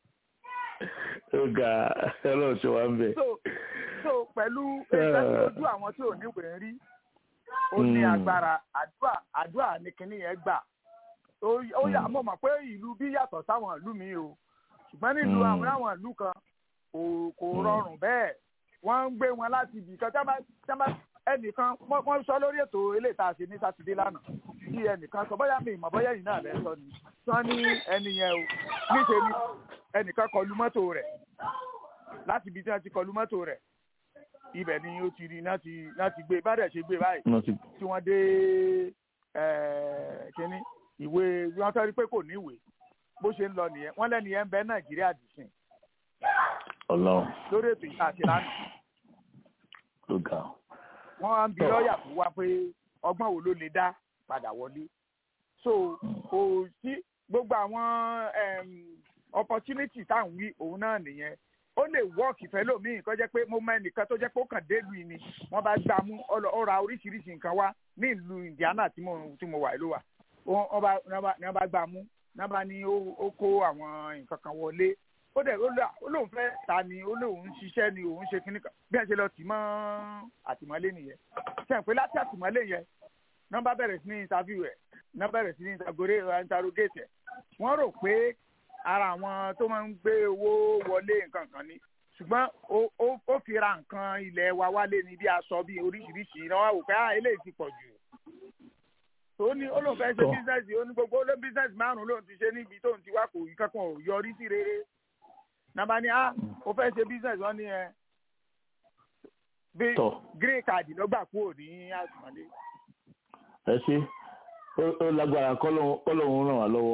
ó ga ẹlọ́run ṣe wá ń bẹ̀. so so pẹ̀lú ẹgbẹ́ ojú àwọn tí ò níwèé rí ó ní agbára àdúrà àdúrà ní kinní yẹn gbà ó yà mọ̀ mọ̀ pé ìlú bí yàtọ̀ sáwọn ìlú mi o ṣùgbọ́n nílùú àwọn àwọn ìlú kan kò rọrùn bẹ́ẹ̀ wọ́n ń gbé wọn láti ibì kan tábà ẹnìkan wọ́n sọ lórí ètò eléyìí tá a ṣe ní sátidé lánàá bí ẹnìkan sọ bóyá mi ìmọ̀ bóyá yìí náà lẹ́ sọ ni sọ ní ẹni yẹn o níṣẹ́ ni ẹnìkan kọlu mọ́tò rẹ̀ láti ibi tí wọ́n ti kọlu mọ́tò rẹ̀ ibẹ̀ ni ó ti rí láti gbé bá dẹ̀ ṣe gbé báyìí tí wọ́n dé kínní ìwé wọ́n tọ́ rí pé kò ní ìwé bó ṣe ń lọ nìyẹn wọ́n lẹ́nu yẹn ń bẹ Nàìjíríà dìsìn lórí ètò ìta àti lánàá. wọ́n á ń bi lọ́ọ̀yà fún wa pé ọgbọ́n wo ló lè dá padà wọlé. so kò sí gbogbo àwọn opportunity tá à ń wí òun náà nìyẹn ó lè wọ́ọ̀kì fẹ́lòmíì kó jẹ́ pé mo mọ ẹnìkan tó jẹ́ pé ó kàn délùú yìí ni wọ́n bá gbà mú ó ra oríṣiríṣi nǹkan wá ní ìlú Indiana tí mo wà ló wà wọ́n bá gbà mú náà bá ní ó kó àwọn nǹkan kan wọlé ó dẹ̀ ó lóun fẹ́ ta ni ó lóun ṣiṣẹ́ ni òun ṣe kíní kan bí ẹ ṣe lọ tì mọ́ àtìmọ́lé nìyẹn sẹ́yìn pé láti àtìmọ́lé yẹn náà bá bẹ̀rẹ̀ sí ní interview ẹ̀ náà bẹ̀rẹ̀ sí ní interrogate ẹ̀ wọ́n rò pé ara àwọn tó máa ń gbé owó wọlé nǹkan kan ni ṣùgbọ́n ó fi ra nǹkan ilẹ̀ wa wálé ní bí aṣọ bí oríṣiríṣi náà wà wò pé ah eléyìí ti pọ̀ jù tó ní ó lóun fẹ́ ṣe bísíǹsì ó ní gbogbo ó lé bísíǹsì márùn-ún lóun ti ṣe níbi tóun ti wá kò nǹkan kan ò yọrí sí rere nàbà ni ah ó fẹ́ ṣe bísíǹsì wọn ni ẹ bí green card ló gbà kúrò ní àtìmọ́lé. ẹ ṣe ó lágbára kọ́lọ́hún ràn wá lọ́wọ́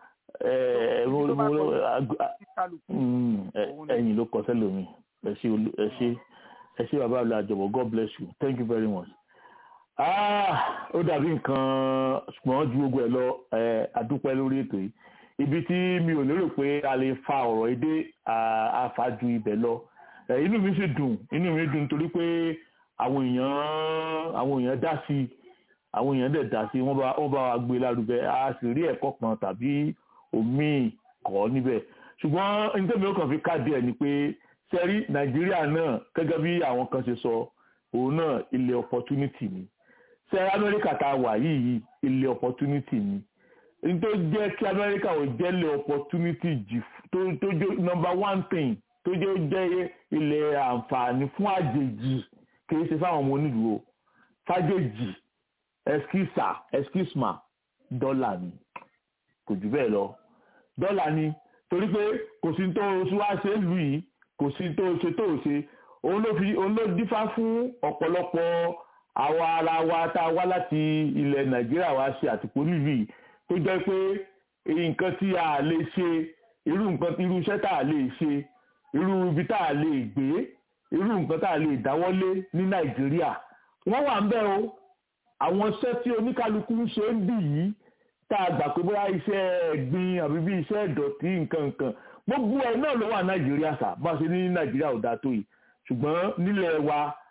ẹ̀yin ló kọ sẹ́lómi ẹ ṣe ẹ ṣe bàbá àlọ́ àjọ̀bọ̀ God bless you thank you very much. ó dàbí nǹkan ṣùgbọ́n ju gbogbo ẹ̀ lọ àdúpẹ́ lórí ètò yìí ibi tí mi ò lérò pé a lè fa ọ̀rọ̀ èdè àfàjù ibẹ̀ lọ inú mi sì dùn inú mi dùn torí pé àwọn èèyàn àwọn èèyàn dá sí àwọn èèyàn dẹ̀ dá sí wọ́n bá wọ́n bá wa gbé lárugẹ a sì rí ẹ̀kọ́ kan tàbí omi kọ́ níbẹ̀ ṣùgbọ́n nítorí mi ò kàn fi káàdì ẹ̀ ni pé sẹ́rí Nàìjíríà náà gẹ́gẹ́ bí àwọn kan ṣe sọ òun náà ilẹ̀ opportunity ni sẹ́rí Amẹ́ríkà tá a wà yìí ilẹ̀ opportunity ni nítorí jẹ́ kí Amẹ́ríkà ò jẹ́ ilẹ̀ opportunity jì tó tó jẹ́ number one thing tó jẹ́ jẹ́ ilẹ̀ àǹfààní fún àjèjì kì í ṣe fáwọn ọmọ onílùú o fàjèjì ẹskísà ẹskísmà dọ́là ni kò jù bẹ́ẹ̀ lọ dọ́là ni torí pé kò sí tó oṣù wá ṣe lù yìí kò sí tó ṣe tó ṣe òun ló fi òun ló dífá fún ọ̀pọ̀lọpọ̀ àwa ara wa tá a wá láti ilẹ̀ Nàìjíríà wá ṣe àtìpó nílùú yìí tó jẹ́ pé nǹkan tí a lè ṣe irú nǹkan irú iṣẹ́ tá a lè ṣe irú ibi tá a lè gbé irú nǹkan tá a lè dáwọ́lé ní Nàìjíríà wọ́n wà ń bẹ̀ o àwọn iṣẹ́ tí oníkálukú ń ṣe ń bì yìí tá a gbà pé bóyá iṣẹ́ ẹ̀gbin àbí bí iṣẹ́ ìdọ̀tí nǹkan nǹkan gbogbo ẹ̀ náà ló wà Nàìjíríà sà bá a ṣe ní Nàìjíríà ò dáa tó yìí ṣùgbọ́n nílẹ̀ wa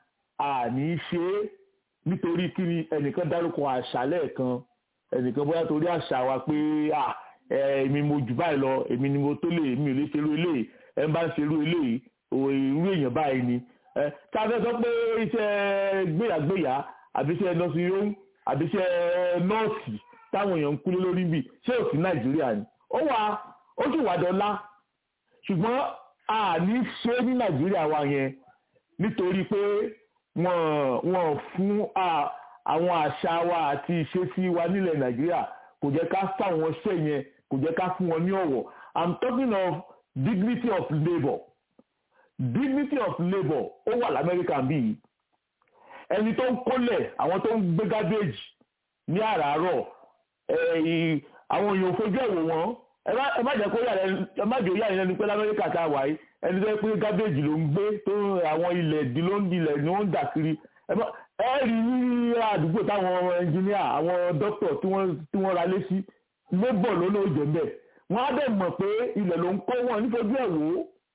àní ṣe é nítorí kí ni ẹnìkan dárúkọ àṣà lẹ́ẹ̀kan ẹnìkan bóyá torí àṣà wa pé èmi mo jù báyìí lọ èmi ni mo tó lè èmi ò lè ṣerú eléyìí ẹ bá ń ṣerú eléyìí irú èèyàn báyìí ni tá a fẹ́ sọ pé iṣẹ́ gbéyàgbéyà àbí iṣẹ́ nọ́ọ̀sì àbí iṣẹ́ nọ́ọ̀sì táwọn èèyàn ń kú lórí bì ṣé ò sí nàìjíríà ni ó wà ó sì wà dọ́là ṣùgbọ́n a ní ṣe ní nàìjíríà wa yẹn nítorí pé wọ́n wọ́n fún àwọn àṣà wa àti ìṣesí wa nílẹ̀ nàìjíríà kò jẹ́ ká fáwọn ṣẹ́ yẹn kò jẹ́ ká fún wọn ní ọ̀wọ̀ I'm talking of dignity of labour dignity of labour ó wà lamẹ́ríkà bíi ẹni tó ń kólẹ̀ àwọn tó ń gbé gábéèjì ní àràárọ̀ àwọn èèyàn fojú ẹ̀wò wọn ẹ má jẹ́ kó yà ẹ má jẹ́ ó yà yẹn lẹ́nu pé lamẹ́ríkà tá a wà yìí ẹni tó yẹ pé gábéèjì ló ń gbé tó àwọn ilẹ̀ ìdí ló ń dilẹ̀ ni wọ́n ń dà kiri ẹ rí ní àdúgbò táwọn ẹnjìníà àwọn dókítà tí wọ́n ra lé sí lébọ̀ ló ló jẹ́ bẹ́ẹ̀ wọ́n á dẹ̀ mọ̀ pé ilẹ̀ ló ń kó wọn nífojú ẹ̀wò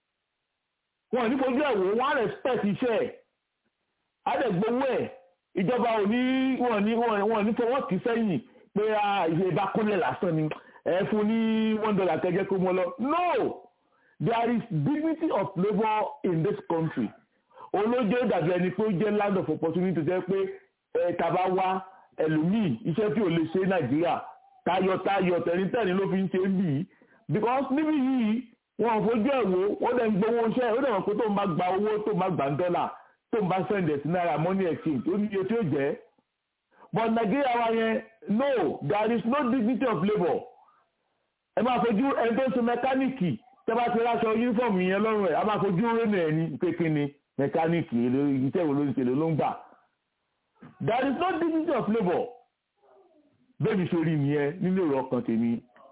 wọn nífojú ẹ̀wò wọn á respect iṣẹ́ ẹ̀ á dẹ̀ gbowó ẹ̀ ìjọba ò ní wọn ní wọn ní fọwọ́ tì sẹ́yìn pé ìbá kólẹ̀ lásán ni ẹ fún ní one dollar kẹjẹ kó mọ lọ no there is dignity of labour in this country olójó dàbí ẹni pé ó jẹ́ land of opportunity jẹ́ pé ẹ tàbá wá ẹlòmíì iṣẹ́ tí ò lè ṣe nàìjíríà tayọ̀tayọ̀ tẹ̀rìntẹ̀rìn ló fi ń ṣe bí yìí because níbí yìí wọn ò fojú ẹ̀ wò ó dẹ̀ ń gbowó iṣẹ́ ó dẹ̀ wọ́n pé tó ń bá gba owó tó ń bá gbà ń dọ́là tó ń bá sẹ́ndẹ̀ sí náírà money exchange ó ní iye tí ó jẹ́ but nàìjíríà wa yẹn no there is no dignity of labour ẹ máa fojú ẹni tó ń ṣe mẹkáníìkì tẹ́ bá ti ráṣọ yúnífọ̀mù yẹn lọ́rùn ẹ̀ a máa fojú rénà ẹ̀ ní kékeré mẹkáníìkì iṣẹ́ ìwé ló ń ṣe ló ń gbà there is no dignity of labour bẹ́ẹ̀ ni sori nìyẹn nínú èrò ọkàn tèmi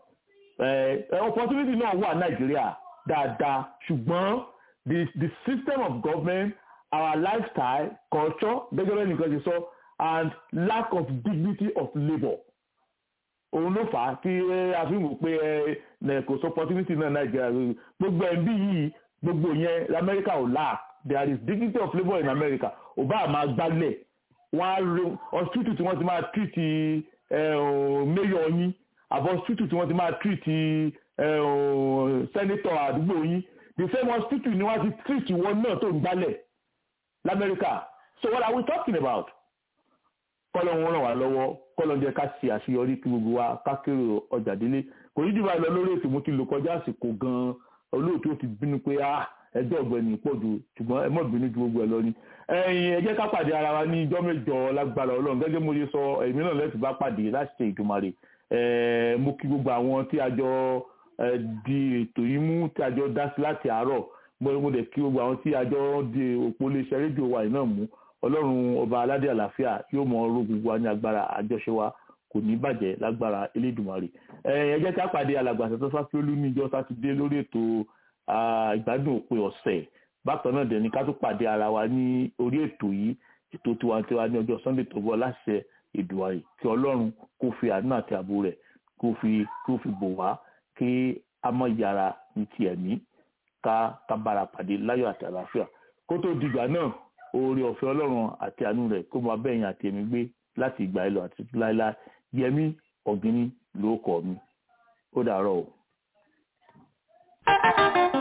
opportunity náà wà nàìjíríà dáadáa ṣùgbọ́n the the system of government our lifestyle culture gẹ́gẹ́ bẹ́ẹ̀ nìkan ti sọ and lack of dignity of labour òun ló fà á kí a fi ń wò pé kò sọ opportunity náà nàìjíríà gbogbo ẹ̀ ń bí yìí gbogbo yẹn lamẹ́ríkà ò lack there is dignity of labour in America ò bá máa gbálẹ̀ wọ́n á ro hospital tí wọ́n ti máa treat mayor yín àbọ̀ hospital tí wọ́n ti máa treat senator àdúgbò yín the same hospital ni wọ́n ti treat wọn náà tó ń gbálẹ̀ lamẹ́ríkà so what are we talking about? kọ́lọ́ wọn ràn wá lọ́wọ́ kọ́lọ́ jẹ́ ká ṣe àṣeyọrí kí gbogbo wa ká kéré ọjà délé kò ní dìbò àìlọ lórí ètò mo ti lò kọjá àsìkò gan-an olóòtú ó ti bínú pé ah ẹjọ́ ọ̀gbẹ́ni pọ̀ jù ṣùgbọ́n ẹ mọ̀ bínú ju gbogbo ẹ lọ ni ẹ̀yin ẹ jẹ́ ká pàdé ara wa ní ijọ́ mẹ́jọ lágbára ọlọ́run gẹ́gẹ́ mo ṣe sọ èmi náà lẹ́sìn bá pàdé láti ṣe ìdùmarè mo kí gbogbo àwọn tí a jọ di ètò yìí mú tí a jọ dá sí láti àárọ̀ mo dẹ̀ kí gbogbo àwọn tí a jọ di òpó iléeṣẹ́ rédíò wa yìí náà mú ọlọ́run ọba aládé àlàáfíà yóò mọ ọrọ̀ gbogbo wa ní agbára àjọṣe wa kò ní bàjẹ́ lágbára elédùmarè ẹ jẹ́ ká pàdé alàgbàṣẹ́ tó fásiolú níjọ́ sátidé lórí ètò ìgbádùn òpin ọ̀sẹ̀ bákan náà dẹ̀ ní ká tó pàdé ara wa ní orí ètò yìí ètò tiwantiwa ní ọjọ́ sunday tó bọ̀ láṣẹ Èdùmàrè kí ọlọ́run kó fi àánú àti ààbò rẹ̀ kó fi kó fi bò wá kí a mọ̀ yára ní ti ẹ̀mí ká ká bára pàdé láyọ̀ àti àlàáfíà kó tó dìgbà náà oore ọ̀fẹ́ ọlọ́run àti àánú rẹ̀ kó máa bẹ̀yìn àti èmi gbé láti ìgbà ìlọ àti láéláé Yẹmí Ọ̀gíní lórúkọ mi ó dàárọ̀ o.